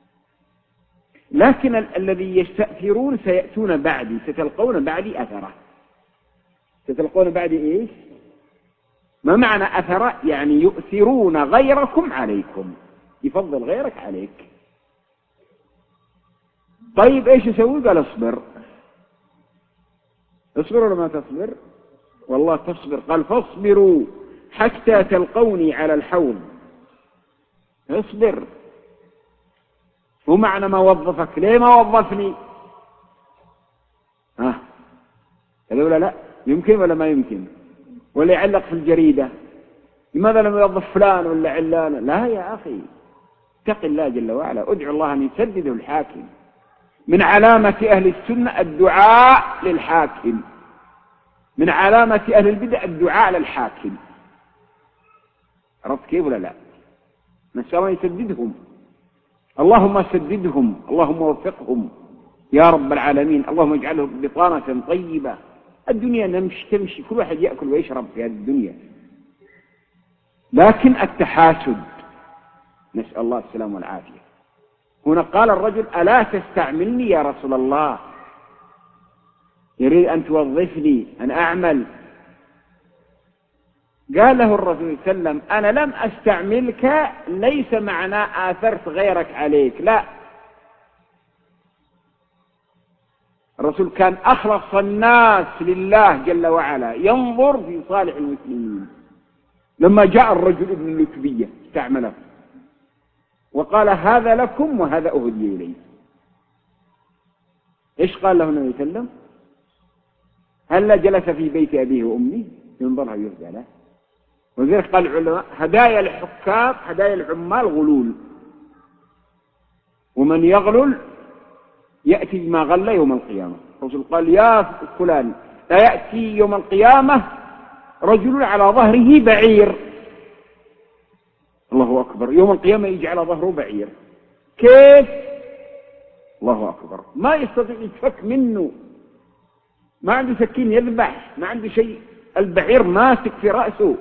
لكن ال الذي يستأثرون سيأتون بعدي، ستلقون بعدي أثرة. ستلقون بعدي إيش؟ ما معنى أثرة؟ يعني يؤثرون غيركم عليكم، يفضل غيرك عليك. طيب إيش يسوي؟ قال: اصبر. اصبر ولا ما تصبر؟ والله تصبر. قال: فاصبروا حتى تلقوني على الحوض. اصبر. ومعنى ما وظفك، ليه ما وظفني؟ ها هذا ولا لا؟ يمكن ولا ما يمكن؟ ولا يعلق في الجريدة: لماذا لم يوظف فلان ولا علان؟ لا يا أخي، اتق الله جل وعلا، ادعو الله أن يسدده الحاكم. من علامة أهل السنة الدعاء للحاكم، من علامة أهل البدع الدعاء للحاكم. عرفت كيف ولا لا؟ نسأل الله يسددهم، اللهم سددهم، اللهم وفقهم يا رب العالمين، اللهم اجعلهم بطانة طيبة. الدنيا نمشي تمشي، كل واحد يأكل ويشرب في هذه الدنيا، لكن التحاسد، نسأل الله السلام والعافية. هنا قال الرجل: ألا تستعملني يا رسول الله؟ يريد أن توظفني أن أعمل. قال له الرسول صلى الله عليه وسلم: أنا لم أستعملك ليس معناه آثرت غيرك عليك، لا، الرسول كان أخلص الناس لله جل وعلا، ينظر في صالح المسلمين. لما جاء الرجل ابن اللتبية استعمله وقال: هذا لكم وهذا أهدي إليه. إيش قال له النبي صلى الله عليه وسلم؟ هل جلس في بيت أبيه وأمه ينظرها يهدى له؟ وذلك قال العلماء: هدايا الحكام هدايا العمال غلول، ومن يغلل يأتي بما غل يوم القيامة. الرسول قال: يا فلان، لا يأتي يوم القيامة رجل على ظهره بعير. الله أكبر، يوم القيامة يجي على ظهره بعير، كيف؟ الله أكبر، ما يستطيع يتفك منه، ما عنده سكين يذبح، ما عنده شيء، البعير ماسك في رأسه.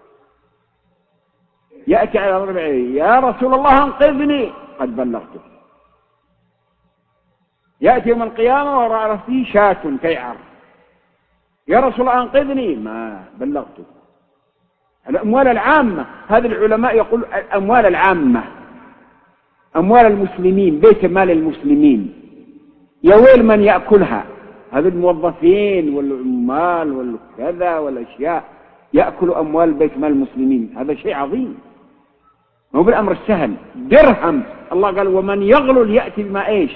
يأتي على ظهره بعير: يا رسول الله انقذني، قد بلغته. يأتي يوم القيامة وراء رأسه شاة كيعر: يا رسول الله انقذني، ما بلغته. الأموال العامة، هذا العلماء يقول الأموال العامة، أموال المسلمين، بيت مال المسلمين، يا ويل من يأكلها. هذا الموظفين والعمال والكذا والأشياء يأكل أموال بيت مال المسلمين، هذا شيء عظيم، هو بالأمر السهل. درهم، الله قال: ومن يغلل يأتي بما إيش؟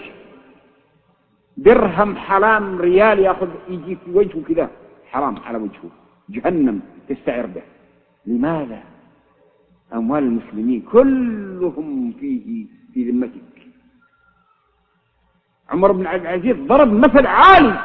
درهم حرام، ريال يأخذ يجي في وجهه كذا حرام على وجهه، جهنم تستعر به. لماذا؟ أموال المسلمين كلهم فيه في ذمتك. عمر بن عبد العزيز ضرب مثل عالي،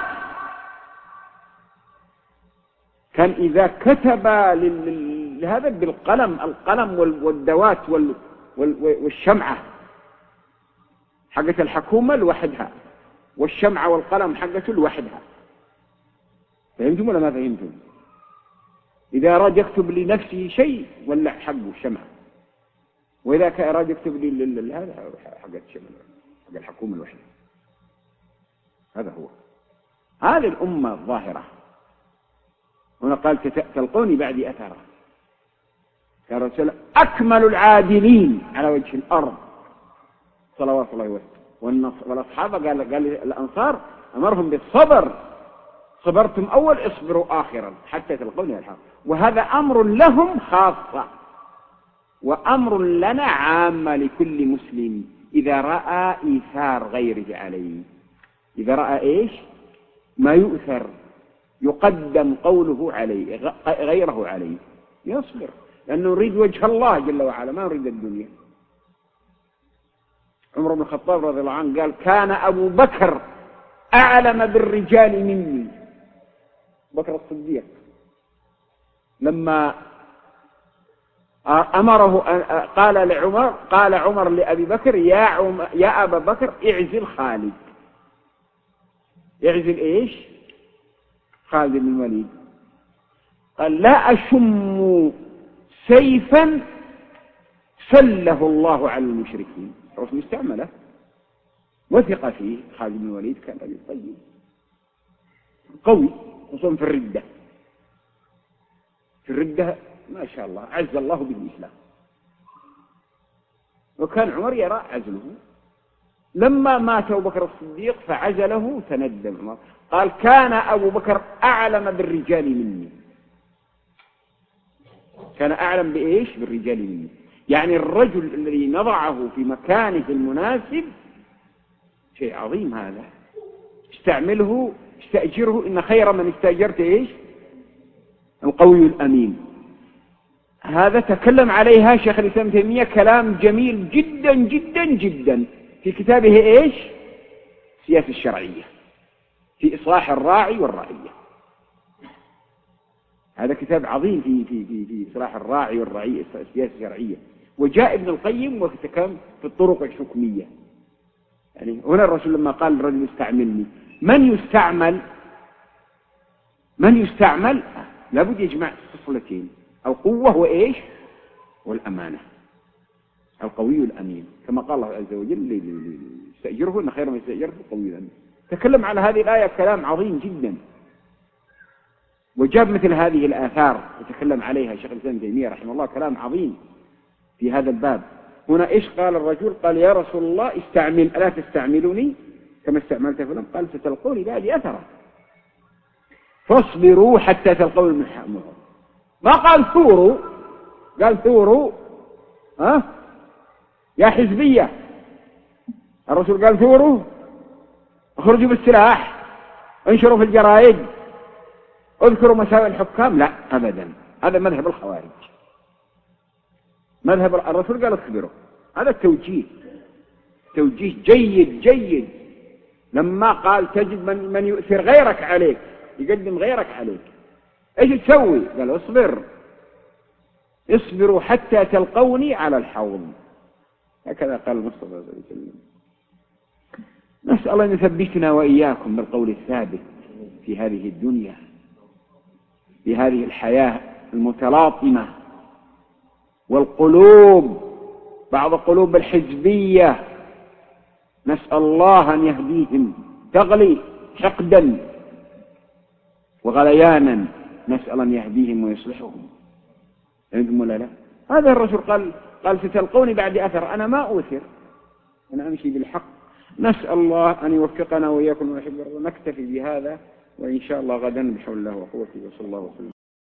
كان إذا كتب لهذا بالقلم، القلم والدوات والشمعة حقة الحكومة لوحدها، والشمعة والقلم حقته لوحدها. فهمتم ولا ما فهمتم؟ إذا أراد يكتب لنفسه شيء ولع حقه الشمعة، وإذا أراد يكتب لي هذا حقة الشمعة حق الحكومة لوحدها. هذا هو، هذه الأمة الظاهرة. هنا قال تلقوني بعدي أثرا، يا رسول أكمل العادلين على وجه الأرض صلوات الله وسلم. والأصحاب قال قال الأنصار أمرهم بالصبر، صبرتم أول اصبروا آخرا حتى تلقوني الحق. وهذا أمر لهم خاصة، وأمر لنا عامة لكل مسلم إذا رأى إيثار غيره عليه. إذا رأى إيش ما يؤثر يقدم قوله عليه غيره عليه يصبر، لأنه نريد وجه الله جل وعلا ما نريد الدنيا. عمر بن الخطاب رضي الله عنه قال كان أبو بكر أعلم بالرجال مني. بكر الصديق لما أمره قال لعمر قال عمر لأبي بكر يا, عم يا أبا بكر اعزل خالد. اعزل إيش؟ خالد بن الوليد. قال لا أشم سيفا سله الله على المشركين. رسول مستعمله وثق فيه. خالد بن الوليد كان رجل طيب قوي، خصوصا في الردة. في الردة ما شاء الله عز الله به الإسلام، وكان عمر يرى عزله. لما مات أبو بكر الصديق فعزله تندم عمر، قال كان أبو بكر أعلم بالرجال مني. كان أعلم بإيش؟ بالرجال مني، يعني الرجل الذي نضعه في مكانه المناسب شيء عظيم. هذا استعمله استأجره، إن خير من استأجرت إيش؟ القوي الأمين. هذا تكلم عليها شيخ الإسلام ابن تيمية كلام جميل جدا جدا جدا في كتابه إيش؟ السياسة الشرعية في إصلاح الراعي والرعية. هذا كتاب عظيم في في في في إصلاح الراعي والرعية السياسة الشرعية. وجاء ابن القيم وتكلم في الطرق الحكمية. يعني هنا الرسول لما قال الرجل استعملني، من يستعمل من يستعمل لابد يجمع الصفلتين، القوة وإيش؟ والأمانة. القوي الأمين كما قال الله عز وجل استأجره إن خير ما استأجرته القوي الأمين. تكلم على هذه الآية كلام عظيم جدا، وجاب مثل هذه الآثار يتكلم عليها شيخ الإسلام ابن تيمية رحمه الله كلام عظيم في هذا الباب. هنا إيش قال الرجل؟ قال يا رسول الله استعمل ألا تستعملني كما استعملت فلان؟ قال ستلقوني بعدي أثرا فاصبروا حتى تلقوا المحامر. ما قال ثوروا، قال ثوروا ها يا حزبية. الرسول قال ثوروا اخرجوا بالسلاح انشروا في الجرائد اذكروا مساوئ الحكام. لا أبدا، هذا مذهب الخوارج. مذهب الرسول قال اصبروا. هذا التوجيه توجيه جيد جيد. لما قال تجد من, من يؤثر غيرك عليك، يقدم غيرك عليك، ايش تسوي؟ قال اصبر، اصبروا حتى تلقوني على الحوض. هكذا قال المصطفى صلى الله عليه وسلم. نسأل الله أن يثبتنا وإياكم بالقول الثابت في هذه الدنيا، في هذه الحياة المتلاطمة، والقلوب بعض قلوب الحزبية نسأل الله أن يهديهم تغلي حقدا وغليانا، نسأل أن يهديهم ويصلحهم. فهمتم ولا لا؟ هذا الرسول قال قال ستلقوني بعد أثر. أنا ما أوثر، أنا أمشي بالحق. نسأل الله أن يوفقنا وإياكم ويحب. نكتفي بهذا، وإن شاء الله غدا بحول الله وقوته وصلى الله وسلم.